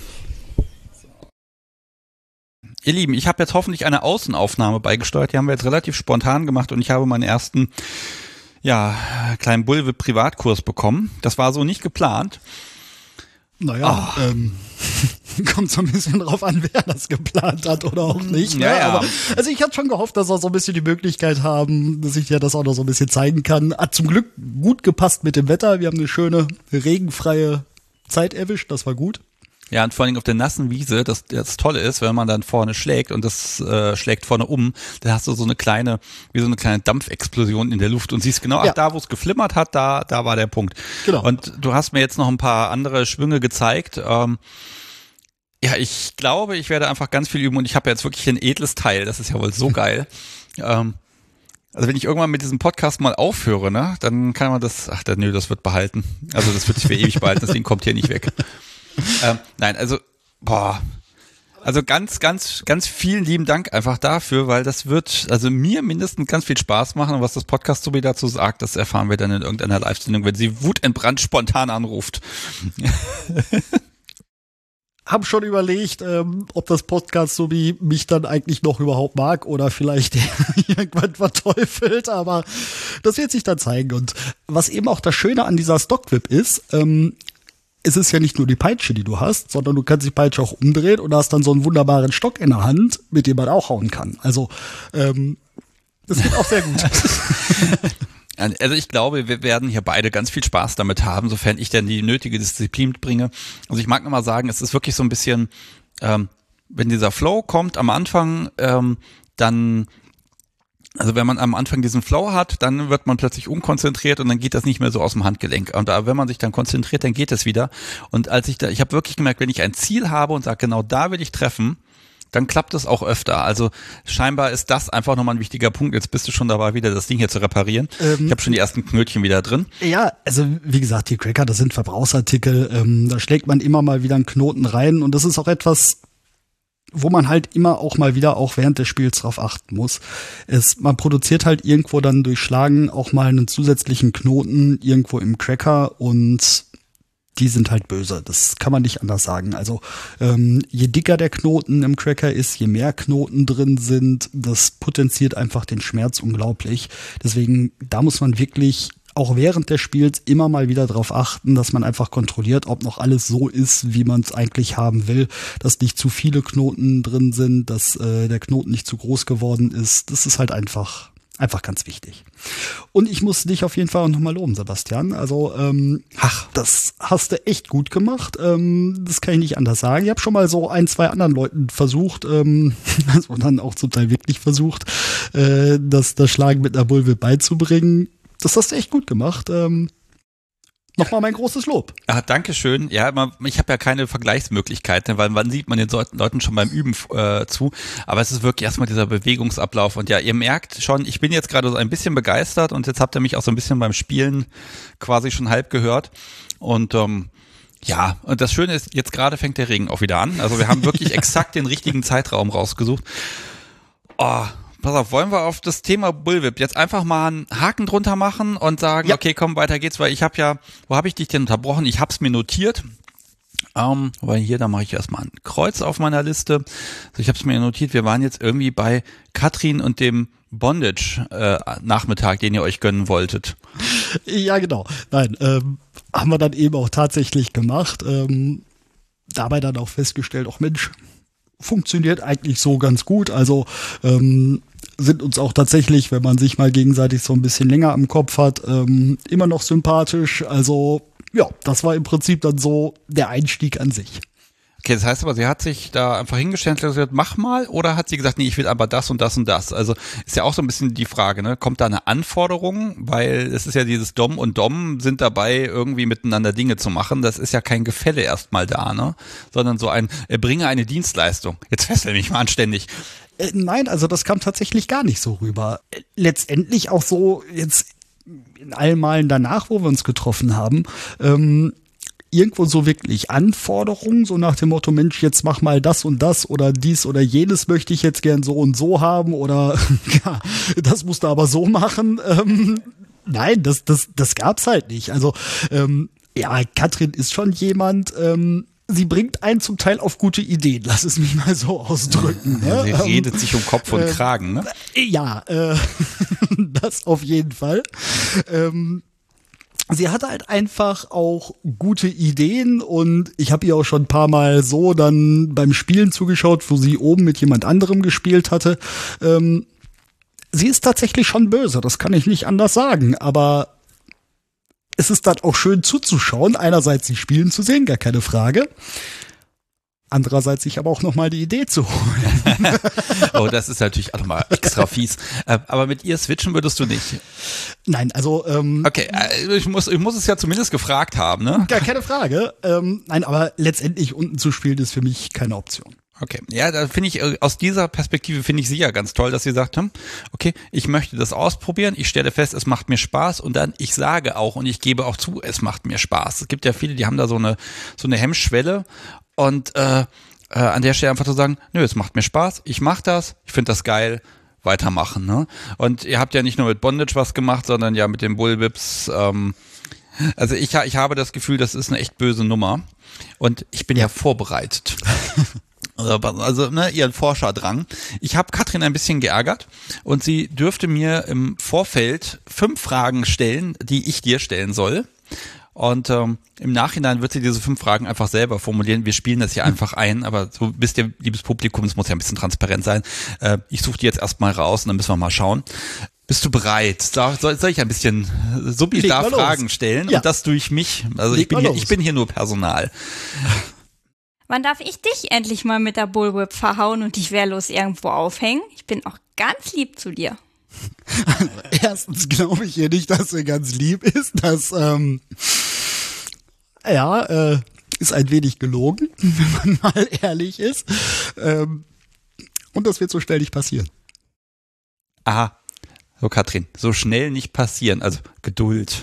Ihr Lieben, ich habe jetzt hoffentlich eine Außenaufnahme beigesteuert. Die haben wir jetzt relativ spontan gemacht und ich habe meinen ersten kleinen Bullwhip-Privatkurs bekommen. Das war so nicht geplant. Naja, kommt so ein bisschen drauf an, wer das geplant hat oder auch nicht. Ne? Ja. Aber, also ich hatte schon gehofft, dass wir so ein bisschen die Möglichkeit haben, dass ich dir das auch noch so ein bisschen zeigen kann. Hat zum Glück gut gepasst mit dem Wetter. Wir haben eine schöne, regenfreie Zeit erwischt. Das war gut. Ja, und vor allem auf der nassen Wiese, das Tolle ist, wenn man dann vorne schlägt und das schlägt vorne um, dann hast du so eine kleine Dampfexplosion in der Luft und siehst genau, da wo es geflimmert hat, da war der Punkt. Genau. Und du hast mir jetzt noch ein paar andere Schwünge gezeigt. Ich glaube, ich werde einfach ganz viel üben und ich habe jetzt wirklich ein edles Teil, das ist ja wohl so geil. Also wenn ich irgendwann mit diesem Podcast mal aufhöre, ne, dann kann man das wird behalten. Also das wird sich für ewig behalten, das Ding kommt hier nicht weg. Nein, also ganz, ganz, ganz vielen lieben Dank einfach dafür, weil das wird also mir mindestens ganz viel Spaß machen und was das Podcast so wie dazu sagt, das erfahren wir dann in irgendeiner Live-Sendung, wenn sie wutentbrannt spontan anruft. Hab schon überlegt, ob das Podcast so wie mich dann eigentlich noch überhaupt mag oder vielleicht irgendwann verteufelt, aber das wird sich dann zeigen. Und was eben auch das Schöne an dieser Stockwhip ist, es ist ja nicht nur die Peitsche, die du hast, sondern du kannst die Peitsche auch umdrehen und hast dann so einen wunderbaren Stock in der Hand, mit dem man auch hauen kann. Also das geht auch sehr gut. Also ich glaube, wir werden hier beide ganz viel Spaß damit haben, sofern ich denn die nötige Disziplin bringe. Also ich mag nur mal sagen, es ist wirklich so ein bisschen, wenn dieser Flow kommt am Anfang, dann also wenn man am Anfang diesen Flow hat, dann wird man plötzlich unkonzentriert und dann geht das nicht mehr so aus dem Handgelenk. Und wenn man sich dann konzentriert, dann geht es wieder. Und ich habe wirklich gemerkt, wenn ich ein Ziel habe und sage, genau da will ich treffen, dann klappt es auch öfter. Also scheinbar ist das einfach nochmal ein wichtiger Punkt. Jetzt bist du schon dabei, wieder das Ding hier zu reparieren. Ich habe schon die ersten Knötchen wieder drin. Ja, also wie gesagt, die Cracker, das sind Verbrauchsartikel. Da schlägt man immer mal wieder einen Knoten rein und das ist auch etwas, wo man halt immer auch mal wieder auch während des Spiels drauf achten muss. Man produziert halt irgendwo dann durch Schlagen auch mal einen zusätzlichen Knoten irgendwo im Cracker und die sind halt böse. Das kann man nicht anders sagen. Also je dicker der Knoten im Cracker ist, je mehr Knoten drin sind, das potenziert einfach den Schmerz unglaublich. Deswegen, da muss man wirklich auch während des Spiels immer mal wieder darauf achten, dass man einfach kontrolliert, ob noch alles so ist, wie man es eigentlich haben will, dass nicht zu viele Knoten drin sind, dass der Knoten nicht zu groß geworden ist. Das ist halt einfach ganz wichtig. Und ich muss dich auf jeden Fall auch nochmal loben, Sebastian. Also, das hast du echt gut gemacht. Das kann ich nicht anders sagen. Ich habe schon mal so 1, 2 anderen Leuten versucht, also dann auch zum Teil wirklich versucht, das Schlagen mit einer Bullwhip beizubringen. Das hast du echt gut gemacht. Nochmal mein großes Lob. Ja, Dankeschön. Ja, ich habe ja keine Vergleichsmöglichkeiten, weil wann sieht man den Leuten schon beim Üben zu. Aber es ist wirklich erstmal dieser Bewegungsablauf. Und ja, ihr merkt schon, ich bin jetzt gerade so ein bisschen begeistert und jetzt habt ihr mich auch so ein bisschen beim Spielen quasi schon halb gehört. Und und das Schöne ist, jetzt gerade fängt der Regen auch wieder an. Also wir haben wirklich exakt den richtigen Zeitraum rausgesucht. Pass auf, wollen wir auf das Thema Bullwhip jetzt einfach mal einen Haken drunter machen und sagen, okay, komm, weiter geht's, weil wo habe ich dich denn unterbrochen? Ich habe es mir notiert, weil hier, da mache ich erstmal ein Kreuz auf meiner Liste. Also ich habe es mir notiert, wir waren jetzt irgendwie bei Katrin und dem Bondage-Nachmittag, den ihr euch gönnen wolltet. Ja, genau. Nein, haben wir dann eben auch tatsächlich gemacht. Dabei dann auch festgestellt, Mensch, funktioniert eigentlich so ganz gut. Also sind uns auch tatsächlich, wenn man sich mal gegenseitig so ein bisschen länger am Kopf hat, immer noch sympathisch. Also ja, das war im Prinzip dann so der Einstieg an sich. Okay, das heißt aber, sie hat sich da einfach hingestellt und gesagt, mach mal, oder hat sie gesagt, nee, ich will aber das und das und das? Also ist ja auch so ein bisschen die Frage, ne? Kommt da eine Anforderung? Weil es ist ja dieses Dom und Dom sind dabei, irgendwie miteinander Dinge zu machen. Das ist ja kein Gefälle erstmal da, ne? Sondern so ein, bringe eine Dienstleistung. Jetzt fessel mich mal anständig. Nein, also das kam tatsächlich gar nicht so rüber. Letztendlich auch so jetzt in allen Malen danach, wo wir uns getroffen haben, irgendwo so wirklich Anforderungen, so nach dem Motto, Mensch, jetzt mach mal das und das oder dies oder jenes möchte ich jetzt gern so und so haben oder ja, das musst du aber so machen. Nein, das gab's halt nicht. Also ja, Katrin ist schon jemand, sie bringt einen zum Teil auf gute Ideen, lass es mich mal so ausdrücken. Ne? Sie redet sich um Kopf und Kragen, ne? Ja, das auf jeden Fall. Sie hatte halt einfach auch gute Ideen und ich habe ihr auch schon ein paar Mal so dann beim Spielen zugeschaut, wo sie oben mit jemand anderem gespielt hatte. Sie ist tatsächlich schon böse, das kann ich nicht anders sagen, aber es ist dann auch schön zuzuschauen, einerseits sie spielen zu sehen, gar keine Frage. Andererseits sich aber auch nochmal die Idee zu holen. Oh, das ist natürlich auch nochmal extra fies. Aber mit ihr switchen würdest du nicht? Nein, also okay, ich muss es ja zumindest gefragt haben, ne? Gar keine Frage. Nein, aber letztendlich unten zu spielen ist für mich keine Option. Okay, ja, da finde ich, aus dieser Perspektive finde ich sie ja ganz toll, dass sie sagt, okay, ich möchte das ausprobieren, ich stelle fest, es macht mir Spaß und dann, ich sage auch und ich gebe auch zu, es macht mir Spaß. Es gibt ja viele, die haben da so eine Hemmschwelle und an der Stelle einfach zu sagen, nö, es macht mir Spaß, ich mache das, ich finde das geil, weitermachen, ne? Und ihr habt ja nicht nur mit Bondage was gemacht, sondern ja mit den Bullwhips, also ich habe das Gefühl, das ist eine echt böse Nummer und ich bin ja vorbereitet. Also ne, ihren Forscherdrang. Ich habe Katrin ein bisschen geärgert und sie dürfte mir im Vorfeld 5 Fragen stellen, die ich dir stellen soll. Und im Nachhinein wird sie diese 5 Fragen einfach selber formulieren. Wir spielen das hier einfach ein, aber so wisst ihr, liebes Publikum, es muss ja ein bisschen transparent sein. Ich suche die jetzt erstmal raus und dann müssen wir mal schauen. Bist du bereit? Soll ich ein bisschen subtil Fragen stellen? Ja. Und das durch mich? Also ich bin hier nur Personal. Wann darf ich dich endlich mal mit der Bullwhip verhauen und dich wehrlos irgendwo aufhängen? Ich bin auch ganz lieb zu dir. Also, erstens glaube ich ihr nicht, dass sie ganz lieb ist. Das, ist ein wenig gelogen, wenn man mal ehrlich ist. Und das wird so schnell nicht passieren. Aha. So, Katrin, so schnell nicht passieren. Also Geduld.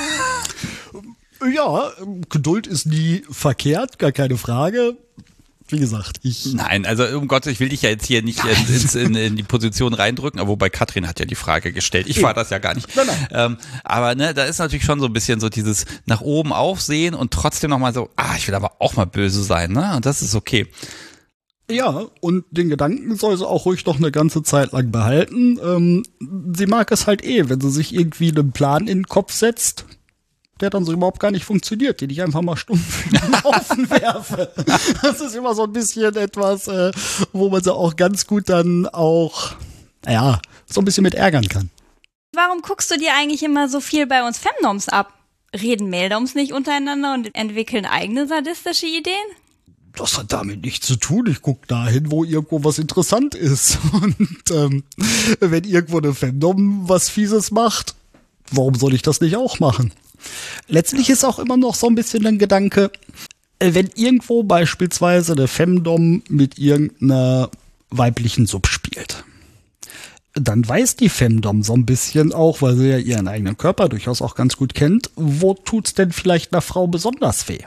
Ja, Geduld ist nie verkehrt, gar keine Frage. Wie gesagt, Nein, also um Gottes, ich will dich ja jetzt hier nicht in die Position reindrücken, aber wobei Katrin hat ja die Frage gestellt. Ich war das ja gar nicht. Nein. Aber ne, da ist natürlich schon so ein bisschen so dieses nach oben aufsehen und trotzdem nochmal so, ich will aber auch mal böse sein, ne? Und das ist okay. Ja, und den Gedanken soll sie auch ruhig noch eine ganze Zeit lang behalten. Sie mag es halt wenn sie sich irgendwie einen Plan in den Kopf setzt, der dann so überhaupt gar nicht funktioniert, den ich einfach mal stumpf in den Haufen werfe. Das ist immer so ein bisschen etwas, wo man sie auch ganz gut dann auch, so ein bisschen mit ärgern kann. Warum guckst du dir eigentlich immer so viel bei uns Femnoms ab? Reden Meldoms nicht untereinander und entwickeln eigene sadistische Ideen? Das hat damit nichts zu tun. Ich gucke dahin, wo irgendwo was interessant ist. Und wenn irgendwo eine Femdom was Fieses macht, warum soll ich das nicht auch machen? Letztlich ist auch immer noch so ein bisschen ein Gedanke, wenn irgendwo beispielsweise eine Femdom mit irgendeiner weiblichen Sub spielt, dann weiß die Femdom so ein bisschen auch, weil sie ja ihren eigenen Körper durchaus auch ganz gut kennt, wo tut's denn vielleicht einer Frau besonders weh?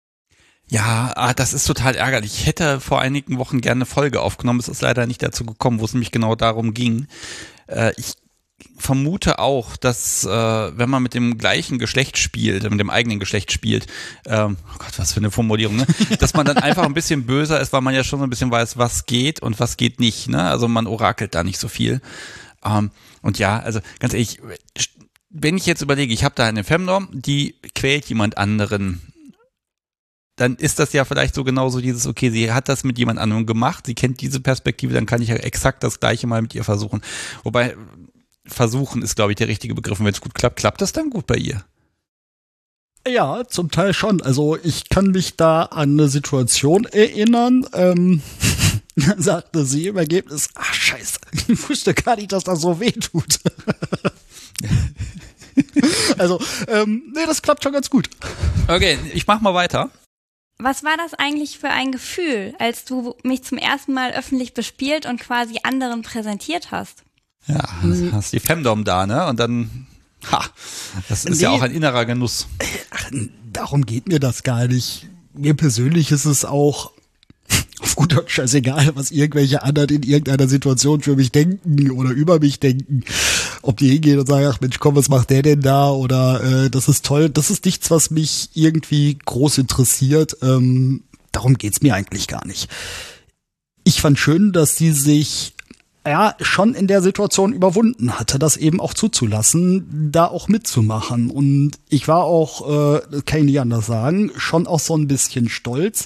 Ja, das ist total ärgerlich. Ich hätte vor einigen Wochen gerne eine Folge aufgenommen. Es ist leider nicht dazu gekommen, wo es nämlich genau darum ging. Ich vermute auch, dass wenn man mit dem gleichen Geschlecht spielt, mit dem eigenen Geschlecht spielt, oh Gott, was für eine Formulierung, ne? Dass man dann einfach ein bisschen böser ist, weil man ja schon so ein bisschen weiß, was geht und was geht nicht, ne? Also man orakelt da nicht so viel. Und ja, also ganz ehrlich, wenn ich jetzt überlege, ich habe da eine Femdom, die quält jemand anderen, dann ist das ja vielleicht so genauso dieses, okay, sie hat das mit jemand anderem gemacht, sie kennt diese Perspektive, dann kann ich ja exakt das Gleiche mal mit ihr versuchen. Wobei, versuchen ist, glaube ich, der richtige Begriff. Und wenn es gut klappt, klappt das dann gut bei ihr? Ja, zum Teil schon. Also ich kann mich da an eine Situation erinnern, dann sagte sie im Ergebnis, ach scheiße, ich wusste gar nicht, dass das so weh tut. Also, nee, das klappt schon ganz gut. Okay, ich mach mal weiter. Was war das eigentlich für ein Gefühl, als du mich zum ersten Mal öffentlich bespielt und quasi anderen präsentiert hast? Ja, hast die Femdom da, ne? Und dann, das ist ja auch ein innerer Genuss. Ach, darum geht mir das gar nicht. Mir persönlich ist es auch auf gut Deutsch scheißegal, was irgendwelche anderen in irgendeiner Situation für mich denken oder über mich denken. Ob die hingehen und sagen, ach Mensch, komm, was macht der denn da? Oder das ist toll. Das ist nichts, was mich irgendwie groß interessiert. Darum geht's mir eigentlich gar nicht. Ich fand schön, dass sie sich schon in der Situation überwunden hatte, das eben auch zuzulassen, da auch mitzumachen. Und ich war auch, kann ich nicht anders sagen, schon auch so ein bisschen stolz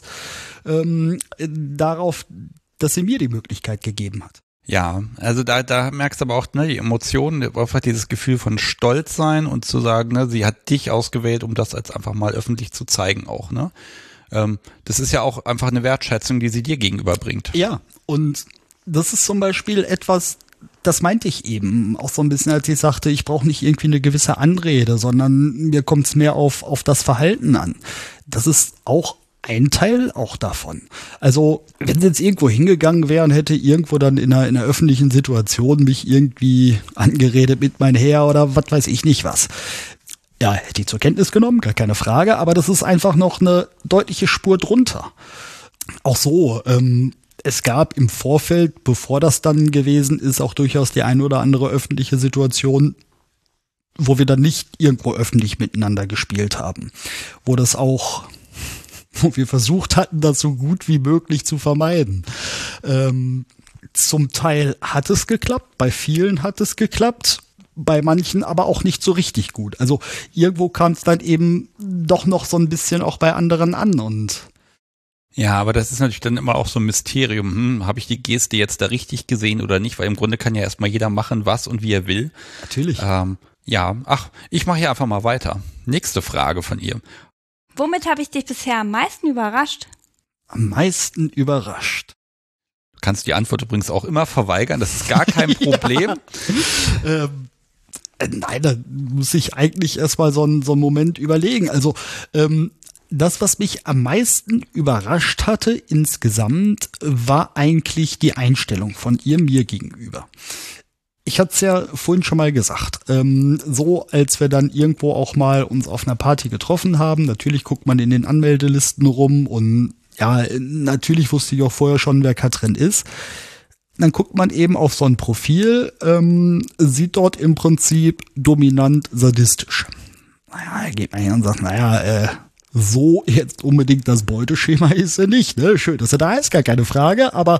darauf, dass sie mir die Möglichkeit gegeben hat. Ja, also da merkst du aber auch, ne, die Emotionen, einfach dieses Gefühl von Stolz sein und zu sagen, ne, sie hat dich ausgewählt, um das jetzt einfach mal öffentlich zu zeigen auch, ne. Das ist ja auch einfach eine Wertschätzung, die sie dir gegenüberbringt. Ja, und das ist zum Beispiel etwas, das meinte ich eben auch so ein bisschen, als ich sagte, ich brauche nicht irgendwie eine gewisse Anrede, sondern mir kommt es mehr auf das Verhalten an. Das ist auch ein Teil auch davon. Also, wenn sie jetzt irgendwo hingegangen wäre und hätte irgendwo dann in einer öffentlichen Situation mich irgendwie angeredet mit mein Herr oder was weiß ich nicht was. Ja, hätte ich zur Kenntnis genommen, gar keine Frage, aber das ist einfach noch eine deutliche Spur drunter. Auch so, es gab im Vorfeld, bevor das dann gewesen ist, auch durchaus die eine oder andere öffentliche Situation, wo wir dann nicht irgendwo öffentlich miteinander gespielt haben. Wo wir versucht hatten, das so gut wie möglich zu vermeiden. Zum Teil hat es geklappt, bei vielen hat es geklappt, bei manchen aber auch nicht so richtig gut. Also irgendwo kam es dann eben doch noch so ein bisschen auch bei anderen an und ja, aber das ist natürlich dann immer auch so ein Mysterium. Habe ich die Geste jetzt da richtig gesehen oder nicht? Weil im Grunde kann ja erstmal jeder machen, was und wie er will. Natürlich. Ich mache hier einfach mal weiter. Nächste Frage von ihr. Womit habe ich dich bisher am meisten überrascht? Am meisten überrascht. Du kannst die Antwort übrigens auch immer verweigern, das ist gar kein Problem. Nein, da muss ich eigentlich erstmal so einen Moment überlegen. Also, das, was mich am meisten überrascht hatte insgesamt, war eigentlich die Einstellung von ihr mir gegenüber. Ich hatte es ja vorhin schon mal gesagt, so als wir dann irgendwo auch mal uns auf einer Party getroffen haben, natürlich guckt man in den Anmeldelisten rum und ja, natürlich wusste ich auch vorher schon, wer Katrin ist. Dann guckt man eben auf so ein Profil, sieht dort im Prinzip dominant sadistisch. Naja, geht man hin und sagt, so jetzt unbedingt das Beuteschema ist ja nicht, ne? Schön, dass er da ist, gar keine Frage, aber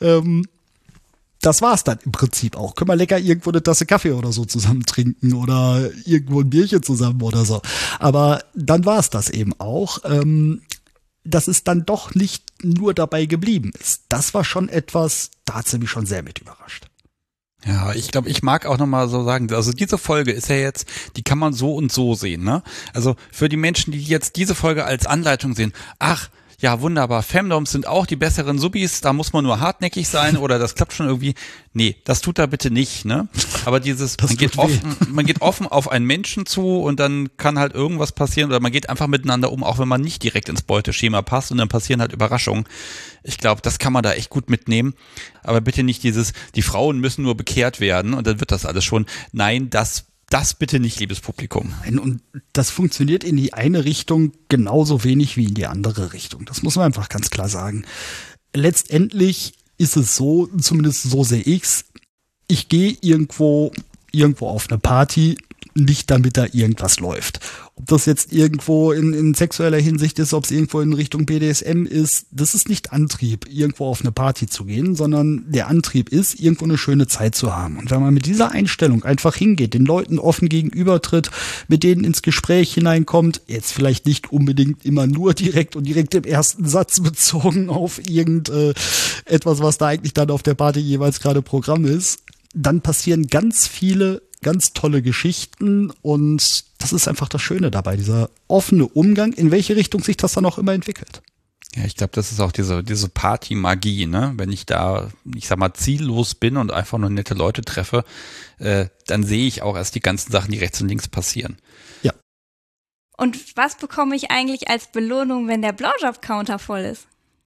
das war's dann im Prinzip auch. Können wir lecker irgendwo eine Tasse Kaffee oder so zusammen trinken oder irgendwo ein Bierchen zusammen oder so. Aber dann war's das eben auch, dass es dann doch nicht nur dabei geblieben ist. Das war schon etwas, da hat sie mich schon sehr mit überrascht. Ja, ich glaube, ich mag auch nochmal so sagen, also diese Folge ist ja jetzt, die kann man so und so sehen, ne? Also für die Menschen, die jetzt diese Folge als Anleitung sehen, ach, ja wunderbar, Femdoms sind auch die besseren Subis, da muss man nur hartnäckig sein oder das klappt schon irgendwie. Nee, das tut da bitte nicht, ne? Aber man geht offen auf einen Menschen zu und dann kann halt irgendwas passieren oder man geht einfach miteinander um, auch wenn man nicht direkt ins Beuteschema passt und dann passieren halt Überraschungen. Ich glaube, das kann man da echt gut mitnehmen. Aber bitte nicht die Frauen müssen nur bekehrt werden und dann wird das alles schon. Nein, das bitte nicht, liebes Publikum. Und das funktioniert in die eine Richtung genauso wenig wie in die andere Richtung. Das muss man einfach ganz klar sagen. Letztendlich ist es so, zumindest so sehe ich's, ich gehe irgendwo auf eine Party, nicht damit da irgendwas läuft. Ob das jetzt irgendwo in sexueller Hinsicht ist, ob es irgendwo in Richtung BDSM ist, das ist nicht Antrieb, irgendwo auf eine Party zu gehen, sondern der Antrieb ist, irgendwo eine schöne Zeit zu haben. Und wenn man mit dieser Einstellung einfach hingeht, den Leuten offen gegenübertritt, mit denen ins Gespräch hineinkommt, jetzt vielleicht nicht unbedingt immer nur direkt im ersten Satz bezogen auf etwas, was da eigentlich dann auf der Party jeweils gerade Programm ist, dann passieren ganz viele ganz tolle Geschichten und das ist einfach das Schöne dabei, dieser offene Umgang, in welche Richtung sich das dann auch immer entwickelt. Ja, ich glaube, das ist auch diese Party-Magie, ne? Wenn ich da, ich sag mal, ziellos bin und einfach nur nette Leute treffe, dann sehe ich auch erst die ganzen Sachen, die rechts und links passieren. Ja. Und was bekomme ich eigentlich als Belohnung, wenn der Blowjob-Counter voll ist?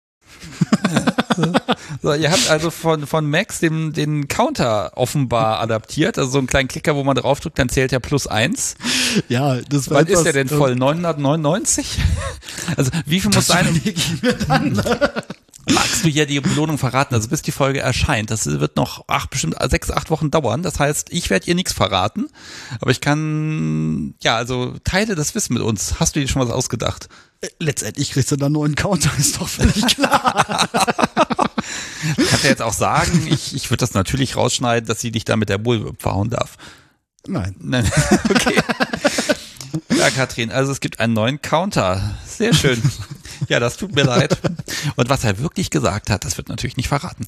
So, ihr habt also von Max den Counter offenbar adaptiert, also so einen kleinen Klicker, wo man draufdrückt, dann zählt er +1. Ja, das war Wann ist der denn voll? 999? Also wie viel muss sein? Magst du ja die Belohnung verraten, also bis die Folge erscheint, das wird noch bestimmt 6-8 Wochen dauern, das heißt, ich werde ihr nichts verraten, aber ich kann, ja, also teile das Wissen mit uns. Hast du dir schon was ausgedacht? Letztendlich kriegst du dann einen neuen Counter, ist doch völlig klar. Du kannst ja jetzt auch sagen, ich würde das natürlich rausschneiden, dass sie dich da mit der Bullwhip verhauen darf. Nein. Okay. Ja, Katrin, also es gibt einen neuen Counter. Sehr schön. Ja, das tut mir leid. Und was er wirklich gesagt hat, das wird natürlich nicht verraten.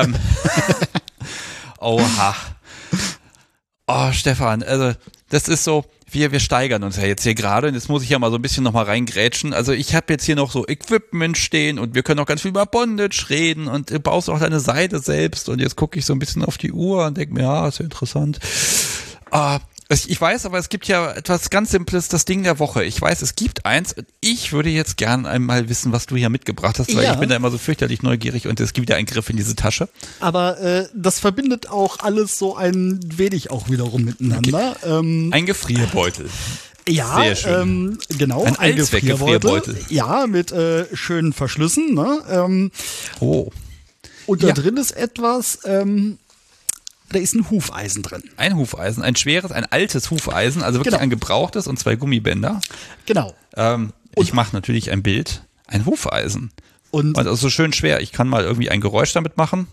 Oha. Oh, Stefan, also das ist so, wir steigern uns ja jetzt hier gerade und jetzt muss ich ja mal so ein bisschen nochmal reingrätschen. Also ich habe jetzt hier noch so Equipment stehen und wir können auch ganz viel über Bondage reden und du baust auch deine Seite selbst und jetzt gucke ich so ein bisschen auf die Uhr und denke mir, ja, ist ja interessant. Ich weiß, aber es gibt ja etwas ganz Simples, das Ding der Woche. Ich weiß, es gibt eins und ich würde jetzt gern einmal wissen, was du hier mitgebracht hast, weil ich bin da immer so fürchterlich neugierig und es gibt ja einen Griff in diese Tasche. Aber das verbindet auch alles so ein wenig auch wiederum miteinander. Okay. Ein Gefrierbeutel. Ja, sehr schön. Genau. Ein Allzweck-Gefrierbeutel. Ja, mit schönen Verschlüssen. Ne? Und da drin ist etwas... da ist ein Hufeisen drin. Ein Hufeisen, ein schweres, ein altes Hufeisen, also wirklich ein gebrauchtes und 2 Gummibänder. Genau. Ich mache natürlich ein Bild, ein Hufeisen. Und das ist so schön schwer. Ich kann mal irgendwie ein Geräusch damit machen.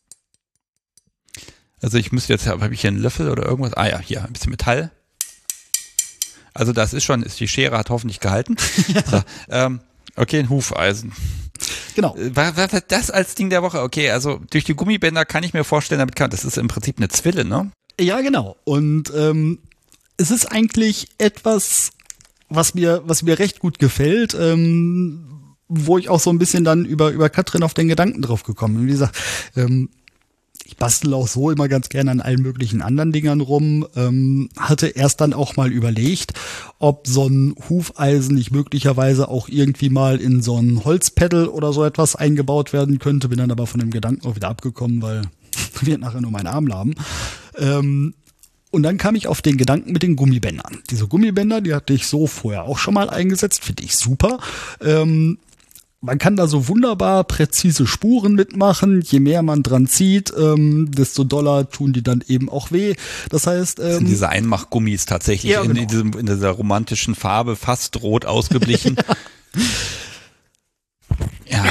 Also ich müsste jetzt, habe ich hier einen Löffel oder irgendwas? Ah ja, hier, ein bisschen Metall. Also das ist die Schere hat hoffentlich gehalten. So, okay, ein Hufeisen. Genau. Das als Ding der Woche, okay, also durch die Gummibänder kann ich mir vorstellen, das ist im Prinzip eine Zwille, ne? Ja, genau. Und es ist eigentlich etwas, was mir recht gut gefällt, wo ich auch so ein bisschen dann über Katrin auf den Gedanken drauf gekommen bin. Wie gesagt, ich bastel auch so immer ganz gerne an allen möglichen anderen Dingern rum. Hatte erst dann auch mal überlegt, ob so ein Hufeisen nicht möglicherweise auch irgendwie mal in so ein Holzpedal oder so etwas eingebaut werden könnte. Bin dann aber von dem Gedanken auch wieder abgekommen, weil wird nachher nur meinen Arm lahmen. Und dann kam ich auf den Gedanken mit den Gummibändern. Diese Gummibänder, die hatte ich so vorher auch schon mal eingesetzt, finde ich super. Man kann da so wunderbar präzise Spuren mitmachen. Je mehr man dran zieht, desto doller tun die dann eben auch weh. Das heißt, das sind diese Einmachgummis tatsächlich ja, genau. in dieser romantischen Farbe, fast rot ausgeblichen. Ja.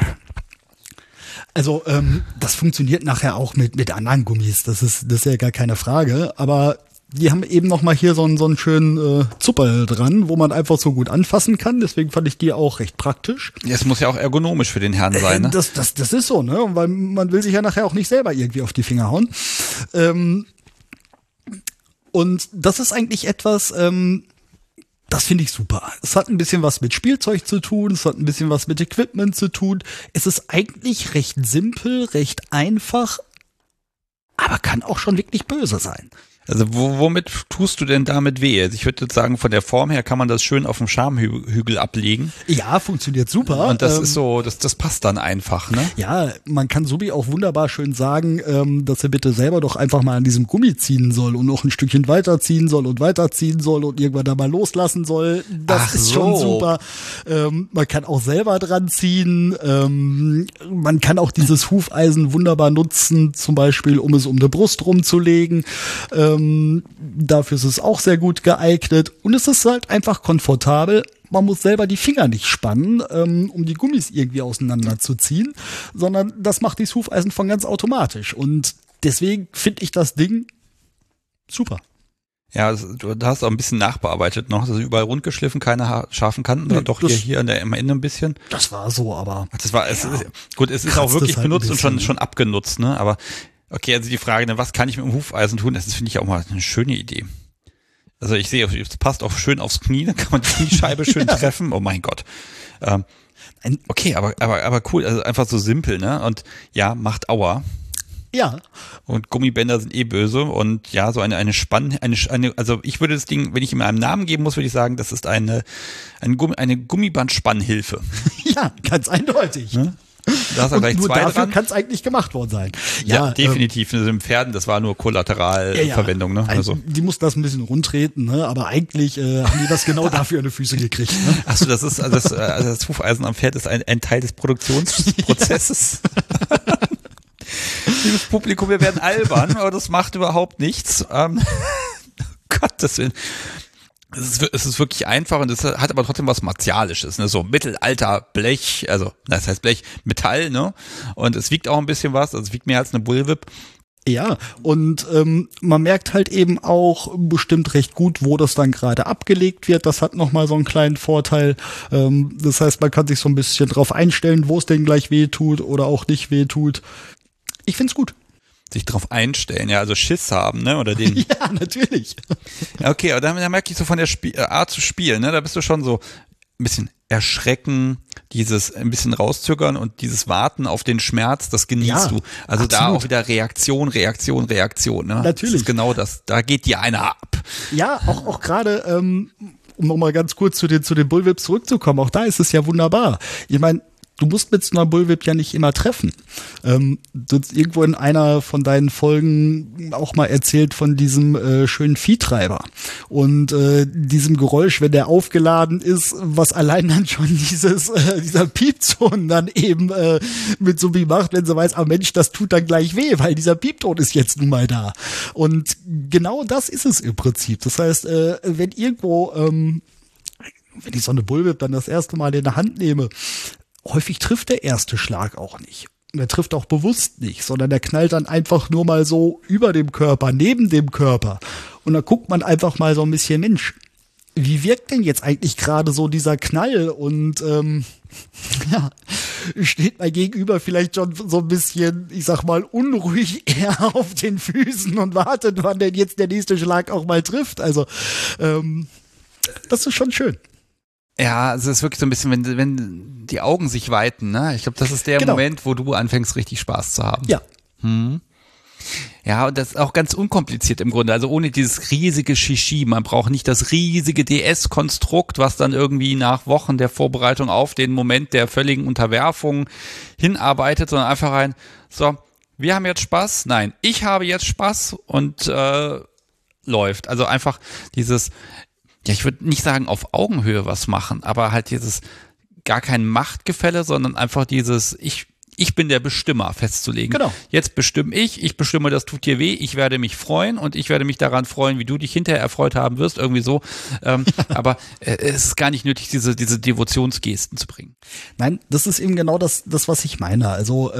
Also das funktioniert nachher auch mit anderen Gummis. Das ist ja gar keine Frage. Aber die haben eben noch mal hier so einen schönen Zupperl dran, wo man einfach so gut anfassen kann. Deswegen fand ich die auch recht praktisch. Es muss ja auch ergonomisch für den Herrn sein, ne? Das ist so, ne? Weil man will sich ja nachher auch nicht selber irgendwie auf die Finger hauen. Und das ist eigentlich etwas, das finde ich super. Es hat ein bisschen was mit Spielzeug zu tun, es hat ein bisschen was mit Equipment zu tun. Es ist eigentlich recht simpel, recht einfach, aber kann auch schon wirklich böse sein. Also womit tust du denn damit weh? Also ich würde sagen, von der Form her kann man das schön auf dem Schamhügel ablegen. Ja, funktioniert super. Und das ist so, das passt dann einfach, ne? Ja, man kann Subi auch wunderbar schön sagen, dass er bitte selber doch einfach mal an diesem Gummi ziehen soll und noch ein Stückchen weiterziehen soll und weiterziehen soll und irgendwann da mal loslassen soll. Das ist schon super. Man kann auch selber dran ziehen. Man kann auch dieses Hufeisen wunderbar nutzen, zum Beispiel, um es um die Brust rumzulegen. Dafür ist es auch sehr gut geeignet und es ist halt einfach komfortabel. Man muss selber die Finger nicht spannen, um die Gummis irgendwie auseinanderzuziehen, sondern das macht dieses Hufeisen von ganz automatisch und deswegen finde ich das Ding super. Ja, du hast auch ein bisschen nachbearbeitet noch, also überall rund geschliffen, keine scharfen Kanten, nee, doch hier am Ende ein bisschen. Das war so, aber es ist auch wirklich benutzt und schon abgenutzt, ne, aber Okay, also die Frage, ne, was kann ich mit dem Hufeisen tun? Das finde ich auch mal eine schöne Idee. Also ich sehe, es passt auch schön aufs Knie, dann kann man die Kniescheibe schön treffen. Oh mein Gott. Okay, aber cool, also einfach so simpel, ne? Und ja, macht Aua. Ja. Und Gummibänder sind böse und ja, so eine also ich würde das Ding, wenn ich ihm einen Namen geben muss, würde ich sagen, das ist eine Gummiband-Spannhilfe. Ja, ganz eindeutig. Ne? Da hast du gleich nur zwei dafür dran. kann es eigentlich gemacht worden sein. Ja, definitiv. Also im Pferden, das war nur Kollateralverwendung. Ne? Also. Die mussten das ein bisschen rundtreten, ne? Aber eigentlich haben die das genau dafür an die Füße gekriegt. Ne? Achso, das ist das Hufeisen am Pferd ist ein Teil des Produktionsprozesses. Liebes Publikum, wir werden albern, aber das macht überhaupt nichts. Gottes Willen. Es ist wirklich einfach und es hat aber trotzdem was Martialisches, ne? So Mittelalter Blech, also das heißt Blech, Metall, ne? Und es wiegt auch ein bisschen was, also es wiegt mehr als eine Bullwhip. Ja, und man merkt halt eben auch bestimmt recht gut, wo das dann gerade abgelegt wird. Das hat nochmal so einen kleinen Vorteil. Das heißt, man kann sich so ein bisschen drauf einstellen, wo es denn gleich weh tut oder auch nicht weh tut. Ich find's gut. Sich drauf einstellen, ja, also Schiss haben, ne, oder den. Ja, natürlich. Okay, aber da merke ich so von der Art zu spielen, ne, da bist du schon so ein bisschen erschrecken, dieses ein bisschen rauszögern und dieses Warten auf den Schmerz, das genießt du. Also absolut. Da auch wieder Reaktion, ne. Natürlich. Das ist genau das, da geht dir einer ab. Ja, auch gerade, um nochmal ganz kurz zu den Bullwhips zurückzukommen, auch da ist es ja wunderbar. Ich meine, du musst mit so einer Bullwhip ja nicht immer treffen. Du hast irgendwo in einer von deinen Folgen auch mal erzählt von diesem schönen Viehtreiber und diesem Geräusch, wenn der aufgeladen ist, was allein dann schon dieser Piepton dann eben mit so wie macht, wenn sie weiß, ah Mensch, das tut dann gleich weh, weil dieser Piepton ist jetzt nun mal da. Und genau das ist es im Prinzip. Das heißt, wenn irgendwo, wenn ich so eine Bullwhip dann das erste Mal in der Hand nehme, häufig trifft der erste Schlag auch nicht. Der trifft auch bewusst nicht, sondern der knallt dann einfach nur mal so über dem Körper, neben dem Körper. Und da guckt man einfach mal so ein bisschen, Mensch, wie wirkt denn jetzt eigentlich gerade so dieser Knall? Und ja, steht mein Gegenüber vielleicht schon so ein bisschen, ich sag mal, unruhig eher auf den Füßen und wartet, wann denn jetzt der nächste Schlag auch mal trifft. Also das ist schon schön. Ja, es ist wirklich so ein bisschen, wenn die Augen sich weiten, ne? Ich glaube, das ist der Moment, wo du anfängst, richtig Spaß zu haben. Ja. Ja, und das ist auch ganz unkompliziert im Grunde. Also ohne dieses riesige Shishi. Man braucht nicht das riesige DS-Konstrukt, was dann irgendwie nach Wochen der Vorbereitung auf den Moment der völligen Unterwerfung hinarbeitet, sondern einfach so, wir haben jetzt Spaß. Nein, ich habe jetzt Spaß und läuft. Also einfach dieses, ja, ich würde nicht sagen auf Augenhöhe was machen, aber halt dieses gar kein Machtgefälle, sondern einfach dieses ich bin der Bestimmer festzulegen. Genau. Jetzt bestimme ich bestimme, das tut dir weh, ich werde mich freuen und ich werde mich daran freuen, wie du dich hinterher erfreut haben wirst, irgendwie so. Aber es ist gar nicht nötig, diese Devotionsgesten zu bringen. Nein, das ist eben genau das was ich meine. Also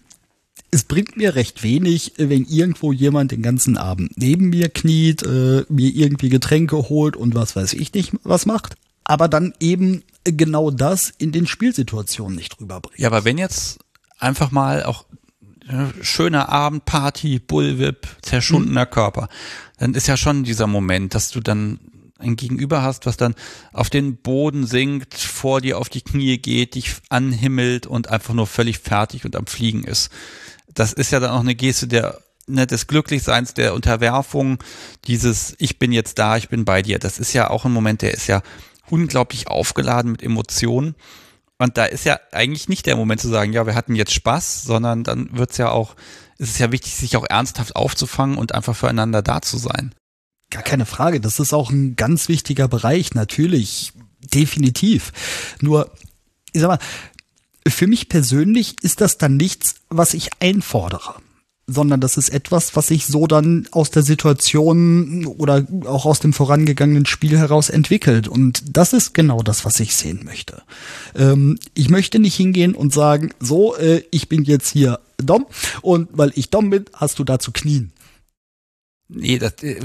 es bringt mir recht wenig, wenn irgendwo jemand den ganzen Abend neben mir kniet, mir irgendwie Getränke holt und was weiß ich nicht, was macht, aber dann eben genau das in den Spielsituationen nicht rüberbringt. Ja, aber wenn jetzt einfach mal auch schöner Abend, Party, Bullwhip, zerschundener Körper, dann ist ja schon dieser Moment, dass du dann ein Gegenüber hast, was dann auf den Boden sinkt, vor dir auf die Knie geht, dich anhimmelt und einfach nur völlig fertig und am Fliegen ist. Das ist ja dann auch eine Geste des Glücklichseins, der Unterwerfung, dieses ich bin jetzt da, ich bin bei dir. Das ist ja auch ein Moment, der ist ja unglaublich aufgeladen mit Emotionen. Und da ist ja eigentlich nicht der Moment zu sagen, ja, wir hatten jetzt Spaß, sondern dann ist es ja wichtig, sich auch ernsthaft aufzufangen und einfach füreinander da zu sein. Gar keine Frage, das ist auch ein ganz wichtiger Bereich, natürlich, definitiv. Nur, ich sag mal, für mich persönlich ist das dann nichts, was ich einfordere, sondern das ist etwas, was sich so dann aus der Situation oder auch aus dem vorangegangenen Spiel heraus entwickelt. Und das ist genau das, was ich sehen möchte. Ich möchte nicht hingehen und sagen, so, ich bin jetzt hier Dom und weil ich Dom bin, hast du da zu knien. Nee,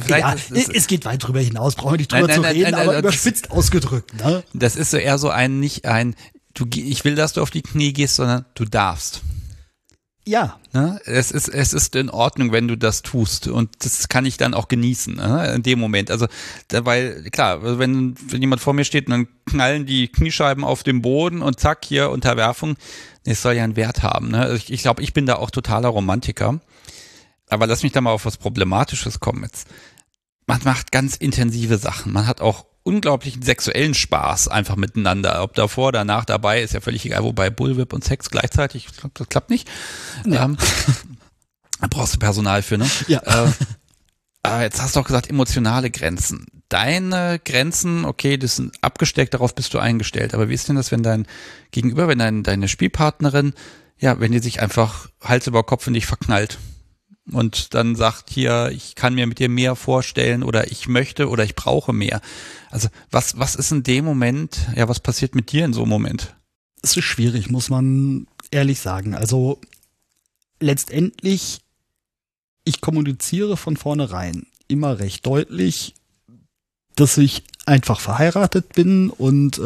es geht weit drüber hinaus, brauchen wir nicht drüber zu reden, aber überspitzt ausgedrückt. Ne? Das ist so eher so ich will, dass du auf die Knie gehst, sondern du darfst. Ja. Ne? Es ist in Ordnung, wenn du das tust und das kann ich dann auch genießen, ne? In dem Moment. Also, weil klar, wenn jemand vor mir steht und dann knallen die Kniescheiben auf den Boden und zack, hier Unterwerfung, es soll ja einen Wert haben. Ne? Ich glaube, ich bin da auch totaler Romantiker. Aber lass mich da mal auf was Problematisches kommen jetzt. Man macht ganz intensive Sachen. Man hat auch unglaublichen sexuellen Spaß einfach miteinander. Ob davor, danach, dabei, ist ja völlig egal. Wobei Bullwhip und Sex gleichzeitig, das klappt nicht. Ja. Da brauchst du Personal für, ne? Ja. Jetzt hast du auch gesagt, emotionale Grenzen. Deine Grenzen, okay, das sind abgesteckt, darauf bist du eingestellt. Aber wie ist denn das, wenn dein Gegenüber, wenn deine Spielpartnerin, ja, wenn die sich einfach Hals über Kopf in dich verknallt und dann sagt, hier, ich kann mir mit dir mehr vorstellen oder ich möchte oder ich brauche mehr. Also was ist in dem Moment, ja, was passiert mit dir in so einem Moment? Es ist schwierig, muss man ehrlich sagen. Also letztendlich, ich kommuniziere von vornherein immer recht deutlich, dass ich einfach verheiratet bin und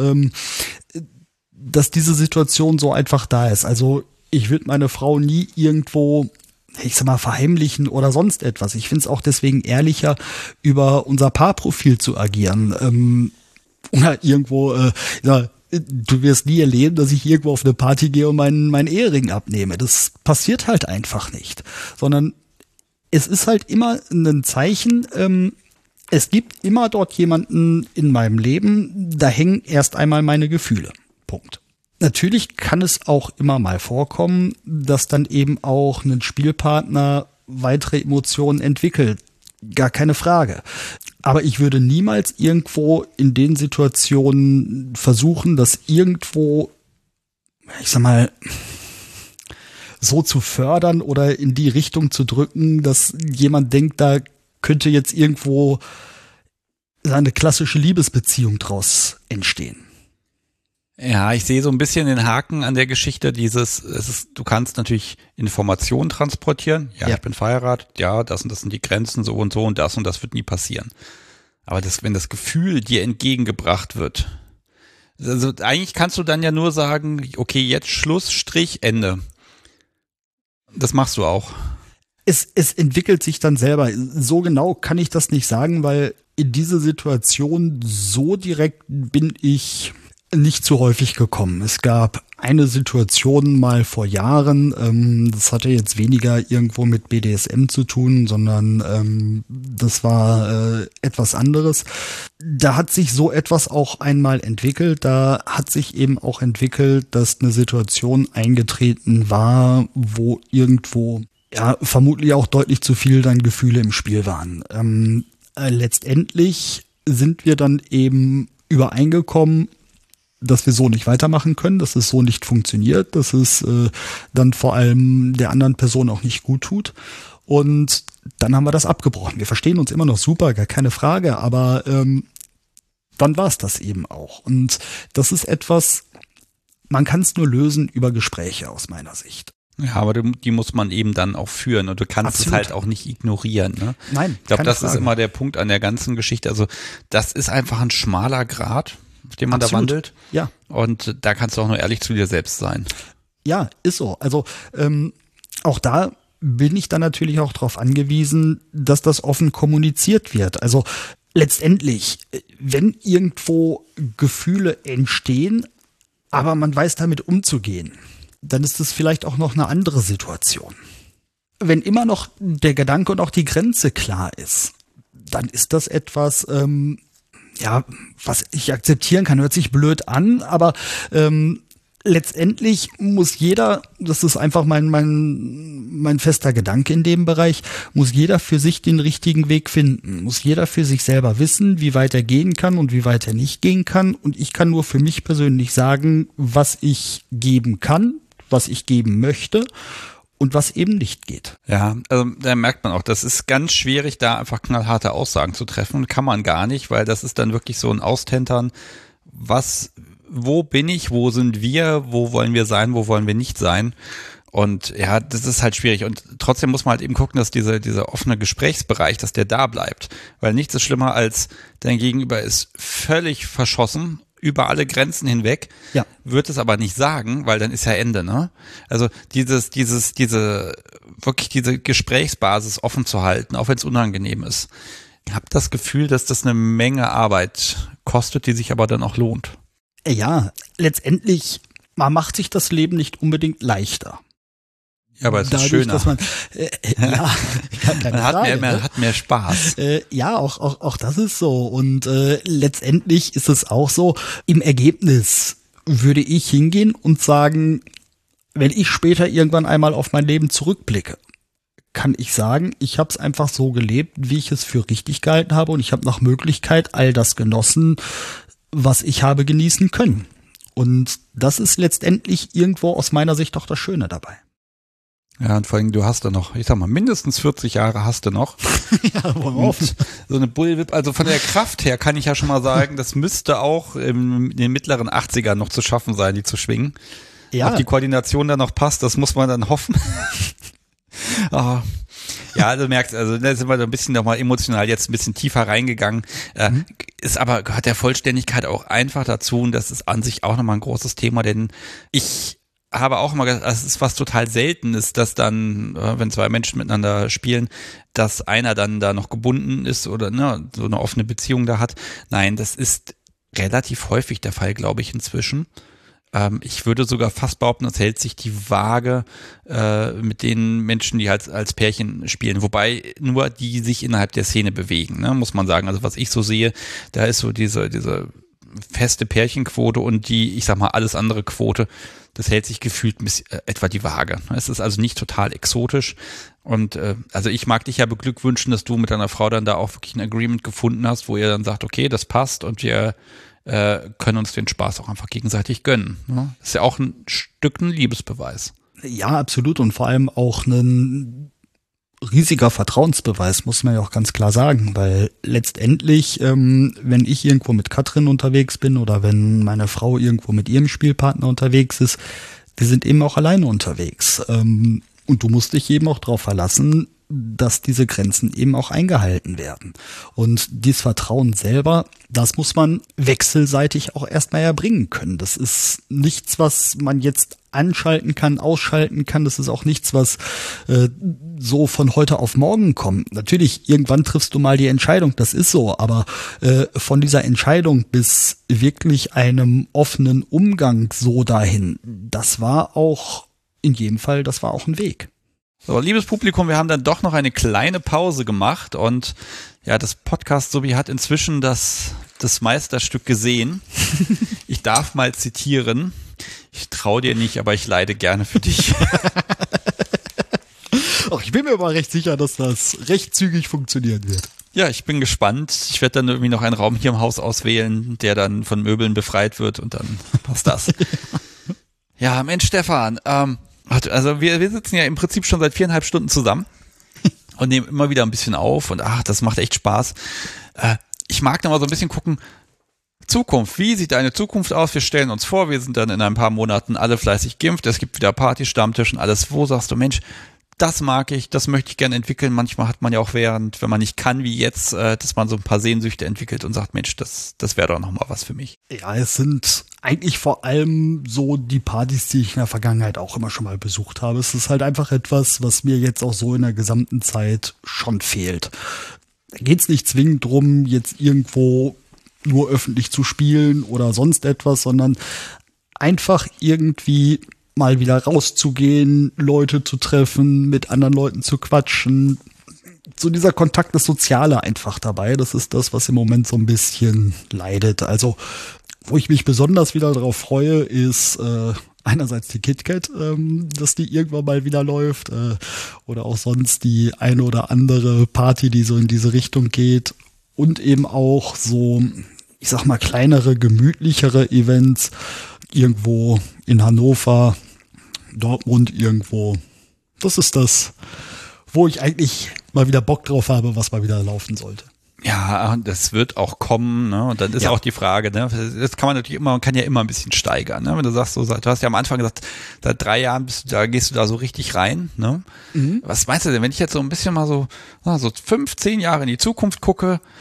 dass diese Situation so einfach da ist. Also ich würde meine Frau nie irgendwo, ich sag mal, verheimlichen oder sonst etwas. Ich finde es auch deswegen ehrlicher, über unser Paarprofil zu agieren. Oder irgendwo, du wirst nie erleben, dass ich irgendwo auf eine Party gehe und meinen Ehering abnehme. Das passiert halt einfach nicht. Sondern es ist halt immer ein Zeichen, es gibt immer dort jemanden in meinem Leben, da hängen erst einmal meine Gefühle. Punkt. Natürlich kann es auch immer mal vorkommen, dass dann eben auch ein Spielpartner weitere Emotionen entwickelt. Gar keine Frage. Aber ich würde niemals irgendwo in den Situationen versuchen, das irgendwo, ich sag mal, so zu fördern oder in die Richtung zu drücken, dass jemand denkt, da könnte jetzt irgendwo eine klassische Liebesbeziehung draus entstehen. Ja, ich sehe so ein bisschen den Haken an der Geschichte, du kannst natürlich Informationen transportieren. Ja, ich bin verheiratet, ja, das und das sind die Grenzen, so und das wird nie passieren. Aber wenn das Gefühl dir entgegengebracht wird, also eigentlich kannst du dann ja nur sagen, okay, jetzt Schluss, Strich, Ende. Das machst du auch. Es entwickelt sich dann selber. So genau kann ich das nicht sagen, weil in diese Situation so direkt bin ich nicht zu häufig gekommen. Es gab eine Situation mal vor Jahren, das hatte jetzt weniger irgendwo mit BDSM zu tun, sondern das war etwas anderes. Da hat sich so etwas auch einmal entwickelt. Da hat sich eben auch entwickelt, dass eine Situation eingetreten war, wo irgendwo ja vermutlich auch deutlich zu viel dann Gefühle im Spiel waren. Letztendlich sind wir dann eben übereingekommen, dass wir so nicht weitermachen können, dass es so nicht funktioniert, dass es dann vor allem der anderen Person auch nicht gut tut. Und dann haben wir das abgebrochen. Wir verstehen uns immer noch super, gar keine Frage, aber dann war es das eben auch. Und das ist etwas, man kann es nur lösen über Gespräche aus meiner Sicht. Ja, aber die muss man eben dann auch führen und du kannst es halt auch nicht ignorieren. Ne? Nein, ich glaube, das ist immer der Punkt an der ganzen Geschichte. Also das ist einfach ein schmaler Grat, auf dem man da wandelt. Ja. Und da kannst du auch nur ehrlich zu dir selbst sein. Ja, ist so. Also auch da bin ich dann natürlich auch darauf angewiesen, dass das offen kommuniziert wird. Also letztendlich, wenn irgendwo Gefühle entstehen, aber man weiß damit umzugehen, dann ist es vielleicht auch noch eine andere Situation. Wenn immer noch der Gedanke und auch die Grenze klar ist, dann ist das etwas, was ich akzeptieren kann. Hört sich blöd an, aber letztendlich muss jeder, das ist einfach mein fester Gedanke in dem Bereich, muss jeder für sich den richtigen Weg finden. Muss jeder für sich selber wissen, wie weit er gehen kann und wie weit er nicht gehen kann. Und ich kann nur für mich persönlich sagen, was ich geben kann, was ich geben möchte und was eben nicht geht. Ja, also da merkt man auch, das ist ganz schwierig, da einfach knallharte Aussagen zu treffen. Kann man gar nicht, weil das ist dann wirklich so ein Austentern, wo bin ich, wo sind wir, wo wollen wir sein, wo wollen wir nicht sein. Und ja, das ist halt schwierig. Und trotzdem muss man halt eben gucken, dass dieser offene Gesprächsbereich, dass der da bleibt. Weil nichts ist schlimmer als dein Gegenüber ist völlig verschossen, über alle Grenzen hinweg, wird es aber nicht sagen, weil dann ist ja Ende, ne? Also diese Gesprächsbasis offen zu halten, auch wenn es unangenehm ist. Ich habe das Gefühl, dass das eine Menge Arbeit kostet, die sich aber dann auch lohnt. Ja, letztendlich, man macht sich das Leben nicht unbedingt leichter. Ja, aber es ist dadurch, schöner. Dass man, Man hat mehr Spaß. Ja, auch das ist so. Und letztendlich ist es auch so, im Ergebnis würde ich hingehen und sagen, wenn ich später irgendwann einmal auf mein Leben zurückblicke, kann ich sagen, ich habe es einfach so gelebt, wie ich es für richtig gehalten habe und ich habe nach Möglichkeit all das genossen, was ich habe genießen können. Und das ist letztendlich irgendwo aus meiner Sicht auch das Schöne dabei. Ja, und vor allem, du hast da noch, ich sag mal, mindestens 40 Jahre hast du noch. Ja, oft. So eine Bullwhip, also von der Kraft her kann ich ja schon mal sagen, das müsste auch in den mittleren 80ern noch zu schaffen sein, die zu schwingen. Ja. Ob die Koordination dann noch passt, das muss man dann hoffen. Oh. Ja, also du merkst, also da sind wir so ein bisschen nochmal emotional jetzt ein bisschen tiefer reingegangen. Ist aber, gehört der Vollständigkeit auch einfach dazu und das ist an sich auch nochmal ein großes Thema, denn ich habe auch immer gesagt, es ist was total Seltenes, dass dann, wenn zwei Menschen miteinander spielen, dass einer dann da noch gebunden ist oder ne, so eine offene Beziehung da hat. Nein, das ist relativ häufig der Fall, glaube ich, inzwischen. Ich würde sogar fast behaupten, das hält sich die Waage mit den Menschen, die halt als Pärchen spielen. Wobei nur die sich innerhalb der Szene bewegen, ne, muss man sagen. Also was ich so sehe, da ist so diese feste Pärchenquote und die, ich sag mal, alles andere Quote, das hält sich gefühlt etwa die Waage. Es ist also nicht total exotisch und also ich mag dich ja beglückwünschen, dass du mit deiner Frau dann da auch wirklich ein Agreement gefunden hast, wo ihr dann sagt, okay, das passt und wir können uns den Spaß auch einfach gegenseitig gönnen. Ne? Das ist ja auch ein Stück ein Liebesbeweis. Ja, absolut und vor allem auch ein riesiger Vertrauensbeweis, muss man ja auch ganz klar sagen, weil letztendlich, wenn ich irgendwo mit Katrin unterwegs bin oder wenn meine Frau irgendwo mit ihrem Spielpartner unterwegs ist, die sind eben auch alleine unterwegs. Und du musst dich eben auch darauf verlassen, dass diese Grenzen eben auch eingehalten werden. Und dieses Vertrauen selber, das muss man wechselseitig auch erstmal erbringen können. Das ist nichts, was man jetzt anschalten kann, ausschalten kann. Das ist auch nichts, was so von heute auf morgen kommt. Natürlich, irgendwann triffst du mal die Entscheidung, das ist so, aber von dieser Entscheidung bis wirklich einem offenen Umgang so dahin, das war auch in jedem Fall, das war auch ein Weg. So, liebes Publikum, wir haben dann doch noch eine kleine Pause gemacht und ja, das Podcast-Sobi hat inzwischen das Meisterstück gesehen. Ich darf mal zitieren. Ich traue dir nicht, aber ich leide gerne für dich. Ach, ich bin mir aber recht sicher, dass das recht zügig funktionieren wird. Ja, ich bin gespannt. Ich werde dann irgendwie noch einen Raum hier im Haus auswählen, der dann von Möbeln befreit wird und dann passt das. Ja, Mensch, Stefan, also wir sitzen ja im Prinzip schon seit 4,5 Stunden zusammen und nehmen immer wieder ein bisschen auf und das macht echt Spaß. Ich mag noch mal so ein bisschen gucken, Zukunft, wie sieht deine Zukunft aus? Wir stellen uns vor, wir sind dann in ein paar Monaten alle fleißig geimpft, es gibt wieder Party, Stammtisch und alles. Wo sagst du, Mensch, das mag ich, das möchte ich gerne entwickeln. Manchmal hat man ja auch wenn man nicht kann wie jetzt, dass man so ein paar Sehnsüchte entwickelt und sagt, Mensch, das wäre doch noch mal was für mich. Ja, es sind eigentlich vor allem so die Partys, die ich in der Vergangenheit auch immer schon mal besucht habe. Es ist halt einfach etwas, was mir jetzt auch so in der gesamten Zeit schon fehlt. Da geht's nicht zwingend drum, jetzt irgendwo nur öffentlich zu spielen oder sonst etwas, sondern einfach irgendwie mal wieder rauszugehen, Leute zu treffen, mit anderen Leuten zu quatschen. So dieser Kontakt, das Soziale einfach dabei. Das ist das, was im Moment so ein bisschen leidet. Also, wo ich mich besonders wieder darauf freue, ist einerseits die KitKat, dass die irgendwann mal wieder läuft, oder auch sonst die eine oder andere Party, die so in diese Richtung geht. Und eben auch so, ich sag mal, kleinere, gemütlichere Events irgendwo in Hannover, Dortmund irgendwo. Das ist das, wo ich eigentlich mal wieder Bock drauf habe, was mal wieder laufen sollte. Ja, das wird auch kommen, ne? Und dann ist auch die Frage, ne? Das kann man natürlich immer, man kann ja immer ein bisschen steigern, ne? Wenn du sagst, so, du hast ja am Anfang gesagt, seit 3 Jahren gehst du da so richtig rein, ne? Mhm. Was meinst du denn, wenn ich jetzt so ein bisschen mal so 5, 10 Jahre in die Zukunft gucke,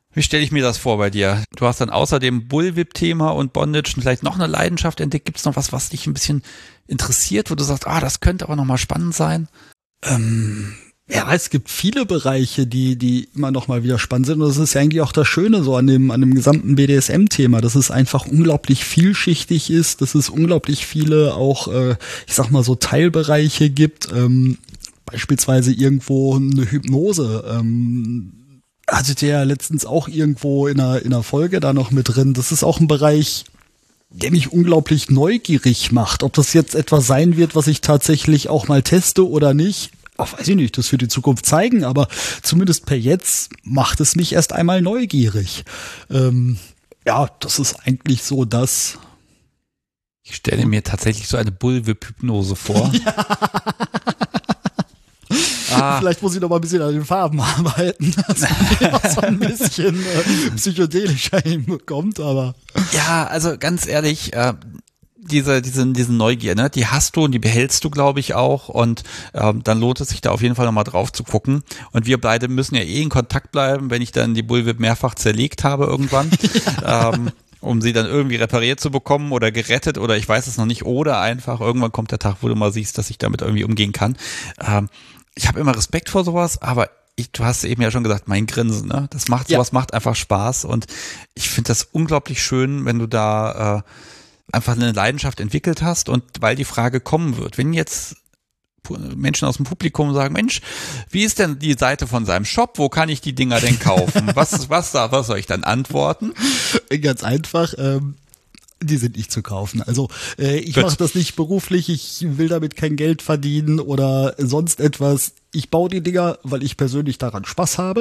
Wie stelle ich mir das vor bei dir? Du hast dann außer dem Bullwhip-Thema und Bondage vielleicht noch eine Leidenschaft entdeckt. Gibt es noch was dich ein bisschen interessiert, wo du sagst, das könnte aber nochmal spannend sein? Ja, es gibt viele Bereiche, die immer noch mal wieder spannend sind. Und das ist ja eigentlich auch das Schöne so an dem gesamten BDSM-Thema, dass es einfach unglaublich vielschichtig ist, dass es unglaublich viele auch, ich sag mal so Teilbereiche gibt. Beispielsweise irgendwo eine Hypnose. Hatte der letztens auch irgendwo in einer Folge da noch mit drin. Das ist auch ein Bereich, der mich unglaublich neugierig macht. Ob das jetzt etwas sein wird, was ich tatsächlich auch mal teste oder nicht, weiß ich nicht, das wird die Zukunft zeigen, aber zumindest per jetzt macht es mich erst einmal neugierig. Ja, das ist eigentlich so das. Ich stelle mir tatsächlich so eine Bullwhip-Hypnose vor. Vielleicht muss ich noch mal ein bisschen an den Farben arbeiten, dass man auch so ein bisschen psychedelischer hinbekommt, aber. Ja, also ganz ehrlich, diese Neugier, ne, die hast du und die behältst du, glaube ich, auch, und dann lohnt es sich da auf jeden Fall nochmal drauf zu gucken. Und wir beide müssen ja in Kontakt bleiben, wenn ich dann die Bullwhip mehrfach zerlegt habe irgendwann. Um sie dann irgendwie repariert zu bekommen oder gerettet oder ich weiß es noch nicht, oder einfach irgendwann kommt der Tag, wo du mal siehst, dass ich damit irgendwie umgehen kann. Ich habe immer Respekt vor sowas, aber du hast eben ja schon gesagt, mein Grinsen, ne? Sowas macht einfach Spaß, und ich finde das unglaublich schön, wenn du da einfach eine Leidenschaft entwickelt hast, und weil die Frage kommen wird, wenn jetzt Menschen aus dem Publikum sagen, Mensch, wie ist denn die Seite von seinem Shop? Wo kann ich die Dinger denn kaufen? Was soll ich dann antworten? Ganz einfach, die sind nicht zu kaufen. Also ich mache das nicht beruflich, ich will damit kein Geld verdienen oder sonst etwas. Ich baue die Dinger, weil ich persönlich daran Spaß habe.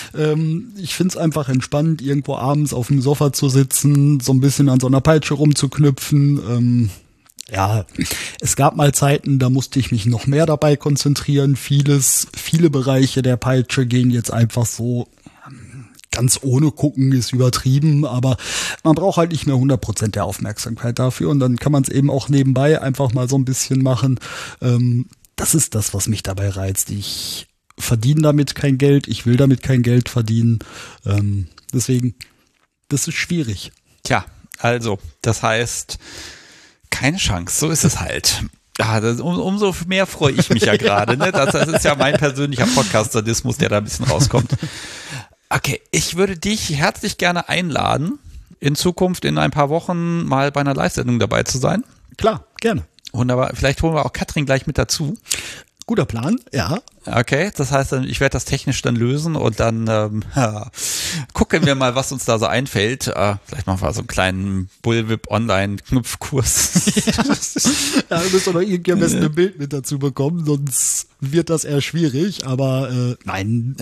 Ich find's einfach entspannend, irgendwo abends auf dem Sofa zu sitzen, so ein bisschen an so einer Peitsche rumzuknüpfen. Ja, es gab mal Zeiten, da musste ich mich noch mehr dabei konzentrieren. Viele Bereiche der Peitsche gehen jetzt einfach so, ganz ohne gucken ist übertrieben, aber man braucht halt nicht mehr 100% der Aufmerksamkeit dafür, und dann kann man es eben auch nebenbei einfach mal so ein bisschen machen. Das ist das, was mich dabei reizt. Ich verdiene damit kein Geld, ich will damit kein Geld verdienen. Deswegen, das ist schwierig. Tja, also, das heißt, keine Chance, so ist es halt. Umso mehr freue ich mich ja gerade. Ne? Das ist ja mein persönlicher Podcast-Sadismus, der da ein bisschen rauskommt. Okay, ich würde dich herzlich gerne einladen, in Zukunft in ein paar Wochen mal bei einer Live-Sendung dabei zu sein. Klar, gerne. Wunderbar. Vielleicht holen wir auch Katrin gleich mit dazu. Guter Plan, ja. Okay, das heißt, ich werde das technisch dann lösen, und dann gucken wir mal, was uns da so einfällt. Vielleicht machen wir so einen kleinen Bullwhip-Online-Knupfkurs. Ja, du musst doch noch irgendwie am besten ein Bild mit dazu bekommen, sonst wird das eher schwierig, aber nein.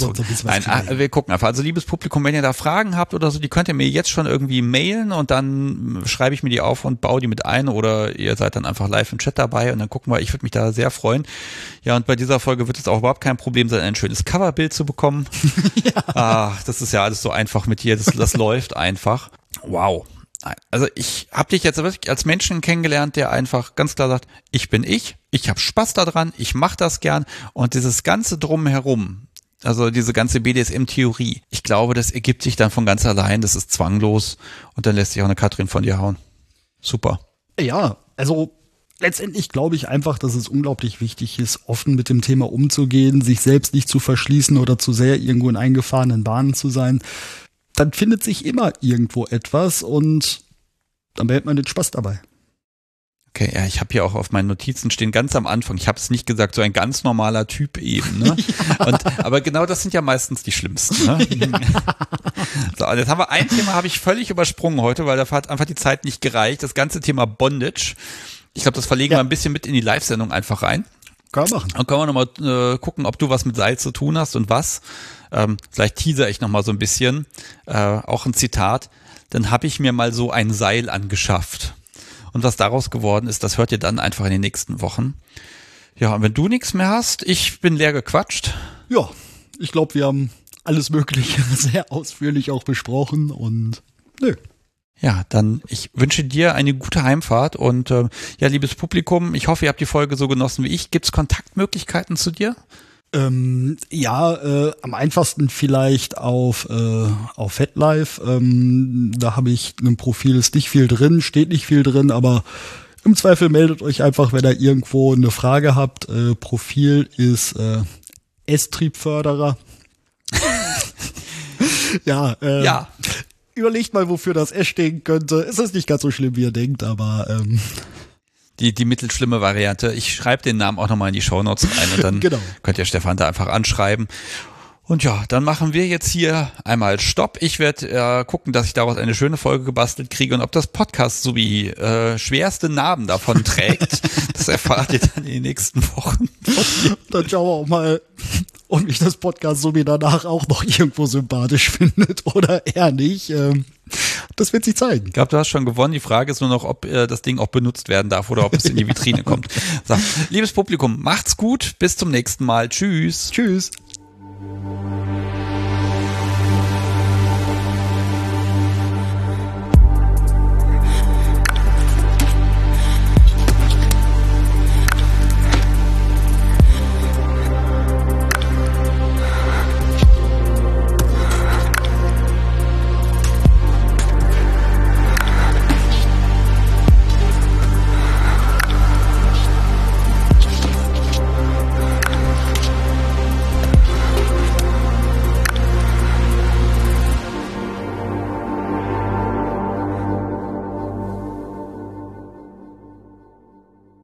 Wir gucken einfach. Also liebes Publikum, wenn ihr da Fragen habt oder so, die könnt ihr mir jetzt schon irgendwie mailen, und dann schreibe ich mir die auf und baue die mit ein, oder ihr seid dann einfach live im Chat dabei, und dann gucken wir. Ich würde mich da sehr freuen. Ja, und bei dieser Folge wird es auch überhaupt kein Problem sein, ein schönes Coverbild zu bekommen. Ja. Das ist ja alles so einfach mit dir, das läuft einfach. Wow. Also ich habe dich jetzt wirklich als Menschen kennengelernt, der einfach ganz klar sagt, ich bin ich habe Spaß daran, ich mache das gern, und dieses ganze Drumherum, also diese ganze BDSM-Theorie, ich glaube, das ergibt sich dann von ganz allein, das ist zwanglos, und dann lässt sich auch eine Katrin von dir hauen. Super. Ja, also letztendlich glaube ich einfach, dass es unglaublich wichtig ist, offen mit dem Thema umzugehen, sich selbst nicht zu verschließen oder zu sehr irgendwo in eingefahrenen Bahnen zu sein. Dann findet sich immer irgendwo etwas, und dann behält man den Spaß dabei. Okay, ja, ich habe hier auch auf meinen Notizen stehen, ganz am Anfang, ich habe es nicht gesagt, so ein ganz normaler Typ eben. Ne? Ja. Aber genau das sind ja meistens die schlimmsten. Ne? Ja. So, und jetzt haben wir ein Thema, habe ich völlig übersprungen heute, weil da hat einfach die Zeit nicht gereicht. Das ganze Thema Bondage. Ich glaube, das verlegen wir ein bisschen mit in die Live-Sendung einfach rein. Können wir machen. Dann können wir nochmal gucken, ob du was mit Seil zu tun hast und was. Vielleicht teaser ich nochmal so ein bisschen. Auch ein Zitat. Dann habe ich mir mal so ein Seil angeschafft. Und was daraus geworden ist, das hört ihr dann einfach in den nächsten Wochen. Ja, und wenn du nichts mehr hast, ich bin leer gequatscht. Ja, ich glaube, wir haben alles Mögliche sehr ausführlich auch besprochen, und nö. Ja, dann ich wünsche dir eine gute Heimfahrt, und ja, liebes Publikum, ich hoffe, ihr habt die Folge so genossen wie ich. Gibt's Kontaktmöglichkeiten zu dir? Am einfachsten vielleicht auf FatLife. Da habe ich ein Profil, ist nicht viel drin, steht nicht viel drin, aber im Zweifel meldet euch einfach, wenn ihr irgendwo eine Frage habt. Profil ist S-Triebförderer. Ja. Überlegt mal, wofür das S stehen könnte. Es ist nicht ganz so schlimm, wie ihr denkt, aber Die mittelschlimme Variante. Ich schreibe den Namen auch nochmal in die Shownotes rein und dann könnt ihr Stefan da einfach anschreiben. Und ja, dann machen wir jetzt hier einmal Stopp. Ich werde gucken, dass ich daraus eine schöne Folge gebastelt kriege und ob das Podcast so wie schwerste Narben davon trägt, das erfahrt ihr dann in den nächsten Wochen. Dann schauen wir auch mal, ob mich das Podcast so wie danach auch noch irgendwo sympathisch findet oder eher nicht. Das wird sich zeigen. Ich glaube, du hast schon gewonnen. Die Frage ist nur noch, ob das Ding auch benutzt werden darf oder ob es in die Vitrine kommt. So, liebes Publikum, macht's gut. Bis zum nächsten Mal. Tschüss. Tschüss.